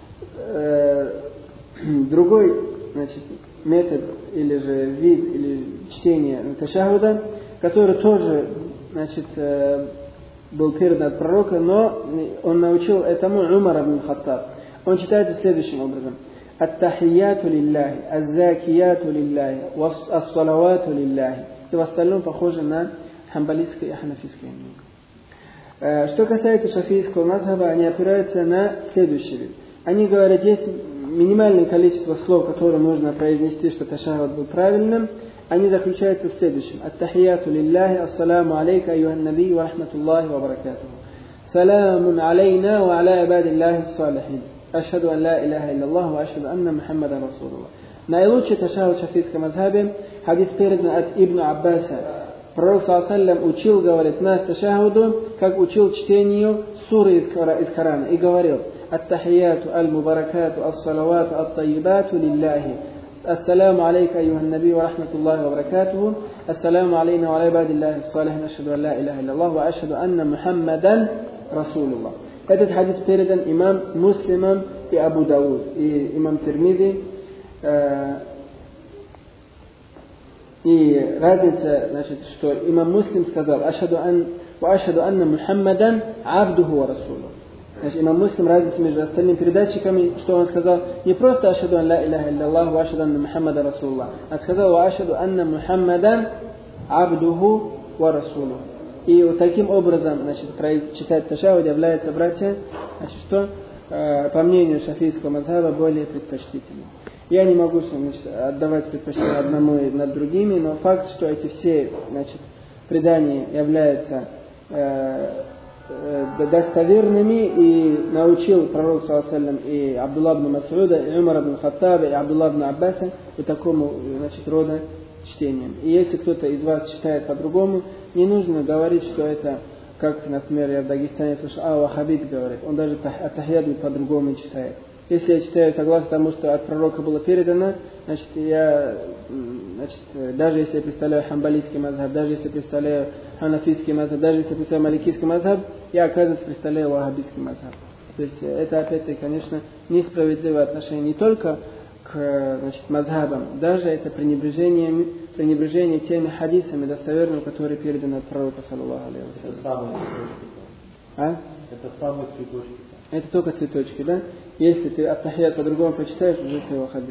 э, другой, значит, метод или же вид или чтение ташахуда, который тоже, значит, э, был передан от пророка, но он научил этому Умар ибн Хаттаб. Он читает следующим образом: «Ат-тахияту лиллахи, аз-закияту лиллахи, ас-салавату лиллахи». И в остальном похоже на хамбалийское и ханафийское мнение. Что касается шафийского мазхаба, они опираются на следующий вид. Они говорят, есть минимальное количество слов, которые нужно произнести, чтобы ташахуд был правильным. Они заключаются в следующем: «Ат-тахияту лиллахи, ассаламу алейка айюхан наби ва рахматуллахи ва баракатуху. Саламун алейна ва аля ибадиллахи ас-салихин. Ашхаду ан ла илаха илляллах ва ашхаду анна Мухаммадан расулуллах». Наилучший ташахуд в шафийском мазхабе хадис передан от Ибн Аббаса. Пророк саллаллаху алейхи ва саллям учил, говорит, нас ташахуду, как учил чтению суры из Корана. И говорил: «Ат-тахияту аль-мубаракату, ас-салавату, ат-тайибату лиллахи. السلام عليك أيها النبي ورحمة الله وبركاته. السلام علينا وعلى عباد الله الصالحين. أشهد أن لا إله إلا الله وأشهد أن محمدا رسول الله». Этот хадис передан имам Муслимом и Абу Дауд, и имам Тирмиди. И разница, значит, что имам Муслим сказал: «Ашхаду ан ва ашхаду анна Мухаммадан абдуху ва расулуху». Значит, имам Муслим, разница между остальными передатчиками, что он сказал: не просто «Ашхаду ан ла илаха илляллах ва ашхаду анна Мухаммада расулуллах», а сказал: «Ва ашхаду анна Мухаммадан абдуху ва расулуху». И вот таким образом, значит, читать ташахуд является, братья, значит, что, э, по мнению шафийского мазхаба, более предпочтительным. Я не могу, значит, отдавать предпочтение одному и над другими, но факт, что эти все, значит, предания являются э, э, достоверными, и научил пророк, саллаллаху алейхи ва саллям, и Абдулла ибн Мас'уда, и Умар ибн Хаттаба, и Абдулла ибн Аббаса, и такому, значит, рода чтением. И если кто-то из вас читает по-другому, не нужно говорить, что это, как, например, я в Дагестане слышал, а вахабит говорит, он даже ат-тахият по-другому читает. Если я читаю согласно тому, что от пророка было передано, значит, я, значит, даже если я представляю хамбалийский мазхаб, даже если я представляю ханафийский мазхаб, даже если я представляю маликийский мазхаб, я, оказывается, представляю вахабитский мазхаб. То есть это, опять-таки, конечно, несправедливое отношение не только к, значит, мазхабам, даже это пренебрежение, пренебрежение теми хадисами достоверными, которые переданы от пророка, саллаллаху алейхи ва саллям. А? Это самые цветочки. Это только цветочки, да? Если ты ат-тахият по-другому почитаешь, уже ты вахабит.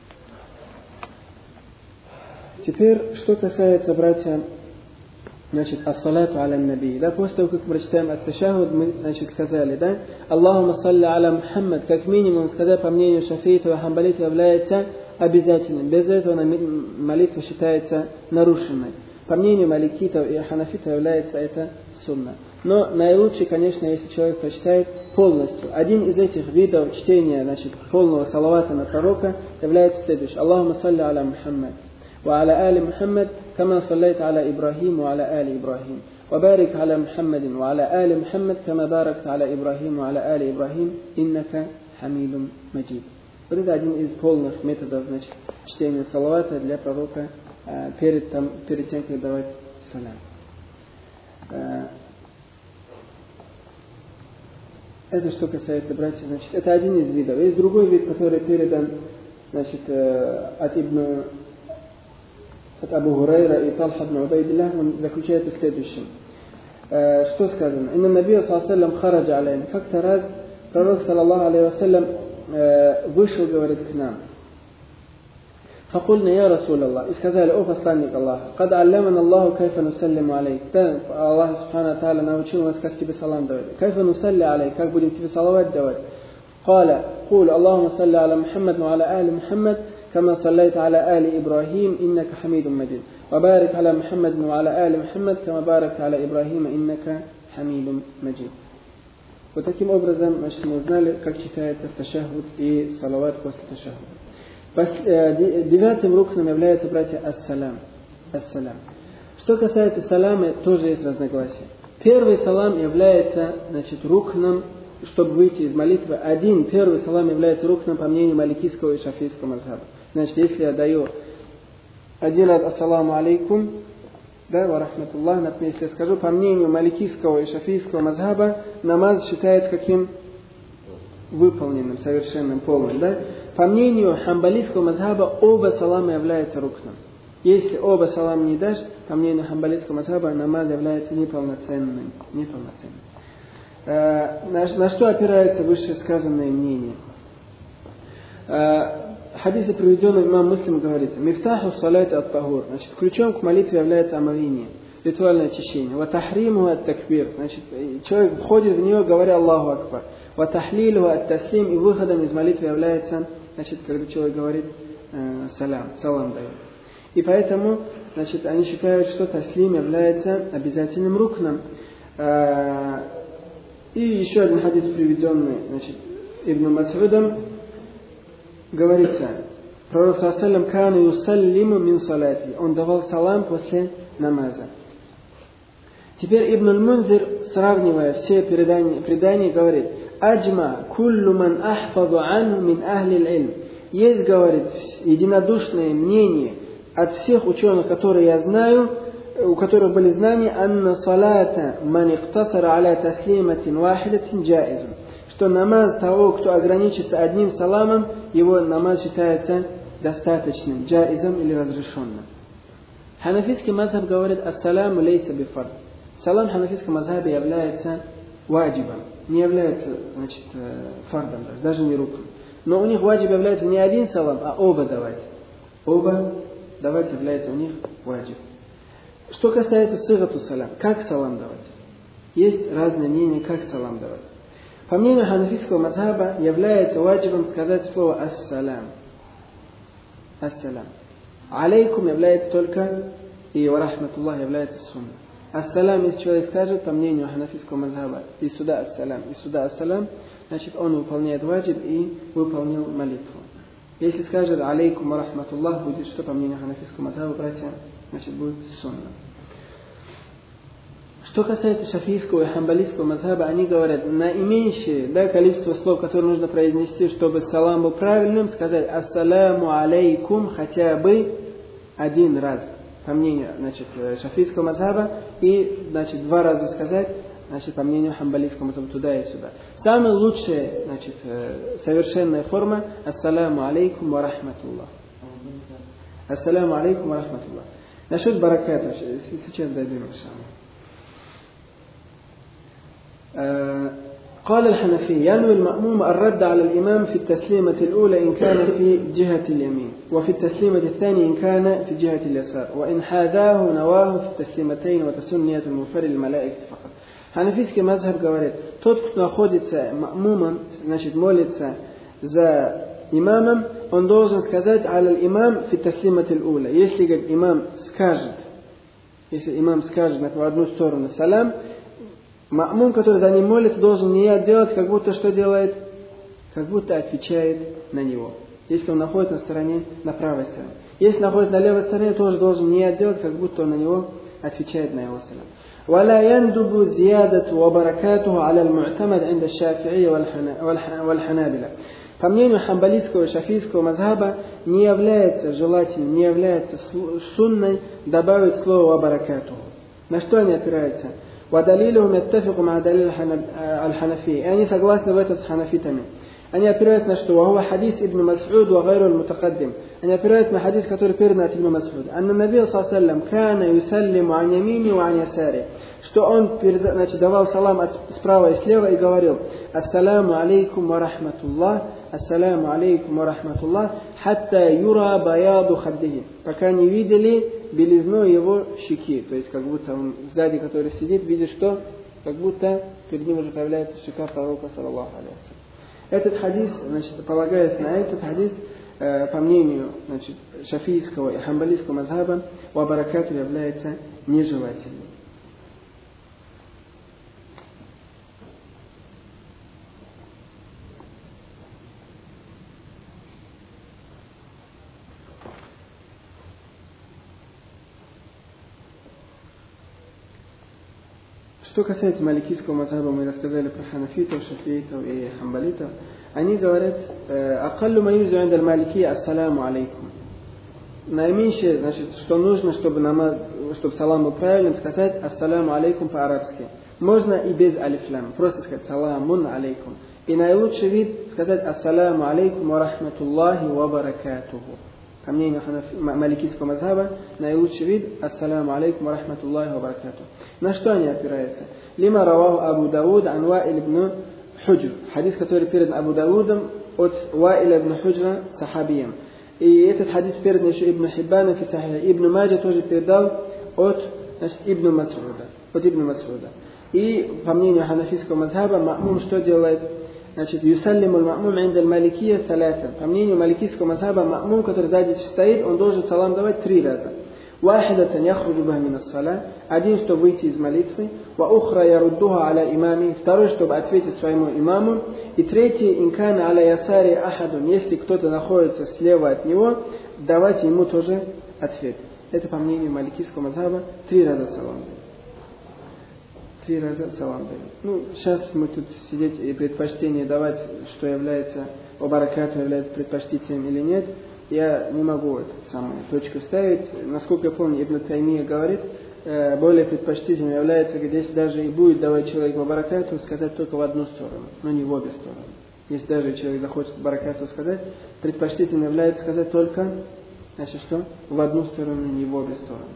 Теперь, что касается, братья, значит, ас-салату аля наби. Да, после того, как мы прочитаем ат-ташахуд, мы, значит, сказали, да, Аллахума салли аля Мухаммад, как минимум, сказать, по мнению шафиитов и хамбалитов, является обязательным. Без этого молитва считается нарушенной. По мнению маликитов и ханафитов является это сунна. Но наилучше, конечно, если человек прочитает полностью. Один из этих видов чтения, значит, полного салавата на пророка является следующий. Аллахума салли аля Мухаммад. Ва аля али Мухаммад, кама саллайта аля Ибрахим, ва аля али Ибрахим. Ва барик аля Мухаммадин, ва аля али Мухаммад, кама баракта аля Ибрахим, ва аля али Ибрахим, иннака хамидун маджид. Вот это один из полных методов, значит, чтения салавата для пророка э, перед, там, перед тем, как давать салям. Э, Это что касается, братья, значит, это один из видов. Есть другой вид, который передан, значит, от Ибн, от Абу Гурайра и Талха ибн Убайдилlah, он заключается в следующем. Что сказано? Инна набия, саллаллаху алейхи ва саллям, хараджа алейхи. Как-то раз пророк, саллаллаху алейхи ва саллям, вышел, говорит, к нам. فقلنا يا رسول الله, и сказали, о посланник Аллаха, قد علمنا الله كيف نسلم عليك. Да, Аллах субхану ва тааля научил нас, как тебе салам давать. كيف نسلم عليك, как будем тебе салават давать. قال قول اللهم صل على محمد وعلى آل محمد كما صليت على آل إبراهيم إنك حميد مجيد وبارك على محمد وعلى آل محمد كما باركت على إبراهيم إنك حميد مجيد. Вот таким образом, значит, мы узнали, как читается ташахуд и салават после ташахуда. Девятым рукном является, братья, ас-салям. Ас-салям. Что касается салама, тоже есть разногласия. Первый салам является, значит, рукном, чтобы выйти из молитвы. Один первый салам является рукном по мнению маликийского и шафийского мазхаба. Значит, если я даю один раз ассаламу алейкум, да, ва рахматуллах, например, если я скажу, по мнению маликийского и шафийского мазхаба, намаз считается каким? Выполненным, совершенным, полным, да? По мнению хамбалийского мазхаба, оба салама являются рукном. Если оба салама не дашь, по мнению хамбалийского мазхаба, намаз является неполноценным. неполноценным. Э, на, на что опирается вышесказанное мнение? Э, хадисе, приведенном имам Муслим, говорится, «Мифтаху салати ат-тахур». Значит, ключом к молитве является омовение, ритуальное очищение. «Ва тахриму ат-такбир». Значит, человек входит в нее, говоря «Аллаху акбар». «Ва тахлилу ат-таслим». И выходом из молитвы является, значит, когда человек говорит э, салям, салам дает. И поэтому, значит, они считают, что таслим является обязательным рукном. Э, и еще один хадис, приведенный, значит, Ибн Мас'удом, говорится, пророк саллаллаху алейхи ва саллям кана юсаллиму мин салати. Он давал салам после намаза. Теперь Ибн аль-Мунзир, сравнивая все предания, предания, говорит, «Аджма куллу ман ахфаду анху мин ахли аль-илм». Есть, говорит, единодушное мнение от всех ученых, которые я знаю, у которых были знания, «Анна салата ман ихтасара аля таслиматин вахидатин джаизун». Что намаз того, кто ограничится одним саламом, его намаз считается достаточным, джаизом или разрешенным. Ханафийский мазхаб говорит, «Ас-саламу лейса бифард». Салам в ханафийском мазхабе является ваджибом, не является, значит, фардом, даже не руком. Но у них ваджиб является не один салам, а оба давать. Оба давать является у них ваджиб. Что касается сигату салам, как салам давать? Есть разные мнения, как салам давать. По мнению ханафитского мазхаба является ваджибом сказать слово ассалам. Ассалам. Алейкум является только, и ва рахматуллах является сунна. Ассалам, если человек скажет, по мнению ханафитского мазхаба, и сюда ассалам, и сюда ассалам, значит он выполняет ваджиб и выполнил молитву. Если скажет алейкум ва рахматуллах, будет что по мнению ханафитского мазхаба, братья, значит будет сунна. Что касается шафийского и хамбалийского мазхаба, они говорят, наименьшее да, количество слов, которые нужно произнести, чтобы салам был правильным, сказать ассаляму алейкум хотя бы один раз, по мнению значит, шафийского мазхаба, и значит, два раза сказать, значит, по мнению хамбалийского мазхаба, туда и сюда. Самая лучшая, значит, совершенная форма ассаляму алейкум ва рахматуллах. Ассаляму алейкум ва рахматуллах. Насчет бараката, сейчас дойдем иншаллах. قال الحنفي ينوي المأموم الرد على الإمام في التسليمة الأولى إن كان في جهة اليمين وفي التسليمة الثانية إن كان في جهة اليسار وإن حاذاه نواه في التسليمتين وتسنية المنفرد للملائكة فقط. Ханафийский мазхаб говорит, тот, кто находится маъмумом, значит молится за имамом, он должен сказать аль имам фи таслимат аль-уля. Если говорит, имам скажет, если имам скажет в одну сторону салам, маъмум, который за ним молится, должен не делать, как будто что делает? Как будто отвечает на него. Если он находится на стороне, на правой стороне. Если находится на левой стороне, тоже должен не делать, как будто он на него отвечает на его салам. ولا يندب زيادة وبركاته على المعتمد عند الشافعي والحنابلة. По мнению хамбалийского и шафийского мазхаба не является желательным, не является сунной добавить слово «баракатуху». На что они опираются? وَدَلِيلُهُمْ يَتَّفِقُ مَعَ دَلِيلِ الْحَنَفِيِّ. И они согласны в этом с ханафитами. Они опираются на что? وهو حديث ابن مسعود وغيره المتقدم. Они опираются на хадис, который передан от ибн Мас'уд. أن النبي صلى الله عليه وسلم كان يسلم عن يمينه وعن يساره. Что он значит, давал салам от справа и слева и говорил: «Ассаляму алейкум ва рахматуллах, ассаляму алейкум ва рахматуллах, хатта юра баяду хаддихи». Пока не видели белизну его щеки. То есть, как будто он сзади, который сидит, видит, что как будто перед ним уже появляется щека пророка, саллаллаху алейхи ва саллям. Этот хадис, значит, полагаясь на этот хадис, э, по мнению значит, шафийского и хамбалийского мазхаба, ва баракату является нежелательным. Что касается маликийского мазхаба, мы рассказали про ханафитов, шафиитов и хамбалитов. Они говорят: «Акаллу ма юзу инда аль-малики ассаляму алейкум». Наименьшее, значит, что нужно, чтобы, намаз, чтобы салам был правильным, сказать ассаляму алейкум по-арабски. Можно и без алифлям, просто сказать саламун алейкум. И наилучший вид сказать ассаляму алейкум ва рахматуллахи ва баракатуху. По мнению маликийского мазхаба, наилучший вид ассаляму алейкум ва рахматуллахи ва баракатуху. На что они опираются? Лима раваху Абу Дауд ан Ваиль ибн Худжр. Хадис, который передан Абу Даудом от Ваиля ибн Худжра сахабием. И этот хадис передан еще Ибн Хиббана фи Сахих. Ибн Маджа тоже передал от значит, Ибн Мас'уда. От Ибн Мас'уда. И по мнению ханафийского мазхаба, маъмум что делает? Значит, юсаллиму аль-маъмум инда аль-маликия салясан. По мнению маликийского мазхаба, маъмум, который сзади стоит, он должен салам давать три раза. واحدة يخرج بها من الصلاة, один, чтобы выйти из молитвы, وأخرى يردها على إمامه, второй, чтобы ответить своему имаму, и третий, إن كان على يسار أحد, если кто-то находится слева от него, давать ему тоже ответ. Это по мнению маликийского мазхаба три раза салам дают. Три раза салам дают. Ну, сейчас мы тут сидеть и предпочтение давать, что является обаракату, является предпочтительным или нет. Я не могу эту самую точку ставить. Насколько я помню, Ибн Таймия говорит, э, более предпочтительным является, где если даже и будет давать человеку баракату, сказать только в одну сторону, но не в обе стороны. Если даже человек захочет баракату сказать, предпочтительным является сказать только, значит что, в одну сторону, не в обе стороны.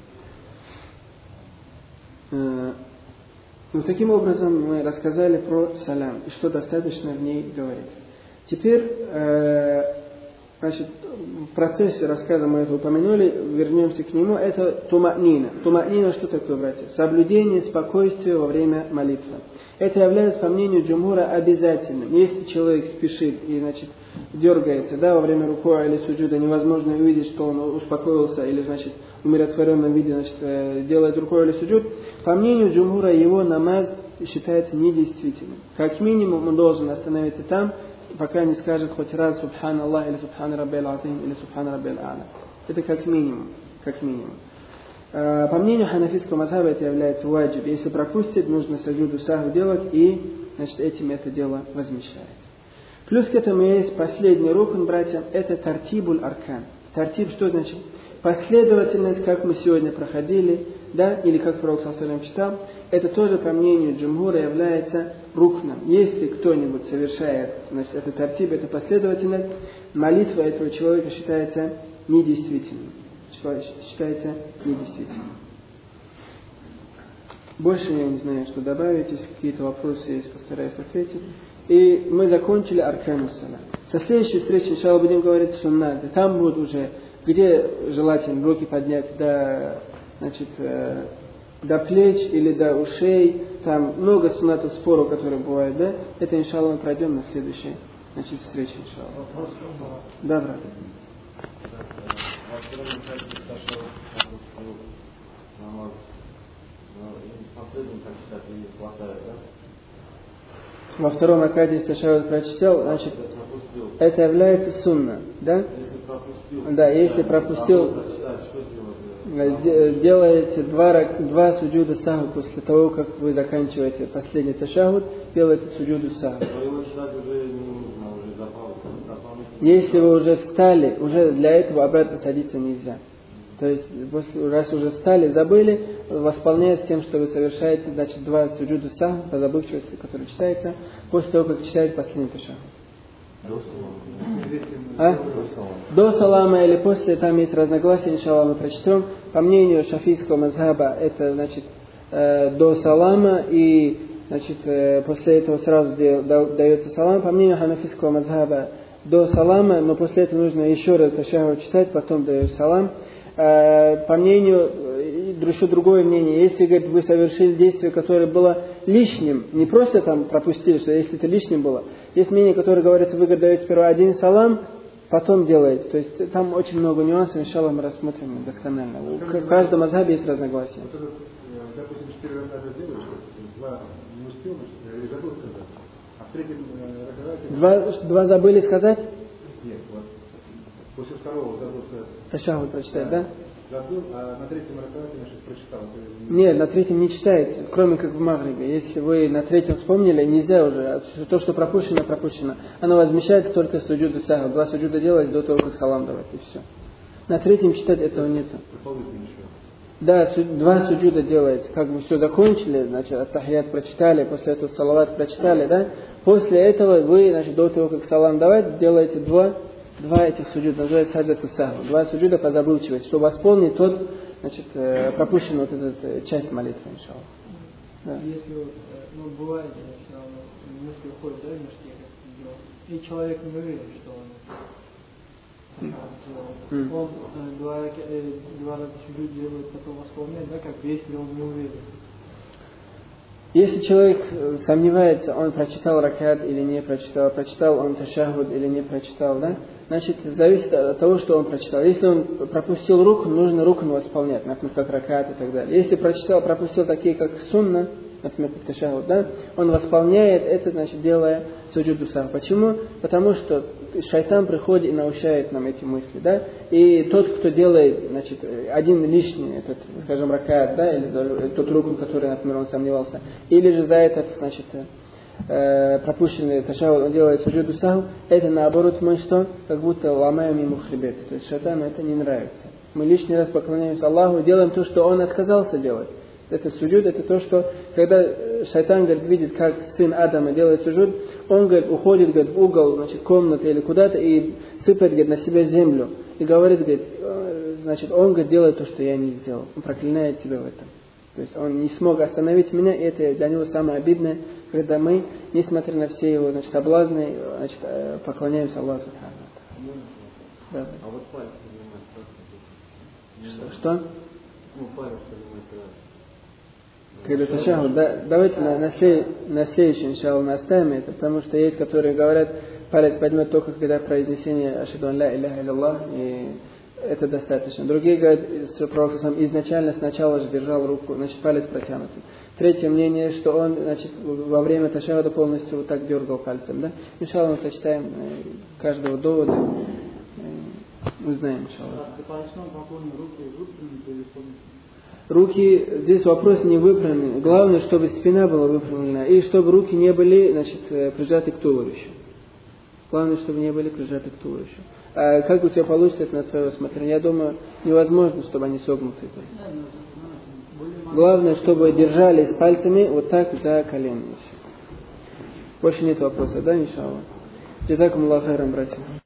Э, ну, таким образом мы рассказали про салям и что достаточно в ней говорить. Теперь э, Значит, в процессе рассказа мы это упомянули, вернемся к нему, это тума'нина. Тума'нина что такое, братья? Соблюдение спокойствия во время молитвы. Это является, по мнению джумхура, обязательным. Если человек спешит и, значит, дергается, да, во время рукуа или суджуда, невозможно увидеть, что он успокоился или, значит, в умиротворенном виде, значит, делает рукуа или суджуд, по мнению джумхура, его намаз считается недействительным. Как минимум он должен остановиться там, пока не скажет хоть раз «Субханаллах» или «Субхана раббил азим» или «Субхана раббил а'ля». Это как минимум. Как минимум. По мнению ханафитского мазхаба это является ваджиб. Если пропустит, нужно саджуду саху делать, и, значит, этим это дело возмещает. Плюс к этому есть последний рукн, братья, это тартибуль аркан. Тартиб что значит? Последовательность, как мы сегодня проходили, да, или как пророк саллаллаху алейхи ва саллям читал, это тоже, по мнению джумхура, является рукном. Если кто-нибудь совершает, значит, это тартиб, это последовательность, молитва этого человека считается недействительной. Считается недействительной. Больше я не знаю, что добавить. Если какие-то вопросы есть, постараюсь ответить. И мы закончили аркану салат. Со следующей встречи, иншалла, будем говорить суннаты. Там будут уже, где желательно руки поднять до, значит, до плеч или до ушей. Там много суннатов, споров, которые бывают, да? Это, иншалла, мы пройдем на следующей, значит, встрече, иншалла. Да, брат. Во втором ракате, если ташаххуд прочитал, значит, это является сунна, да? Да, если пропустил, делаете два, два суджуда саху после того, как вы заканчиваете последний ташаххуд, делаете суджуду саху. Если вы уже встали, уже для этого обратно садиться нельзя. То есть, раз уже встали, забыли, восполняется тем, что вы совершаете, значит, два суджуда саху по забывчивости, который читается, после того, как читаете последний ташаххуд. А? До салама или после, там есть разногласия, иншаллах, мы прочтем. По мнению шафийского мазхаба, это, значит, э, до салама, и, значит, э, после этого сразу дается салам. По мнению ханафийского мазхаба, до салама, но после этого нужно еще раз ташаххуд читать, потом даешь салам. По мнению, еще другое мнение, если, говорит, вы совершили действие, которое было лишним, не просто там пропустили, что если это лишним было, есть мнение, которое говорит, вы, говорит, даете сперва один салам, потом делаете. То есть там очень много нюансов, иншаллах, мы рассмотрим досконально. В каждом мазхабе есть разногласия. Вот этот, допустим, четыре раказа делаешь, два не успел, или забыл сказать, а в третьем раказе... Два, два забыли сказать? Нет, вот. После второго забыл сказать. Ташаххуд прочитать, да? Забыл, а на третьем ракате, значит, прочитал. Нет, на третьем не читается, кроме как в Магрибе. Если вы на третьем вспомнили, нельзя уже. То, что пропущено, пропущено. Оно возмещается только суджуду саху. Два суджуда делать до того, как салам давать, и все. На третьем читать этого нет. Да, два суджуда делается. Как бы все закончили, значит, ат-тахият прочитали, после этого салават прочитали, да? После этого вы, значит, до того, как салам давать, делаете два Два этих суджуда, называется хаджату саху. Два суджуда по забывчивости, чтобы восполнить тот, значит, пропущенную вот эту часть молитвы, иншаллах. Да. Если вот, ну, бывает, все равно мысли уходят, да, в и человек не уверен, что он mm. он э, два, э, два раза суджуд делает, потом восполняет, да, как если он не уверен. Если человек сомневается, он прочитал ракат или не прочитал, прочитал он ташаххуд или не прочитал, да? Значит, зависит от того, что он прочитал. Если он пропустил руку, нужно руку восполнять, например, как ракат и так далее. Если прочитал, пропустил такие, как сунна, например, как ташаххуд, да? Он восполняет это, значит, делая суджуду саху. Почему? Потому что шайтан приходит и научает нам эти мысли, да? И тот, кто делает, значит, один лишний, этот, скажем, ракат, да, или тот руку, который, например, он сомневался, или же за этот, значит, э, пропущенный ташаххуд, он делает суджуду саху, это наоборот мы что? Как будто ломаем ему хребет. То есть шайтану это не нравится. Мы лишний раз поклоняемся Аллаху, делаем то, что он отказался делать. Это суджуд, это то, что когда шайтан, говорит, видит, как сын Адама делает суджуд, он, говорит, уходит, говорит, в угол, значит, комнаты или куда-то и сыпает, говорит, на себя землю. И говорит, говорит, значит, он, говорит, делает то, что я не сделал. Он проклинает себя в этом. То есть он не смог остановить меня, и это для него самое обидное, когда мы, несмотря на все его, значит, соблазны, значит, поклоняемся Аллаху. Да. А вот палец поднимать как? Что? Что? Ну, палец поднимать как? Когда ташахуд, да, давайте на, на, след, на следующий, иншаллах, мы оставим это, потому что есть, которые говорят, палец поднимать только когда произнесение ашхаду ан ла иляха илlallah, и это достаточно. Другие говорят, что Пророк изначально сначала же держал руку, значит, палец протянутый. Третье мнение, что он, значит, во время ташахуда полностью вот так дергал пальцем, да? Иншаллах, мы сочетаем каждого довода, узнаем, иншаллах. Руки, здесь вопрос не выправленный. Главное, чтобы спина была выправлена, и чтобы руки не были, значит, прижаты к туловищу. Главное, чтобы не были прижаты к туловищу. А как у тебя получится, это на свое усмотрение. Я думаю, невозможно, чтобы они согнуты были. Главное, чтобы держались пальцами вот так за колено. Больше нет вопросов, да, иншаллах? Джазакумуллаху хайран, братья.